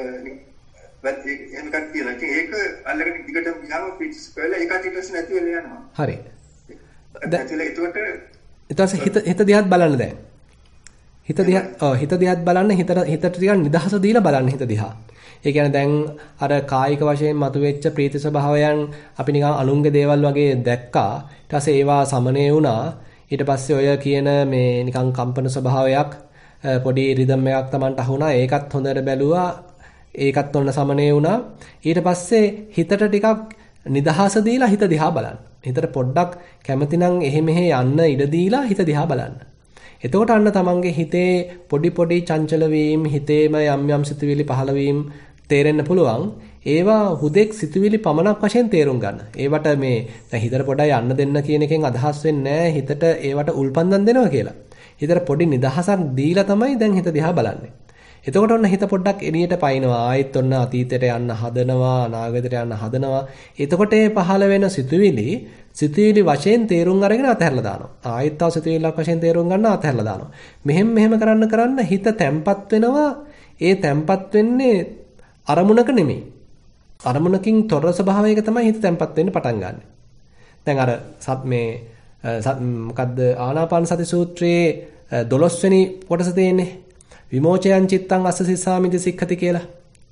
වත් එහෙම එකක් තියෙනවා. ඉතින් ඒක අල්ලගෙන දිගටම ගියාම පිටස් කරලා ඒකට ඊට පස්සේ නැති වෙලා යනවා. හරි. දැන් ඒකට ඊට පස්සේ හිත හිත දිහාත් බලන්න දැන්. හිත දිහා ඔව් හිත දිහාත් බලන්න හිතට හිතට ටිකක් නිදහස දීලා බලන්න හිත දිහා. ඒ කියන්නේ දැන් අර කායික වශයෙන් මතුවෙච්ච ප්‍රීති ස්වභාවයන් අපි නිකන් අනුන්ගේ දේවල් වගේ දැක්කා. ඊට පස්සේ ඒවා සමනය වුණා. ඊට පස්සේ ඔය කියන මේ නිකන් කම්පන ස්වභාවයක් පොඩි රිද්ම් එකක් Tamanට අහුණා. ඒකත් හොඳට බැලුවා. ඒකත් ඔන්න සමනය වුණා. ඊට පස්සේ හිතට ටිකක් නිදහස දීලා හිත දිහා බලන්න. හිතට පොඩ්ඩක් කැමතිනම් එහෙ මෙහෙ යන්න ඉඩ දීලා හිත දිහා බලන්න. එතකොට අන්න තමන්ගේ හිතේ පොඩි පොඩි චංචල වීම, හිතේම යම් යම් සිතුවිලි පහළ වීම තේරෙන්න පුළුවන්. ඒවා හුදෙක් සිතුවිලි පමණක් වශයෙන් තේරුම් ගන්න. ඒවට මේ දැන් හිතට පොඩ්ඩක් යන්න දෙන්න කියන එකෙන් අදහස් වෙන්නේ නැහැ හිතට ඒවට උල්පන්දම් දෙනවා කියලා. හිතට පොඩි නිදහසක් දීලා තමයි දැන් හිත දිහා බලන්නේ. එතකොට ඔන්න හිත පොඩ්ඩක් එළියට පයින්නවා. ආයෙත් ඔන්න අතීතයට යන්න හදනවා, අනාගතයට යන්න හදනවා. එතකොට ඒ පහළ වෙන සිතුවිලි සිතුවිලි වශයෙන් තේරුම් අරගෙන අතහැරලා දානවා. ආයෙත් තව සිතුවිල්ලක් වශයෙන් තේරුම් ගන්න අතහැරලා දානවා. මෙහෙම මෙහෙම කරන්න කරන්න හිත තැම්පත් වෙනවා. ඒ තැම්පත් වෙන්නේ අරමුණක නෙමෙයි. අරමුණකින් තොර ස්වභාවයක තමයි හිත තැම්පත් වෙන්න පටන් ගන්න. දැන් අර සත් මේ මොකද්ද ආනාපාන සති සූත්‍රයේ දොළොස් වෙනි කොටස තියෙන්නේ. විමෝචයන් චිත්තං අස්ස සිස්සාමිති සික්ඛති කියලා.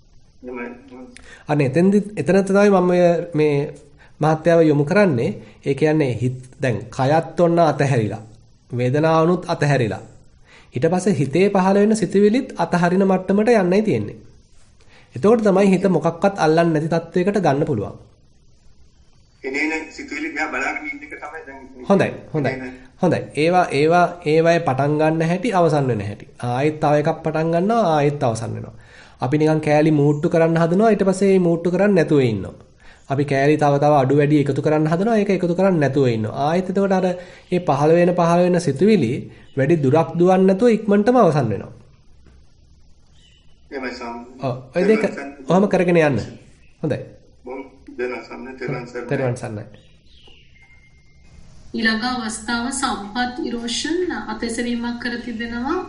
අනේ එතෙන්දි එතන තමයි මම මේ මහත්යාව යොමු කරන්නේ. ඒ කියන්නේ හිත දැන් කයත් ඔන්න අතහැරිලා. වේදනාවනුත් අතහැරිලා. ඊට පස්සේ හිතේ පහළ වෙන සිතුවිලිත් අතහරින මට්ටමට යන්නයි තියෙන්නේ. එතකොට තමයි හිත මොකක්වත් අල්ලන්නේ නැති තත්වයකට ගන්න පුළුවන්. එනේන සිතුවිලි දිහා බලාගෙන ඉන්න එක තමයි දැන් හොඳයි හොඳයි හොඳයි ඒවා ඒවා ඒවයේ පටන් ගන්න හැටි අවසන් වෙන හැටි ආයෙත් තව එකක් පටන් ගන්නවා ආයෙත් අවසන් වෙනවා අපි නිකන් කෑලි මූට්ටු කරන්න හදනවා ඊට පස්සේ මේ මූට්ටු කරන්නේ නැතුව ඉන්නවා අපි කෑලි තව තව අඩු වැඩි එකතු කරන්න හදනවා ඒක එකතු කරන්නේ නැතුව ඉන්නවා ආයෙත් එතකොට අර මේ පහළ වෙන පහළ වෙන සිතුවිලි වැඩි දුරක් දුවන්නේ නැතුව ඉක්මනටම අවසන් වෙනවා එමය සම් ඔව් ඔය දෙක ඔහම කරගෙන යන්න හොඳයි තෙරුවන් සරණයි. ඊළඟ අවස්ථාව සම්පත් ඉරෝෂන් අතැසරීමක් කර තිබෙනවා.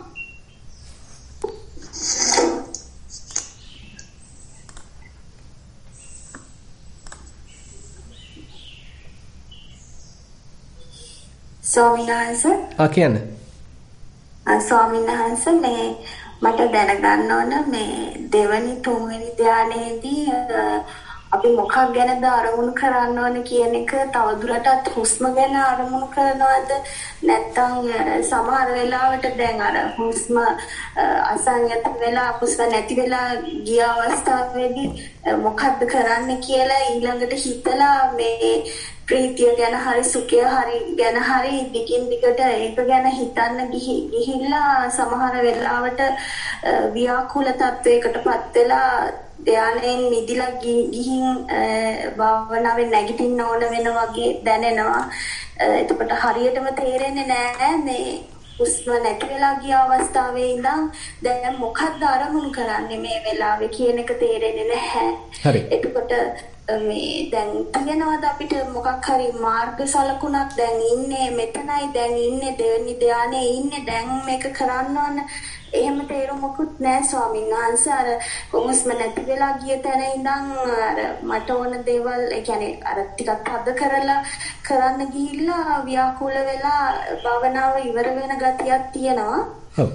ස්වාමීන් වහන්සේ ආ කියන්නේ ස්වාමීන් වහන්සේ මේ මට දැනගන්න ඕන මේ දෙවනි තුන්වෙනි ධානයේදී අපි මොකක් ගැනද අරමුණු කරන්න ඕන කියන එක තවදුරටත් හුස්ම ගැන අරමුණු කරනවද නැත්නම් සමහර වෙලාවට දැන් අර හුස්ම අසංයත වෙලා හුස්ම නැති වෙලා ගිය අවස්ථාවේදී මොකක්ද කරන්න කියලා ඊළඟට හිතලා මේ ප්‍රීතිය ගැන හරි සුඛය හරි ගැන හරි දිගින් දිගට ඒක ගැන හිතන්න ගිහිල්ලා සමහර වෙලාවට ව්‍යාකූල තත්වයකටපත් වෙලා ධානයෙන් මිදිලා ගිහින් භාවනාවෙන් නැගිටින්න ඕන වෙන වගේ දැනෙනවා. එතකොට හරියටම තේරෙන්නේ නැහැ මේ හුස්ම නැති වෙලා ගිය අවස්ථාවේ ඉඳන් දැන් මොකක්ද අරමුණු කරන්නේ මේ වෙලාවේ කියන එක තේරෙන්නේ නැහැ. හරි. එතකොට මේ දැන් තියනවාද අපිට මොකක් හරි මාර්ග සලකුණක් දැන් ඉන්නේ මෙතනයි දැන් ඉන්නේ දෙවෙනි ධානයේ ඉන්නේ දැන් මේක කරන්න ඕන එහෙම තේරුමකුත් නැහැ ස්වාමීන් වහන්සේ අර කොහොමස්ම නැති වෙලා ගිය තැන ඉඳන් අර මට ඕන දේවල් ඒ කියන්නේ අර ටිකක් අද කරලා කරන්න ගිහිල්ලා ව්‍යාකූල වෙලා භවනාව ඉවර වෙන ගතියක් තියෙනවා. ඔව්.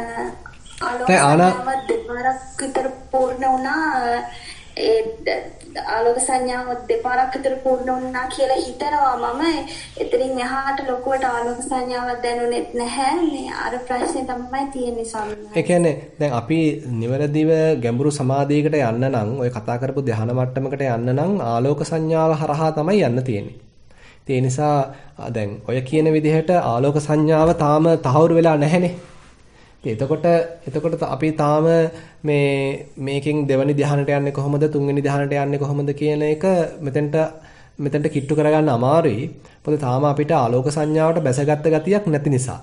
ආලෝක දෙපාරක් විතර පූර්ණ වුණා ඒ ආලෝක සංඥාව දෙපාරක් විතර පූර්ණ වුණා කියලා හිතනවා මම. එතනින් එහාට ලොකුවට ආලෝක සංඥාවක් දැනුනේ නැහැ. මේ අර ප්‍රශ්නේ තමයි තියෙන්නේ ස්වාමීනි. ඒ කියන්නේ දැන් අපි නිවැරදිව ගැඹුරු සමාධියකට යන්න නම් ඔය කතා කරපු ධ්‍යාන මට්ටමකට යන්න නම් ආලෝක සංඥාව හරහා තමයි යන්න තියෙන්නේ. ඒ නිසා දැන් ඔය කියන විදිහට ආලෝක සංඥාව තාම තහවුරු වෙලා නැහැනේ. එතකොට එතකොට අපි තාම මේ මේකෙන් දෙවෙනි ධ්‍යානට යන්නේ කොහොමද තුන්වෙනි ධ්‍යානට යන්නේ කොහොමද කියන එක මෙතෙන්ට මෙතෙන්ට කිට්ටු කරගන්න අමාරුයි. මොකද තාම අපිට ආලෝක සංඥාවට බැසගත් ගතියක් නැති නිසා.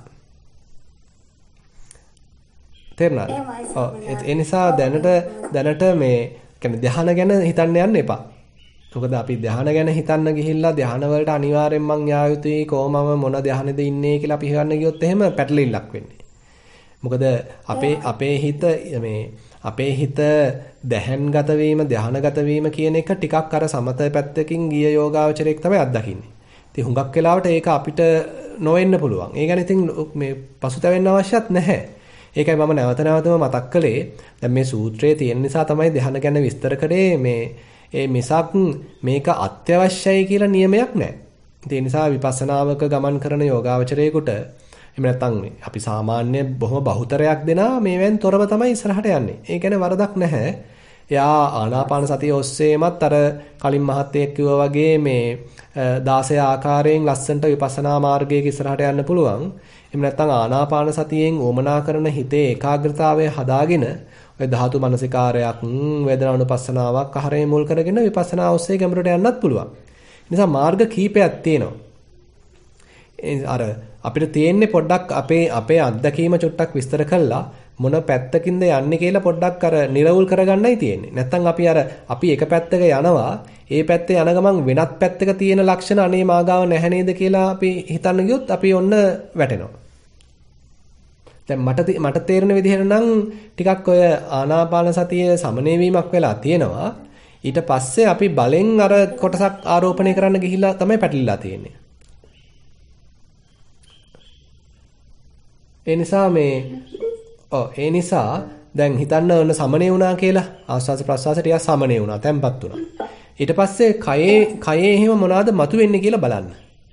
තේරුණාද? ඔව් ඒ නිසා දැනට දැනට මේ කියන්නේ ධ්‍යාන ගැන හිතන්න යන්න එපා. මොකද අපි ධ්‍යාන ගැන හිතන්න ගිහිල්ලා ධ්‍යාන වලට අනිවාර්යෙන් මං යා යුතුයි කොහොමම මොන ධ්‍යානෙද ඉන්නේ කියලා අපි හිතන්න ගියොත් එහෙම පැටලිල්ලක් වෙන්නේ. මොකද අපේ අපේ හිත මේ අපේ හිත දැහන්ගත වීම ධානාගත වීම කියන එක ටිකක් අර සමත පැත්තකින් ගිය යෝගාවචරයක් තමයි අත්දකින්නේ. ඉතින් හුඟක් වෙලාවට ඒක අපිට නොවෙන්න පුළුවන්. ඒ ගැන ඉතින් මේ පසුතැවෙන්න අවශ්‍යත් නැහැ. ඒකයි මම නැවත නැවතම මතක් කළේ. දැන් මේ සූත්‍රයේ තියෙන නිසා තමයි ධාන ගැන විස්තර කරේ මේ ඒ මිසක් මේක අත්‍යවශ්‍යයි කියලා නියමයක් නැහැ. ඒ නිසා විපස්සනාවක ගමන් කරන යෝගාවචරයේකට එහෙම නැත්නම් අපි සාමාන්‍ය බොහොම බහුතරයක් දෙනා මේවෙන් තොරව තමයි ඉස්සරහට යන්නේ. ඒ කියන්නේ වරදක් නැහැ. එයා ආනාපාන සතිය ඔස්සේමත් අර කලින් මහත්තයෙක් කිව්වා වගේ මේ දාසය ආකාරයෙන් ලස්සනට විපස්සනා මාර්ගයක ඉස්සරහට යන්න පුළුවන්. එහෙම නැත්නම් ආනාපාන සතියෙන් ඕමනා කරන හිතේ ඒකාග්‍රතාවය හදාගෙන ඔය ධාතු මනසිකාරයක්, වේදනානුපස්සනාවක් ආහාරය මුල් කරගෙන විපස්සනා ඔස්සේ ගැඹුරට යන්නත් පුළුවන්. ඒ නිසා මාර්ග කීපයක් තියෙනවා. අර අපිට තියෙන්නේ පොඩ්ඩක් අපේ අපේ අත්දැකීම චුට්ටක් විස්තර කළා මොන පැත්තකින්ද යන්නේ කියලා පොඩ්ඩක් අර නිරවුල් කරගන්නයි තියෙන්නේ. නැත්තම් අපි අර අපි එක පැත්තක යනවා, ඒ පැත්තේ යන ගමන් වෙනත් පැත්තක තියෙන ලක්ෂණ අනේ මාගාව නැහැ නේද කියලා අපි හිතන්න ගියොත් අපි ඔන්න වැටෙනවා. දැන් මට මට තේරෙන විදිහට නම් ටිකක් ඔය ආනාපාන සතිය සමනය වීමක් වෙලා තියෙනවා. ඊට පස්සේ අපි බලෙන් අර කොටසක් ආරෝපණය කරන්න ගිහිල්ලා තමයි පැටලිලා තියෙන්නේ. ඒ නිසා මේ ඔව් ඒ නිසා දැන් හිතන්න ඕන සමනය වුණා කියලා ආස්වාස ප්‍රස්වාස ටිකක් සමනය වුණා, තැම්පත් වුණා. ඊට පස්සේ කයේ කයේ එහෙම මොනවද මතුවෙන්නේ කියලා බලන්න.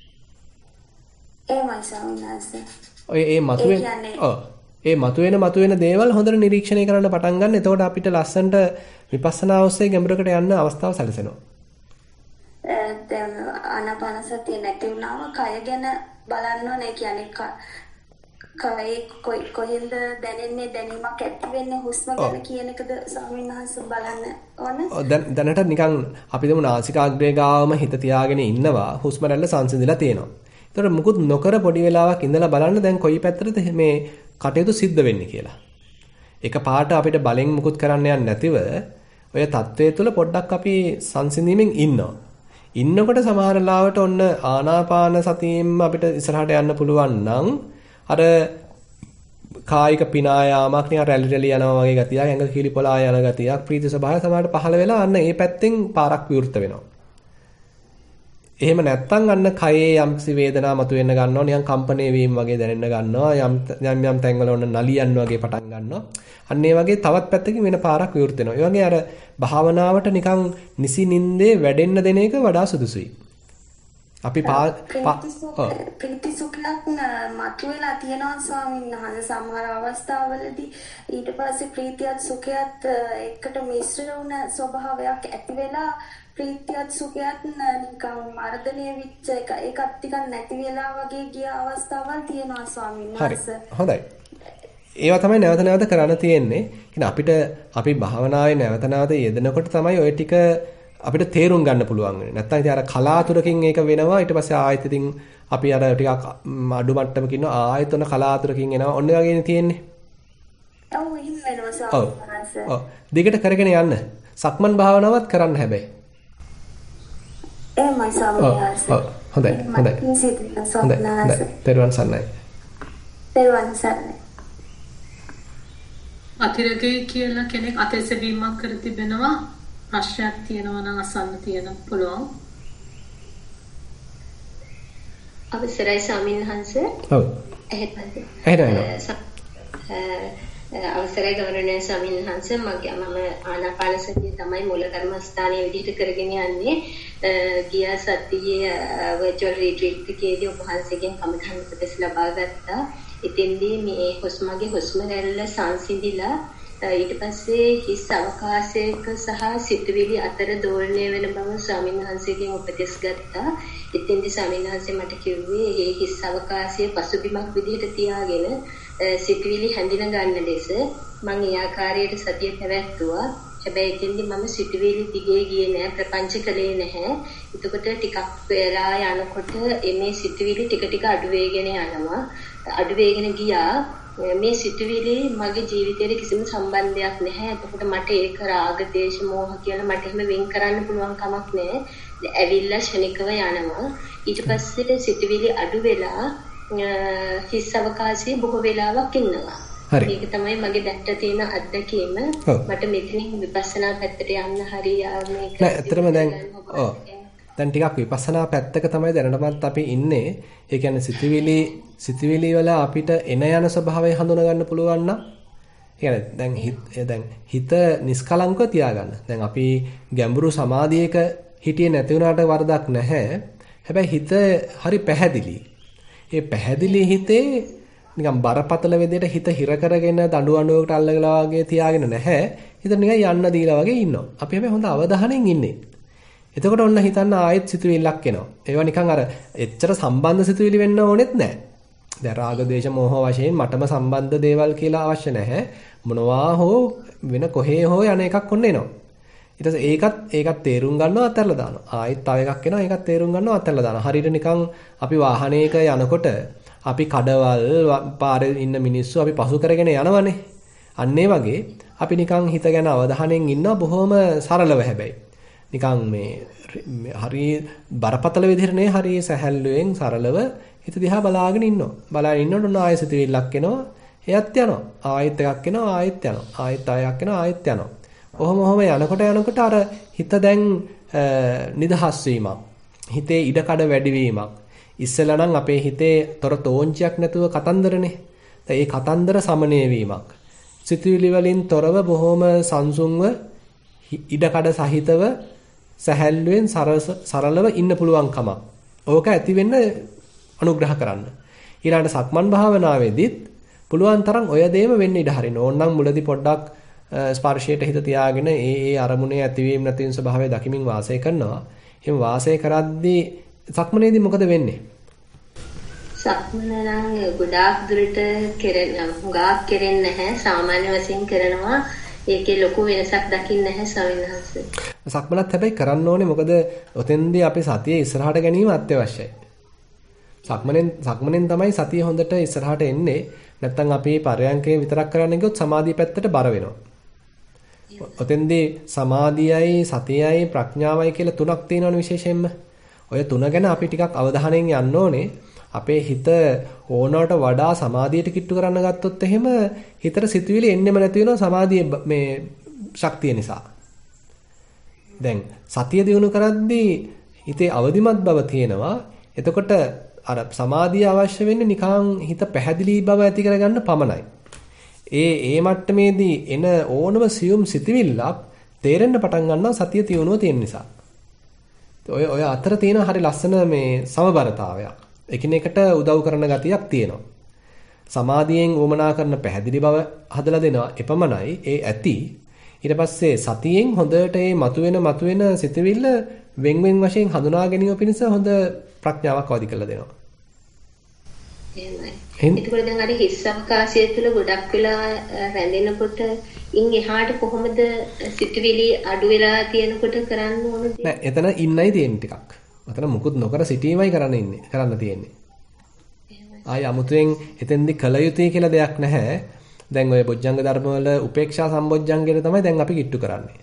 එහෙමයි සමිනාස. ඔය ඒ මතුවෙන ඔව් ඒ මතුවෙන මතුවෙන දේවල් හොඳට නිරීක්ෂණය කරන්න පටන් ගන්න. එතකොට අපිට ලස්සනට විපස්සනා ඔස්සේ ගැඹුරකට යන්න අවස්ථාව සැලසෙනවා. දැන් ආනාපාන සතිය නැති වුණාම කය ගැන බලන්න ඕනේ. කියන්නේ කය කොහෙන්ද දැනෙන්නේ, දැනීමක් ඇති වෙන්නේ හුස්ම ගැන කියන එකද ස්වාමීන් වහන්සේ බලන්න ඕන. ඔව් දැන් දැනට නිකන් අපි දෙමු නාසිකාග්‍රේ ගාවම හිත තියාගෙන ඉන්නවා, හුස්ම රැල්ල සංසිඳිලා තියෙනවා. ඒතර මුකුත් නොකර පොඩි වෙලාවක් ඉඳලා බලන්න දැන් කොයි පැත්තටද මේ කටයුතු සිද්ධ වෙන්නේ කියලා. එක පාට අපිට බලෙන් මුකුත් කරන්න යන්නේ නැතිව ඔය தත්වයේ තුල පොඩ්ඩක් අපි සංසිඳීමෙන් ඉන්නවා. ඉන්නකොට සමහර ලාවට ඔන්න ආනාපාන සතියෙම අපිට ඉස්සරහට යන්න පුළුවන් නම් අර කායික පිනායාමක් නිකන් රැලි රැලි යනවා වගේ ගතියක්, ඇඟ කිලිපොලා යන ගතියක්, ප්‍රීති ස්වභාවය සමහරට පහළ වෙලා අන්න ඒ පැත්තෙන් පාරක් විවෘත වෙනවා. එහෙම නැත්තම් අන්න කයේ යම්කිසි වේදනාවක් මතුවෙන්න ගන්නවා, නිකන් කම්පණය වීම වගේ දැනෙන්න ගන්නවා, යම් යම් යම් තැන්වල ඔන්න නලියන්න වගේ පටන් ගන්නවා. අන්න ඒ වගේ තවත් පැත්තකින් වෙන පාරක් විවෘත වෙනවා. ඒ වගේ අර භාවනාවට නිකන් නිසි නින්දේ වැඩෙන්න දෙන එක වඩා සුදුසුයි. අපි ප්‍රීති සුඛයක් මතුවලා තියෙනවා ස්වාමීන් වහන්සේ සමහර අවස්ථාවලදී. ඊට පස්සේ ප්‍රීතියත් සුඛයත් එකට මිශ්‍ර වුණ ස්වභාවයක් ඇති වෙලා ප්‍රීතියත් සුඛයත් නිකන් මර්ධනය වෙච්ච එක ඒකත් ටිකක් නැති වෙලා වගේ ගිය අවස්ථාවල් තියෙනවා ස්වාමීන් වහන්සේ. හොඳයි. ඒවා තමයි නැවත නැවත කරන්න තියෙන්නේ. කියන්නේ අපිට අපි භාවනාවේ නැවත නැවත යෙදෙනකොට තමයි ওই ටික අපිට තේරුම් ගන්න පුළුවන් වෙන්නේ. නැත්තම් ඉතින් අර කලාතුරකින් ඒක වෙනවා. ඊට පස්සේ ආයෙත් ඉතින් අපි අර ටිකක් අඩු මට්ටමකින් ඉන්නවා. ආයෙත් ඔන්න කලාතුරකින් එනවා. ඔන්න වගේනේ තියෙන්නේ. ඔව් එහෙම වෙනවා ස්වාමීන් ඔව්. දිගට කරගෙන යන්න. සක්මන් භාවනාවත් කරන්න හැබැයි. එහෙමයි ස්වාමීන් වහන්සේ. ඔව්. හොඳයි. හොඳයි. හොඳයි. තෙරුවන් සරණයි. තෙරුවන් සරණයි. අතිරේකයේ කියලා කෙනෙක් අතැසවීමක් කර තිබෙනවා. ප්‍රශ්නයක් තියෙනවා නම් අසන්න තියෙන පුළුවන්. අවසරයි ස්වාමීන් වහන්සේ. ඔව්. එහෙමද? එහෙමයි. අවසරයි ගෞරවනීය ස්වාමීන් වහන්සේ. මගේ මම ආනාපාන සතිය තමයි මූල කර්මස්ථානයේ විදිහට කරගෙන යන්නේ. ගිය සතියේ virtual retreat එකේදී ඔබ වහන්සේගෙන් කමඨාන් උපදෙස් ලබා ගත්තා. ඉතින්දී මේ හුස්මගේ හුස්ම රැල්ල සංසිඳිලා ඊට පස්සේ හිස් අවකාශයක සහ සිතුවිලි අතර දෝලණය වෙන බව ස්වාමීන් වහන්සේගෙන් උපදෙස් ගත්තා. ඉතින්දී ස්වාමීන් වහන්සේ මට කිව්වේ මේ හිස් අවකාශයේ පසුබිමක් විදිහට තියාගෙන සිතුවිලි හැඳින ගන්න ලෙස මම ඒ ආකාරයට සතිය පැවැත්තුවා. හැබැයි ඉතින්දී මම සිතුවිලි දිගේ ගියේ නෑ, ප්‍රපංච කළේ නැහැ. එතකොට ටිකක් වෙලා යනකොට මේ සිතුවිලි ටික ටික අඩු වෙගෙන යනවා. අඩු වෙගෙන ගියා. මේ සිතුවිලි මගේ ජීවිතේට කිසිම සම්බන්ධයක් නැහැ. එතකොට මට ඒක රාග, දේශ, මෝහ කියලා මට එහෙම වෙන් කරන්න පුළුවන් කමක් නැහැ. ඇවිල්ලා ශනිකව යනවා. ඊට පස්සේ සිතුවිලි අඩු වෙලා හිස් අවකාශයේ බොහෝ වෙලාවක් ඉන්නවා. මේක තමයි මගේ දැක්ට තියෙන අත්දැකීම. මට මෙතනින් විපස්සනා පැත්තට යන්න හරිය මේක. නෑ ඇත්තටම දැන් ඔව්. දැන් ටිකක් විපස්සනා පැත්තක තමයි දැනටමත් අපි ඉන්නේ. ඒ කියන්නේ සිතුවිලි සිතුවිලි වල අපිට එන යන ස්වභාවය හඳුනා ගන්න පුළුවන් නම් يعني දැන් හිත දැන් හිත නිස්කලංකව තියාගන්න. දැන් අපි ගැඹුරු සමාධියක හිටියේ නැති වුණාට වරදක් නැහැ. හැබැයි හිත හරි පැහැදිලි. ඒ පැහැදිලි හිතේ නිකන් බරපතල වෙදෙට හිත හිර කරගෙන දඬු අඬුවකට අල්ලගලා වගේ තියාගෙන නැහැ. හිත නිකන් යන්න දීලා වගේ ඉන්නවා. අපි හැබැයි හොඳ අවධානයෙන් ඉන්නේ. එතකොට ඔන්න හිතන්න ආයෙත් සිතුවිල්ලක් එනවා. ඒවා නිකන් අර එච්චර සම්බන්ධ සිතුවිලි වෙන්න ඕනෙත් නැහැ. දැන් රාග, ද්වේෂ, මෝහ වශයෙන් මටම සම්බන්ධ දේවල් කියලා අවශ්‍ය නැහැ. මොනවා හෝ වෙන කොහේ හෝ යන එකක් ඔන්න එනවා. ඊට පස්සේ ඒකත් ඒකත් තේරුම් ගන්නවා අතහැරලා දානවා. ආයෙත් තව එකක් එනවා ඒකත් තේරුම් ගන්නවා අතහැරලා දානවා. හරියට නිකන් අපි වාහනයක යනකොට අපි කඩවල් පාරේ ඉන්න මිනිස්සු අපි පසු කරගෙන යනවනේ. අන්න ඒ වගේ අපි නිකන් හිත ගැන අවධානයෙන් ඉන්නවා බොහොම සරලව හැබැයි. නිකන් මේ හරි බරපතල විදිහට නේ හරි සැහැල්ලුවෙන් සරලව හිත දිහා බලාගෙන ඉන්නවා. බලාගෙන ඉන්නකොට ඔන්න ආයෙත් සිතවිල්ලක් එනවා. එයත් යනවා. ආයෙත් එකක් එනවා ආයෙත් යනවා. ආයෙත් ආයෙක් එනවා ආයෙත් යනවා. ඔහොම ඔහොම යනකොට යනකොට අර හිත දැන් නිදහස් වීමක්. හිතේ ඉඩකඩ වැඩි වීමක්. ඉස්සෙල්ලා නම් අපේ හිතේ තොර තෝංචියක් නැතුව කතන්දරනේ. දැන් ඒ කතන්දර සමනය වීමක්. සිතුවිලි වලින් තොරව බොහොම සංසුන්ව ඉඩකඩ සහිතව සැහැල්ලුවෙන් සරලව ඉන්න පුළුවන්කම. ඕක ඇති වෙන්න අනුග්‍රහ කරන්න. ඊළඟට සක්මන් භාවනාවේදීත් පුළුවන් තරම් ඔය දේම වෙන්න ඉඩ හරින්න. ඕනනම් මුලදී පොඩ්ඩක් ස්පර්ශයට හිත තියාගෙන ඒ ඒ අරමුණේ ඇතිවීම නැතිවීම ස්වභාවය දකිමින් වාසය කරනවා. එහෙම වාසය කරද්දී සක්මනේදී මොකද වෙන්නේ? සක්මන නම් ගොඩාක් දුරට කෙරෙන හුඟක් කෙරෙන්නේ නැහැ. සාමාන්‍ය වශයෙන් කරනවා. ඒකේ ලොකු වෙනසක් දකින්න නැහැ ස්වාමීන් වහන්සේ. සක්මනත් හැබැයි කරන්න ඕනේ මොකද ඔතෙන්දී අපි සතිය ඉස්සරහට ගැනීම අත්‍යවශ්‍යයි. සක්මනෙන් සක්මනෙන් තමයි සතිය හොඳට ඉස්සරහට එන්නේ. නැත්තම් අපි පරයන්කේ විතරක් කරන්න ගියොත් සමාධිය පැත්තට බර වෙනවා. ඔතෙන්දී සමාධියයි සතියයි ප්‍රඥාවයි කියලා තුනක් තියෙනවනේ විශේෂයෙන්ම. ඔය තුන ගැන අපි ටිකක් අවධානයෙන් යන්න ඕනේ. අපේ හිත ඕනවට වඩා සමාධියට කිට්ටු කරන්න ගත්තොත් එහෙම හිතට සිතුවිලි එන්නෙම නැති වෙනවා සමාධියේ මේ ශක්තිය නිසා. දැන් සතිය දිනු කරද්දී හිතේ අවදිමත් බව තියෙනවා. එතකොට අර සමාධිය අවශ්‍ය වෙන්නේ නිකන් හිත පැහැදිලි බව ඇති කරගන්න පමණයි. ඒ ඒ මට්ටමේදී එන ඕනම සියුම් සිතුවිල්ලක් තේරෙන්න පටන් ගන්නවා සතිය තියුණුව තියෙන නිසා. ඔය ඔය අතර තියෙන හරි ලස්සන මේ සමබරතාවයක්. එකිනෙකට උදව් කරන ගතියක් තියෙනවා. සමාධියෙන් වමනා කරන පැහැදිලි බව හදලා දෙනවා එපමණයි ඒ ඇති. ඊට පස්සේ සතියෙන් හොඳට මේ මතුවෙන මතුවෙන සිතුවිල්ල වෙන් වෙන් වශයෙන් හඳුනා ගැනීම පිණිස හොඳ ප්‍රඥාවක් අවදි කරලා දෙනවා. එහෙමයි. ඒකවල දැන් අර හිස් අවකාශය තුළ ගොඩක් වෙලා රැඳෙනකොට ඉන් එහාට කොහොමද සිතුවිලි අඩු වෙලා තියෙනකොට කරන්න ඕනද? නෑ එතන ඉන්නයි තියෙන්නේ ටිකක්. අතන මුකුත් නොකර සිටීමයි කරන්න ඉන්නේ. කරන්න තියෙන්නේ. ආය අමුතුවෙන් එතෙන්දි කල යුතුයි කියලා දෙයක් නැහැ. දැන් ඔය බොජ්ජංග ධර්ම වල උපේක්ෂා සම්බොජ්ජංගයට තමයි දැන් අපි කිට්ටු කරන්නේ.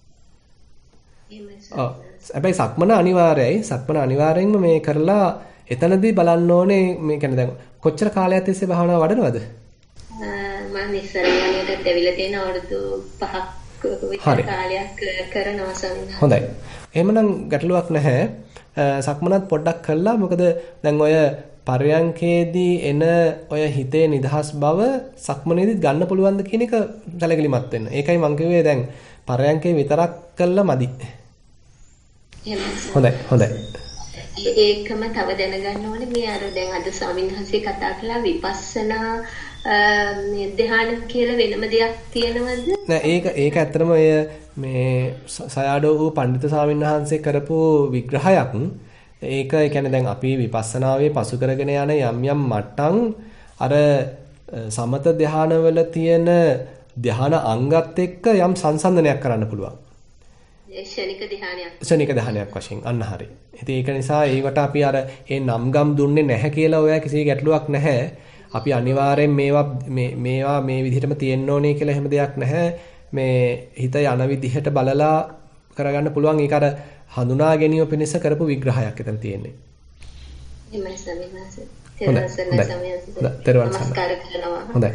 ඔව්. හැබැයි සක්මන අනිවාර්යයි. සක්මන අනිවාර්යෙන්ම මේ කරලා එතනදී බලන්න ඕනේ මේ කියන්නේ දැන් කොච්චර කාලයක් තිස්සේ භාවනාව වඩනවද? මම ඉස්සරහට දෙවිලා තියෙන අවුරුදු පහක් විතර කාලයක් කරනවා සම්මත. හොඳයි. එහෙමනම් ගැටලුවක් නැහැ. සක්මනත් පොඩ්ඩක් කළා. මොකද දැන් ඔය පරයන්කේදී එන ඔය හිතේ නිදහස් බව සක්මනේදීත් ගන්න පුළුවන්ද කියන එක සැලකිලිමත් වෙන්න. ඒකයි මම කිව්වේ දැන් පරයන්කේ විතරක් කළා මදි. හොඳයි හොඳයි. ඒකම තව දැනගන්න ඕනේ මේ අර දැන් අද ස්වාමීන් වහන්සේ කතා කළා විපස්සනා මේ ධ්‍යාන කියලා වෙනම දෙයක් තියෙනවද? නෑ ඒක ඒක ඇත්තටම ඔය මේ සයාඩෝ වූ පඬිතු ස්වාමීන් වහන්සේ කරපු විග්‍රහයක්. ඒක ඒ කියන්නේ දැන් අපි විපස්සනාවේ පසු කරගෙන යන යම් යම් මට්ටම් අර සමත ධ්‍යානවල තියෙන ධ්‍යාන අංගත් එක්ක යම් සංසන්දනයක් කරන්න පුළුවන්. ශනික ධ්‍යානයක්. ශනික ධ්‍යානයක් වශයෙන් අන්න හරි. ඉතින් ඒක නිසා ඒවට අපි අර ඒ නම් ගම් දුන්නේ නැහැ කියලා ඔය කිසි ගැටලුවක් නැහැ. අපි අනිවාර්යෙන් මේවා මේ මේවා මේ විදිහටම තියෙන්න ඕනේ කියලා එහෙම දෙයක් නැහැ. මේ හිත යන විදිහට බලලා කරගන්න පුළුවන්. ඒක අර හඳුනා ගැනීම පිණිස කරපු විග්‍රහයක් එතන තියෙන්නේ. එමයි සමිනාස. තෙරුවන් සරණයි සමිනාස. තෙරුවන් සරණයි. නමස්කාර කරනවා. හොඳයි.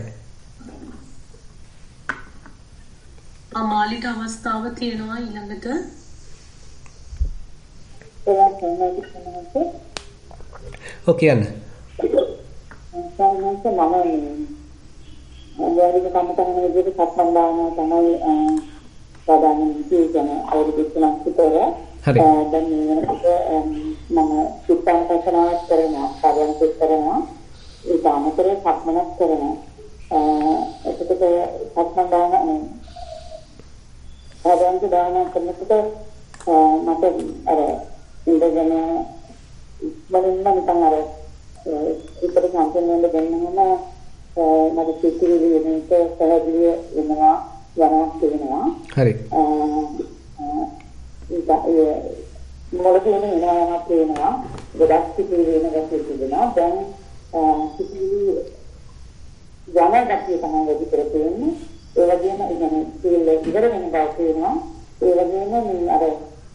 අමාලිට අවස්ථාව තියෙනවා ඊළඟට. ඔකේ යන්න. සාමාන්‍යයෙන් මම මොනවාරි කමතන විදිහට සක්මන් දානවා තමයි සාමාන්‍යයෙන් කියන්නේ අවුරුදු තුනක් විතර. හරි. දැන් මේකට මම සුත්තාංකසනාවක් කරනවා, පරයන්කේ කරනවා, ඒ අමතරව සක්මනක් කරනවා. එතකොට සක්මන් දානවා පරයන්ක දානවා කරනකොට මට අර ඉඳගෙන මම නිකන් අර ඉතින් සම්පූර්ණයෙන්ම දැනෙනවා මම සිතිවිලි වෙනක පැහැදිලි වෙනවා යනවා කියනවා. හරි. ඒ මොළකේම එනවා යනවා කියනවා. ගොඩක් සිතිවිලි වෙන ගැටේ තිබෙනවා. දැන් සිතිවිලි යන ගැටේ තමයි වැඩි කර තියෙන්නේ. ඒ වගේම ඉගෙන සිතිවිලි ඉවර වෙන බව කියනවා. ඒ වගේම මේ අර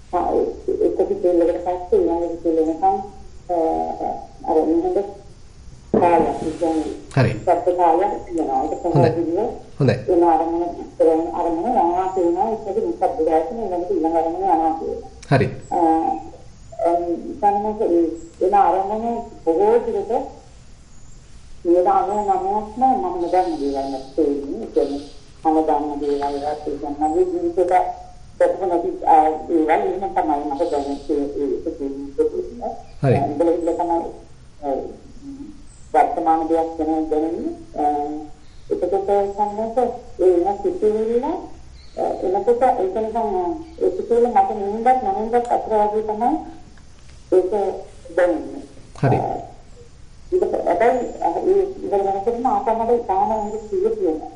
එක සිතිවිල්ලකට පස්සේ ඊළඟ සිතිවිල්ල වෙනකන් අර නිහඬ කාලයක් කියන්නේ හරි. සත්‍ය කාලයක් තියෙනවා. ඒක තමයි හොඳයි. ඒ ආරමුණ කරන ආරමුණ යනවා කියනවා. ඒක නිසබ්ද දැක්කම ඊළඟට ඊළඟ ආරමුණ යනවා කියනවා. හරි. අ සම්මත ඒ ආරමුණ බොහෝ දුරට නිදාන නමස්ම මම දන්න දේවල් නැත්නම් ඒ කියන්නේ මම දන්න දේවල් වලට කියන්නේ ජීවිතයට ප්‍රතිපනති ඒ වගේ නම් තමයි මට දැනෙන්නේ ඒක කියන්නේ. හරි. ඒක තමයි වර්තමාන දෙයක් ගැන දැනෙන්නේ. එතකොට සම්මත ඒ වෙන සිතුවිල්ල එනකොට ඒක නිකන් ඒ සිතුවිල්ල මට නින්දක් නැනින්දක් අතර වගේ තමයි ඒක දැනෙන්නේ. හරි. ඒක ඇයි ඒ ඉතින් වෙනකොට මාතමඩ තාම හොඳ සිහිය තියෙනවා.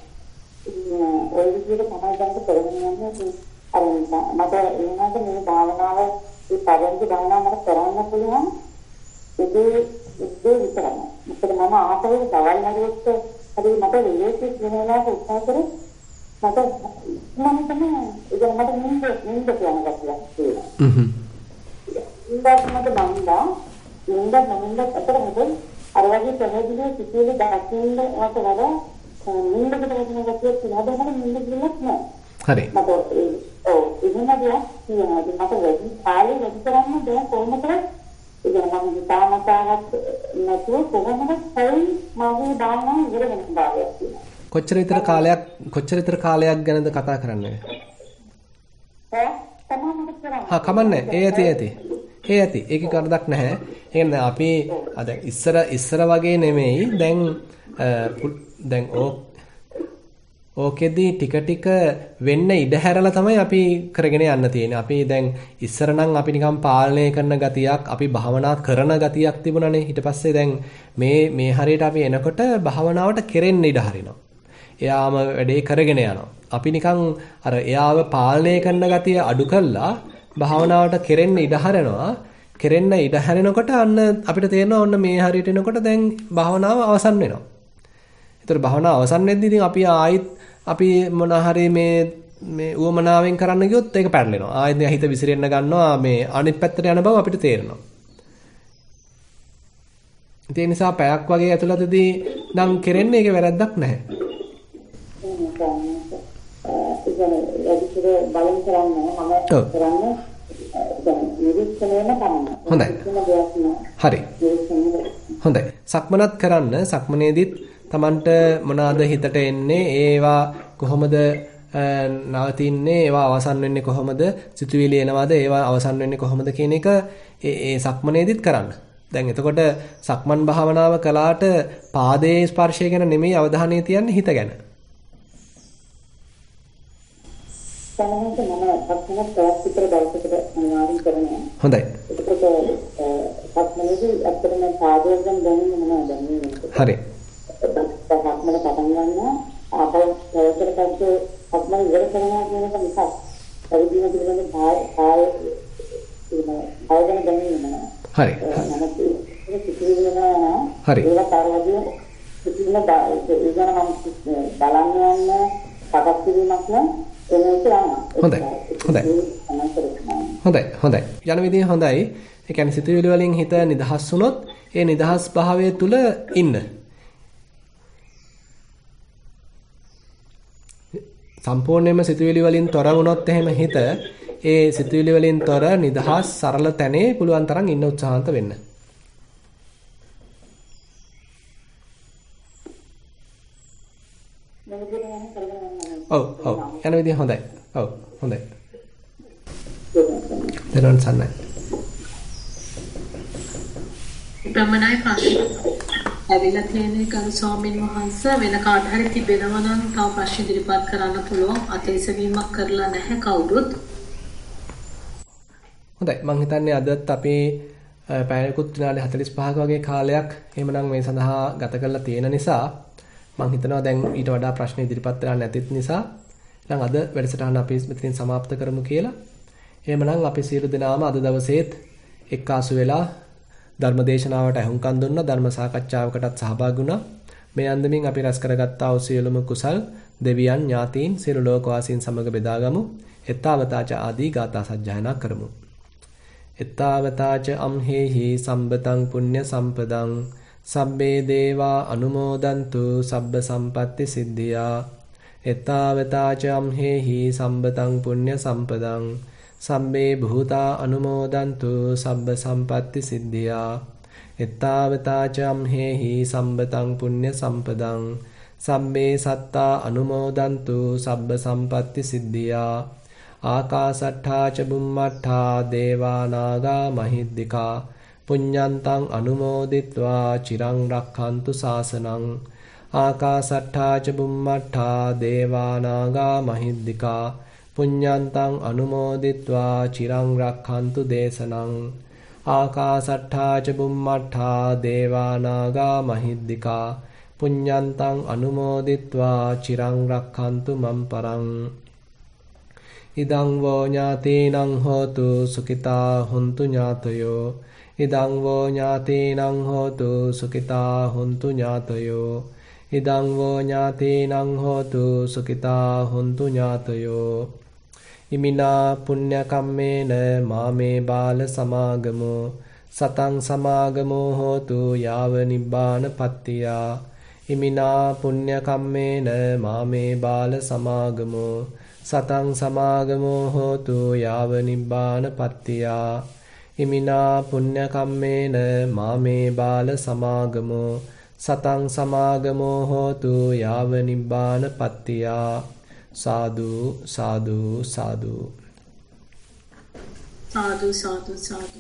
ඔය විදිහට තමයි දැන් කරගෙන යන්නේ. අර මට එනවාද මේ භාවනාව ඒ පරන්ති භාවනාව මට කරන්න පුළුවන්. ඒක ඒක විතරයි. මොකද මම ආපහු දවල් හරියට හරි මට රිලේෂන් වෙනවා උත්සාහ කරේ. මට මම තමයි ඒක මට නින්ද නින්ද කියන කතාවක් තියෙනවා. හ්ම්. ඉන්දක් මට මන්දා නින්ද නින්ද අතර මොකද අර වගේ පැහැදිලි සිතුවිලි දකින්න වට වඩා නින්දකට වැටෙන ගැතිය කියලා මට නින්ද ගිලක් නෑ. හරි. මට ඔව් එහෙම දෙයක් තියෙනවා. මට වැඩි කාලේ වැඩි කරන්න බෑ කොහොමද? ඒක නම් හිතාමතාවක් නැතුව කොහොමද සයි මාගේ දානවා ඉවර වෙන බාරයක් තියෙනවා. කොච්චර විතර කාලයක් කොච්චර විතර කාලයක් ගැනද කතා කරන්නේ? ඈ තමයි කරන්නේ. හා කමන්නේ. ඒ ඇති ඇති. ඒ ඇති. ඒකේ කරදක් නැහැ. ඒ කියන්නේ අපි අද ඉස්සර ඉස්සර වගේ නෙමෙයි. දැන් දැන් ඕකෙදී ටික ටික වෙන්න ඉඩ හැරලා තමයි අපි කරගෙන යන්න තියෙන්නේ. අපි දැන් ඉස්සර නම් අපි නිකන් පාලනය කරන ගතියක්, අපි භාවනා කරන ගතියක් තිබුණානේ. ඊට පස්සේ දැන් මේ මේ හරියට අපි එනකොට භාවනාවට කෙරෙන්න ඉඩ හරිනවා. එයාම වැඩේ කරගෙන යනවා. අපි නිකන් අර එයාව පාලනය කරන ගතිය අඩු කළා භාවනාවට කෙරෙන්න ඉඩ හරනවා. කෙරෙන්න ඉඩ හැරෙනකොට අන්න අපිට තේරෙනවා ඔන්න මේ හරියට එනකොට දැන් භාවනාව අවසන් වෙනවා. ඒතර භාවනාව අවසන් වෙද්දී ඉතින් අපි ආයිත් අපි මොන හරි මේ මේ උවමනාවෙන් කරන්න ගියොත් ඒක පැටලෙනවා. ආයෙත් හිත විසිරෙන්න ගන්නවා මේ අනිත් පැත්තට යන බව අපිට තේරෙනවා. ඒ නිසා පැයක් වගේ ඇතුළතදී නම් කෙරෙන්නේ ඒක වැරද්දක් නැහැ. බලන් කරන්නේ මම කරන්නේ දැන් නිරීක්ෂණයම තමයි. හොඳයි. හරි. හොඳයි. සක්මනත් කරන්න. සක්මනේදීත් Tamanට මොනවාද හිතට එන්නේ ඒවා කොහොමද නවතින්නේ ඒවා අවසන් වෙන්නේ කොහොමද සිතුවිලි එනවාද ඒවා අවසන් වෙන්නේ කොහොමද කියන එක ඒ ඒ සක්මනේදීත් කරන්න. දැන් එතකොට සක්මන් භාවනාව කළාට පාදයේ ස්පර්ශය ගැන නෙමෙයි අවධානය තියන්නේ හිත ගැන. සමහරවිට මම සක්මන ප්‍රයක් විතර දවසකට අනිවාර්යෙන් කරනවා. හොඳයි. එතකොට සක්මනේදී අත්‍තරම පාදයෙන් දැනෙන්නේ මොනවද දැනෙන්නේ? හරි. සක්මන පටන් ගන්නවා ආපහු ප්‍රයෝගකට පස්සේ සක්මන ඉවර කරනවා කියන එක නිසා පරිදින පිළිබඳ භාය භාය භායගෙන දැනෙන්නේ හරි. ඒක සිතිවිලි වෙනවා. හරි. ඒක කාර්යදී සිතිවිලි බාහිර ඒ ගැන මම බලන්න යන පටක් කිරීමක් නෑ හොඳයි. හොඳයි. හොඳයි. හොඳයි. යන විදිහ හොඳයි. ඒ කියන්නේ සිතුවිලි වලින් හිත නිදහස් වුණොත් ඒ නිදහස් භාවය තුල ඉන්න. සම්පූර්ණයෙන්ම සිතුවිලි වලින් තොර වුණොත් එහෙම හිත ඒ සිතුවිලි වලින් තොර නිදහස් සරල තැනේ පුළුවන් තරම් ඉන්න උත්සාහන්ත වෙන්න. ඔව් ඔව් යන විදිහ හොඳයි. ඔව් හොඳයි. දරන් සන්නයි. ප්‍රමණයි ප්‍රශ්න. ඇවිල්ලා තියෙන කරු ස්වාමීන් වහන්සේ වෙන කාට හරි තිබෙනවා නම් තව ප්‍රශ්න ඉදිරිපත් කරන්න පුළුවන්. අතීසවීමක් කරලා නැහැ කවුරුත්. හොඳයි මම හිතන්නේ අදත් අපේ පැයකුත් විනාඩි හතළිස් පහක වගේ කාලයක් එහෙමනම් මේ සඳහා ගත කරලා තියෙන නිසා මම හිතනවා දැන් ඊට වඩා ප්‍රශ්න ඉදිරිපත් වෙලා නැතිත් නිසා නම් අද වැඩසටහන අපි මෙතනින් સમાપ્ત කරමු කියලා. එහෙමනම් අපි සියලු දෙනාම අද දවසේත් එක්කාසු වෙලා ධර්මදේශනාවට අහුම්කම් දුන්නා, ධර්ම සාකච්ඡාවකටත් සහභාගී වුණා. මේ අන්දමින් අපි රැස් කරගත්තා වූ සියලුම කුසල් දෙවියන් ඥාතීන් සියලු ලෝකවාසීන් සමග බෙදාගමු. එත්තාවතාච ආදී ගාථා සජ්ජායනා කරමු. එත්තාවතාච අම්හෙහි සම්බතං පුඤ්ඤ සම්පදං සබ්බේ දේවා අනුමෝදන්තු සබ්බ සම්පatti සිද්ධියා. එත්තාවතාච අම්හෙහි සම්බතං පුඤ්ඤ සම්පදං සබ්බේ භූතා අනුමෝදන්තු සබ්බ සම්පatti සිද්ධියා. එත්තාවතාච අම්හෙහි සම්බතං පුඤ්ඤ සම්පදං සබ්බේ සත්තා අනුමෝදන්තු සබ්බ සම්පatti සිද්ධියා. ආකාසට්ඨා ච බුම්මට්ඨා දේවා නාග මහිද්దికා පුඤ්ඤන්තං අනුමෝදිත්වා චිරං රක්ඛන්තු ශාසනං. ආකාසට්ඨා ච බුම්මට්ඨා දේවා නාග මහිද්దికා පුඤ්ඤන්තං අනුමෝදිත්වා චිරං රක්ඛන්තු දේශනං. ආකාසට්ඨා ච බුම්මට්ඨා දේවා නාග මහිද්దికා පුඤ්ඤන්තං අනුමෝදිත්වා චිරං රක්ඛන්තු මම් පරං. ඉදං වෝ ඥාතීනං හෝතු සුඛිතා හුන්තු ඥාතයෝ. ඉදං වෝ ඥාතීනං හෝතු සුඛිතා හුන්තු ඥාතයෝ. ඉදං වෝ ඥාතීනං හෝතු සුඛිතා හුන්තු ඥාතයෝ. ඉමිනා පුඤ්ඤ කම්මේන මාමේ බාල සමාගමෝ සතං සමාගමෝ හෝතු යාව නිබ්බාන පත්තියා. ඉමිනා පුඤ්ඤ කම්මේන මාමේ බාල සමාගමෝ සතං සමාගමෝ හෝතු යාව නිබ්බාන පත්තියා. ඉමිනා පුඤ්ඤ කම්මේන මාමේ බාල සමාගමෝ සතං සමාගමෝ හෝතු යාව නිබ්බාන පත්තියා. සාදු සාදු සාදු සාදු සාදු සාදු.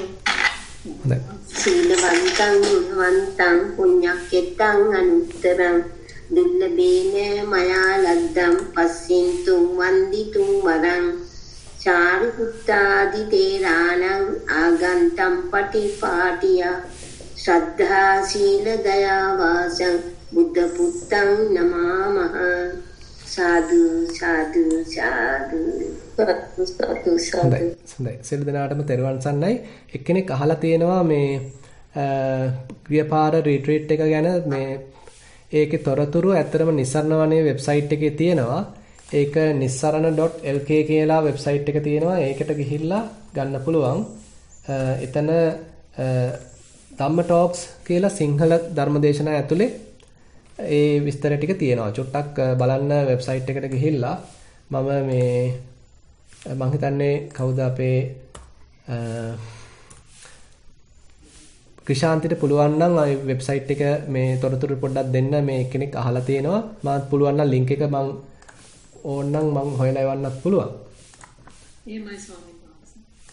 සීලවන්තං ගුණවන්තං පුඤ්ඤක්කෙත්තං අනුත්තරං දුල්ලභේන මයා ලද්දම් පස්සින්තුම් වන්දිතුම් වරං චාරිපුත්තාදි තේරාණං ආගන්තම් පටිපාටිය ශ්‍රද්ධා සීල දයා වාසං බුද්ධ පුත්තං නමාමහ. සාදු සාදු සාදු සාදු සාදු. හොඳයි. සියලු දෙනාටම තෙරුවන් සරණයි. එක්කෙනෙක් අහලා තියෙනවා මේ ගියපාර රිට්‍රීට් එක ගැන මේ ඒකේ තොරතුරු ඇත්තටම නිස්සරණ වනේ වෙබ්සයිට් එකේ තියෙනවා. ඒක nissarana dot l k කියලා වෙබ්සයිට් එක තියෙනවා. ඒකට ගිහිල්ලා ගන්න පුළුවන්. එතන ධම්ම ටොක්ස් කියලා සිංහල ධර්මදේශනා ඇතුලේ ඒ විස්තර ටික තියෙනවා. චුට්ටක් බලන්න වෙබ්සයිට් එකට ගිහිල්ලා මම මේ මම හිතන්නේ කවුද අපේ ක්‍රිෂාන්තිට පුළුවන් නම් ආ වෙබ්සයිට් එක මේ තොරතුරු පොඩ්ඩක් දෙන්න. මේ කෙනෙක් අහලා තියෙනවා. මාත් පුළුවන් නම් ලින්ක් එක මම ඕනනම් මම හොයලා එවන්නත් පුළුවන්. එහෙමයි ස්වාමී.